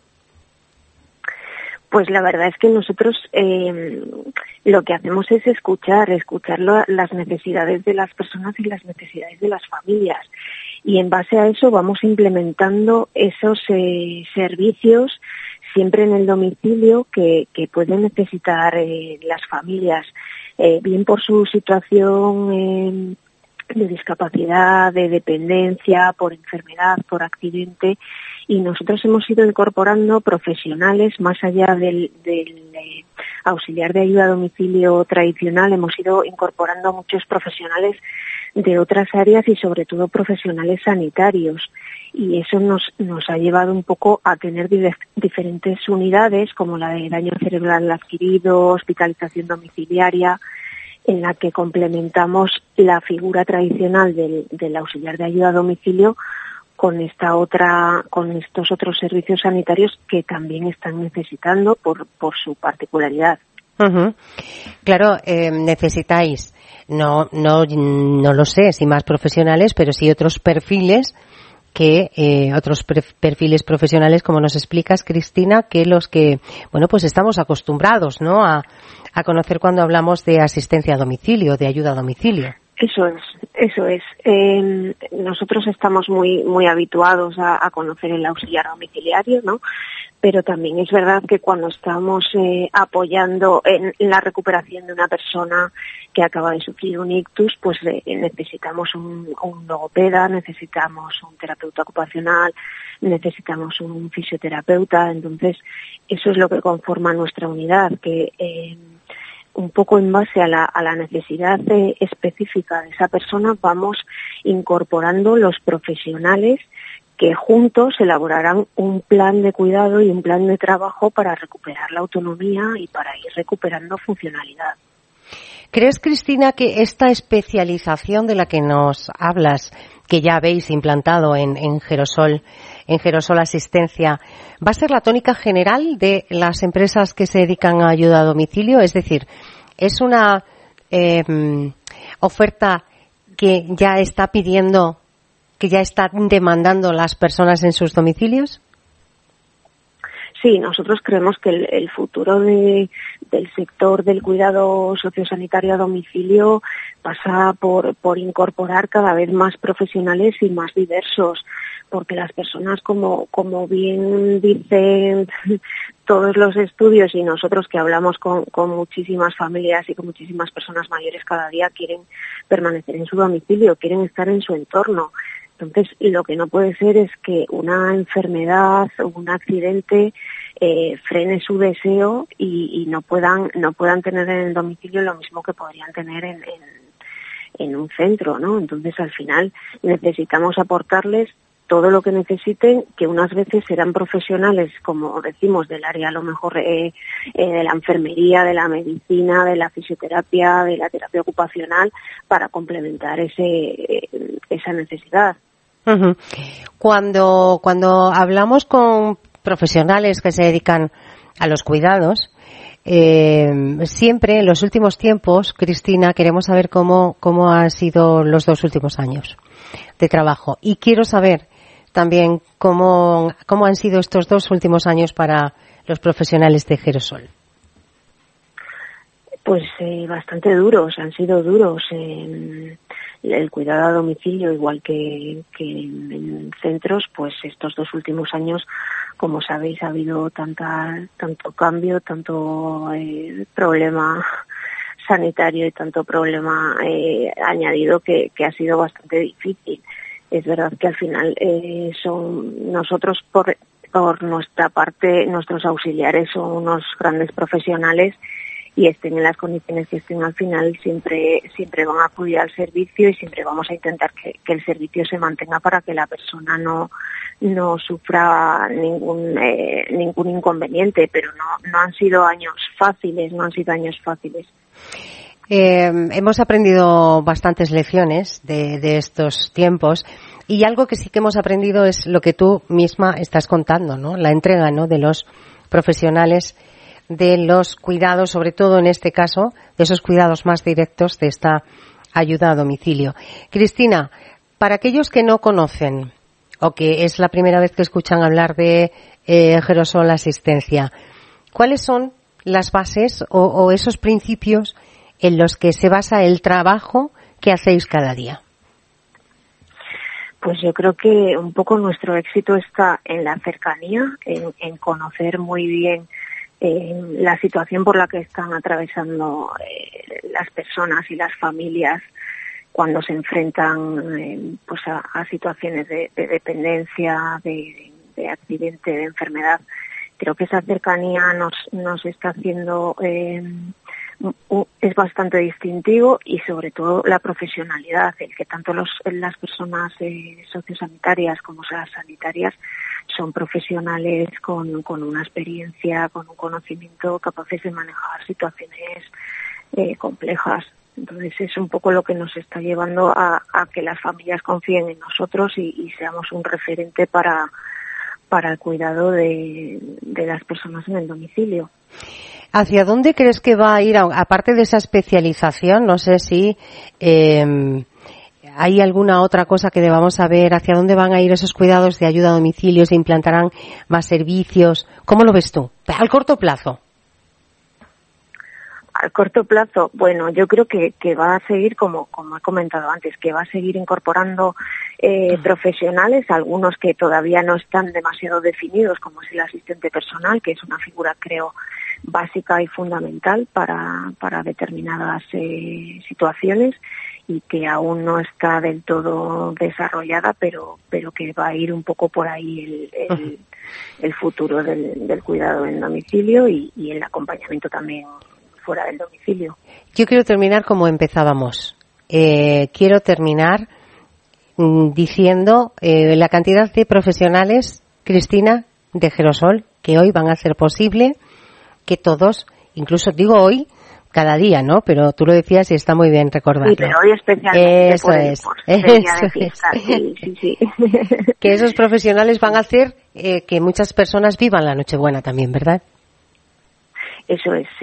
Speaker 12: Pues la verdad es que nosotros eh, lo que hacemos es escuchar, escuchar lo, las necesidades de las personas y las necesidades de las familias. Y en base a eso vamos implementando esos eh, servicios siempre en el domicilio que, que pueden necesitar eh, las familias, eh, bien por su situación eh, de discapacidad, de dependencia, por enfermedad, por accidente. Y nosotros hemos ido incorporando profesionales más allá del, del eh, auxiliar de ayuda a domicilio tradicional. Hemos ido incorporando muchos profesionales de otras áreas y sobre todo profesionales sanitarios. Y eso nos, nos ha llevado un poco a tener di- diferentes unidades, como la de daño cerebral adquirido, hospitalización domiciliaria, en la que complementamos la figura tradicional del, del auxiliar de ayuda a domicilio con esta otra, con estos otros servicios sanitarios que también están necesitando por, por su particularidad.
Speaker 1: Uh-huh. Claro, eh, necesitáis, no, no, no lo sé si más profesionales, pero sí otros perfiles que, eh, otros pre- perfiles profesionales, como nos explicas, Cristina, que los que, bueno, pues estamos acostumbrados, ¿no?, a, a conocer cuando hablamos de asistencia a domicilio, de ayuda a domicilio.
Speaker 12: Eso es, eso es. Eh, nosotros estamos muy muy habituados a, a conocer el auxiliar domiciliario, ¿no? Pero también es verdad que cuando estamos eh, apoyando en la recuperación de una persona que acaba de sufrir un ictus, pues eh, necesitamos un, un logopeda, necesitamos un terapeuta ocupacional, necesitamos un fisioterapeuta. Entonces, eso es lo que conforma nuestra unidad, que eh, un poco en base a la, a la necesidad de, específica de esa persona, vamos incorporando los profesionales que juntos elaborarán un plan de cuidado y un plan de trabajo para recuperar la autonomía y para ir recuperando funcionalidad.
Speaker 1: ¿Crees, Cristina, que esta especialización de la que nos hablas, que ya habéis implantado en, en Gerosol, en Gerosol Asistencia, va a ser la tónica general de las empresas que se dedican a ayuda a domicilio? Es decir, ¿es una eh, oferta que ya está pidiendo, que ya están demandando las personas en sus domicilios?
Speaker 12: sí, nosotros creemos que el, el futuro de, del sector del cuidado sociosanitario a domicilio pasa por, por incorporar cada vez más profesionales y más diversos, porque las personas, como, como bien dicen todos los estudios y nosotros que hablamos con, con muchísimas familias y con muchísimas personas mayores cada día, quieren permanecer en su domicilio, quieren estar en su entorno. Entonces, lo que no puede ser es que una enfermedad o un accidente eh, frene su deseo y, y no puedan no puedan tener en el domicilio lo mismo que podrían tener en, en, en un centro, ¿no? Entonces, al final, necesitamos aportarles todo lo que necesiten, que unas veces serán profesionales, como decimos, del área a lo mejor eh, eh, de la enfermería, de la medicina, de la fisioterapia, de la terapia ocupacional, para complementar ese eh, esa necesidad.
Speaker 1: Uh-huh. Cuando, cuando hablamos con profesionales que se dedican a los cuidados, eh, siempre en los últimos tiempos, Cristina, queremos saber cómo, cómo han sido los dos últimos años de trabajo. Y quiero saber también cómo, cómo han sido estos dos últimos años para los profesionales de Gerosol.
Speaker 12: Pues eh, bastante duros, han sido duros. Eh, el cuidado a domicilio, igual que, que en centros, pues estos dos últimos años, como sabéis, ha habido tanta, tanto cambio, tanto eh, problema sanitario y tanto problema eh, añadido que, que ha sido bastante difícil. Es verdad que al final eh, son nosotros por, por nuestra parte, nuestros auxiliares son unos grandes profesionales y estén en las condiciones que estén, al final siempre siempre van a acudir al servicio y siempre vamos a intentar que, que el servicio se mantenga para que la persona no no sufra ningún eh, ningún inconveniente, pero no no han sido años fáciles, no han sido años fáciles.
Speaker 1: Eh, hemos aprendido bastantes lecciones de, de estos tiempos y algo que sí que hemos aprendido es lo que tú misma estás contando, ¿no? La entrega, ¿no?, de los profesionales de los cuidados, sobre todo en este caso, de esos cuidados más directos de esta ayuda a domicilio. Cristina, para aquellos que no conocen o que es la primera vez que escuchan hablar de eh, Gerosol Asistencia, ¿cuáles son las bases o, o esos principios en los que se basa el trabajo que hacéis cada día?
Speaker 12: Pues yo creo que un poco nuestro éxito está en la cercanía, en, en conocer muy bien eh, la situación por la que están atravesando eh, las personas y las familias cuando se enfrentan eh, pues a, a situaciones de, de dependencia, de, de accidente, de enfermedad. Creo que esa cercanía nos, nos está haciendo eh, es bastante distintivo, y sobre todo la profesionalidad, el que tanto los, las personas eh, sociosanitarias como las sanitarias son profesionales con, con una experiencia, con un conocimiento, capaces de manejar situaciones eh, complejas. Entonces es un poco lo que nos está llevando a, a que las familias confíen en nosotros y, y seamos un referente para, para el cuidado de, de las personas en el domicilio.
Speaker 1: ¿Hacia dónde crees que va a ir, aparte de esa especialización? No sé si eh, hay alguna otra cosa que debamos saber. ¿Hacia dónde van a ir esos cuidados de ayuda a domicilio? ¿Se implantarán más servicios? ¿Cómo lo ves tú? Al corto plazo.
Speaker 12: Al corto plazo, bueno, yo creo que, que va a seguir, como, como he comentado antes, que va a seguir incorporando eh, profesionales, algunos que todavía no están demasiado definidos, como es el asistente personal, que es una figura, creo, básica y fundamental para, para determinadas eh, situaciones, y que aún no está del todo desarrollada, pero, pero que va a ir un poco por ahí el, el, el futuro del, del cuidado en domicilio y, y el acompañamiento también fuera del domicilio.
Speaker 1: Yo quiero terminar como empezábamos. Eh, quiero terminar mm, diciendo eh, la cantidad de profesionales, Cristina, de Gerosol, que hoy van a hacer posible que todos, incluso digo hoy, cada día, ¿no? Pero tú lo decías y está muy bien recordarlo.
Speaker 12: Sí, pero hoy especialmente
Speaker 1: eso
Speaker 12: por,
Speaker 1: es.
Speaker 12: por ser día de fiesta. Sí, sí, sí.
Speaker 1: Que esos profesionales van a hacer eh, que muchas personas vivan la Nochebuena también, ¿verdad?
Speaker 12: Eso es, sí.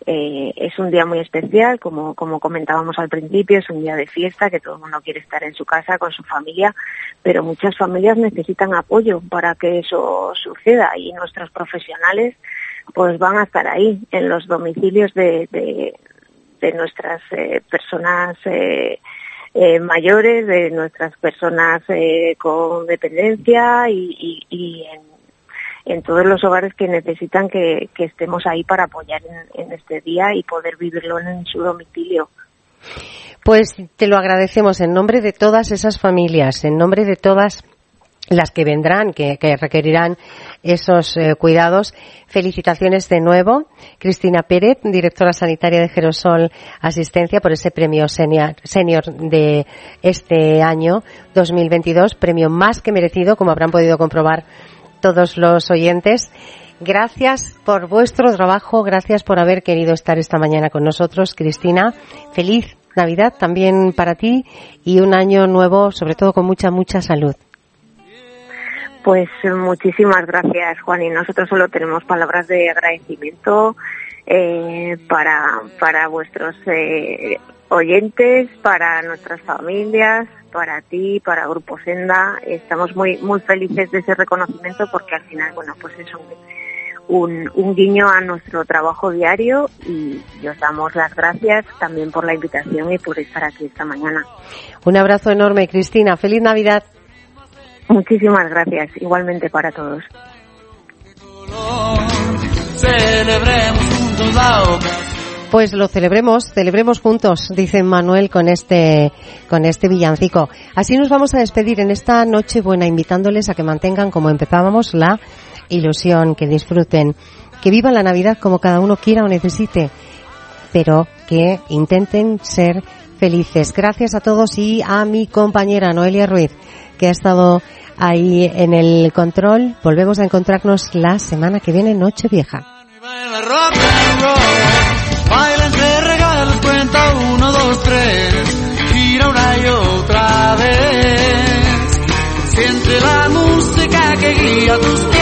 Speaker 12: Eh, es un día muy especial, como, como comentábamos al principio, es un día de fiesta, que todo el mundo quiere estar en su casa con su familia, pero muchas familias necesitan apoyo para que eso suceda, y nuestros profesionales pues van a estar ahí, en los domicilios de, de, de nuestras eh, personas eh, eh, mayores, de nuestras personas eh, con dependencia y, y, y en en todos los hogares que necesitan que, que estemos ahí para apoyar en, en este día y poder vivirlo en su domicilio.
Speaker 1: Pues te lo agradecemos en nombre de todas esas familias, en nombre de todas las que vendrán, que, que requerirán esos eh, cuidados. Felicitaciones de nuevo, Cristina Pérez, directora sanitaria de Gerosol Asistencia, por ese premio senior, senior de este año dos mil veintidós, premio más que merecido, como habrán podido comprobar todos los oyentes. Gracias por vuestro trabajo, gracias por haber querido estar esta mañana con nosotros, Cristina. Feliz Navidad también para ti y un año nuevo, sobre todo con mucha, mucha salud.
Speaker 12: Pues muchísimas gracias, Juan, y nosotros solo tenemos palabras de agradecimiento eh, para, para vuestros eh, oyentes, para nuestras familias, para ti, para Grupo Senda. Estamos muy muy felices de ese reconocimiento, porque al final, bueno, pues es un, un, un guiño a nuestro trabajo diario, y os damos las gracias también por la invitación y por estar aquí esta mañana.
Speaker 1: Un abrazo enorme, Cristina. Feliz Navidad.
Speaker 12: Muchísimas gracias, igualmente para todos.
Speaker 6: Celebremos juntos la ocasión.
Speaker 1: Pues lo celebremos, celebremos juntos, dice Manuel con este, con este villancico. Así nos vamos a despedir en esta Nochebuena, invitándoles a que mantengan, como empezábamos, la ilusión, que disfruten, que vivan la Navidad como cada uno quiera o necesite, pero que intenten ser felices. Gracias a todos y a mi compañera Noelia Ruiz, que ha estado ahí en el control. Volvemos a encontrarnos la semana que viene, Nochevieja.
Speaker 6: Bailen, te regalos, cuenta uno, dos, tres, gira una y otra vez. Siente la música que guía tus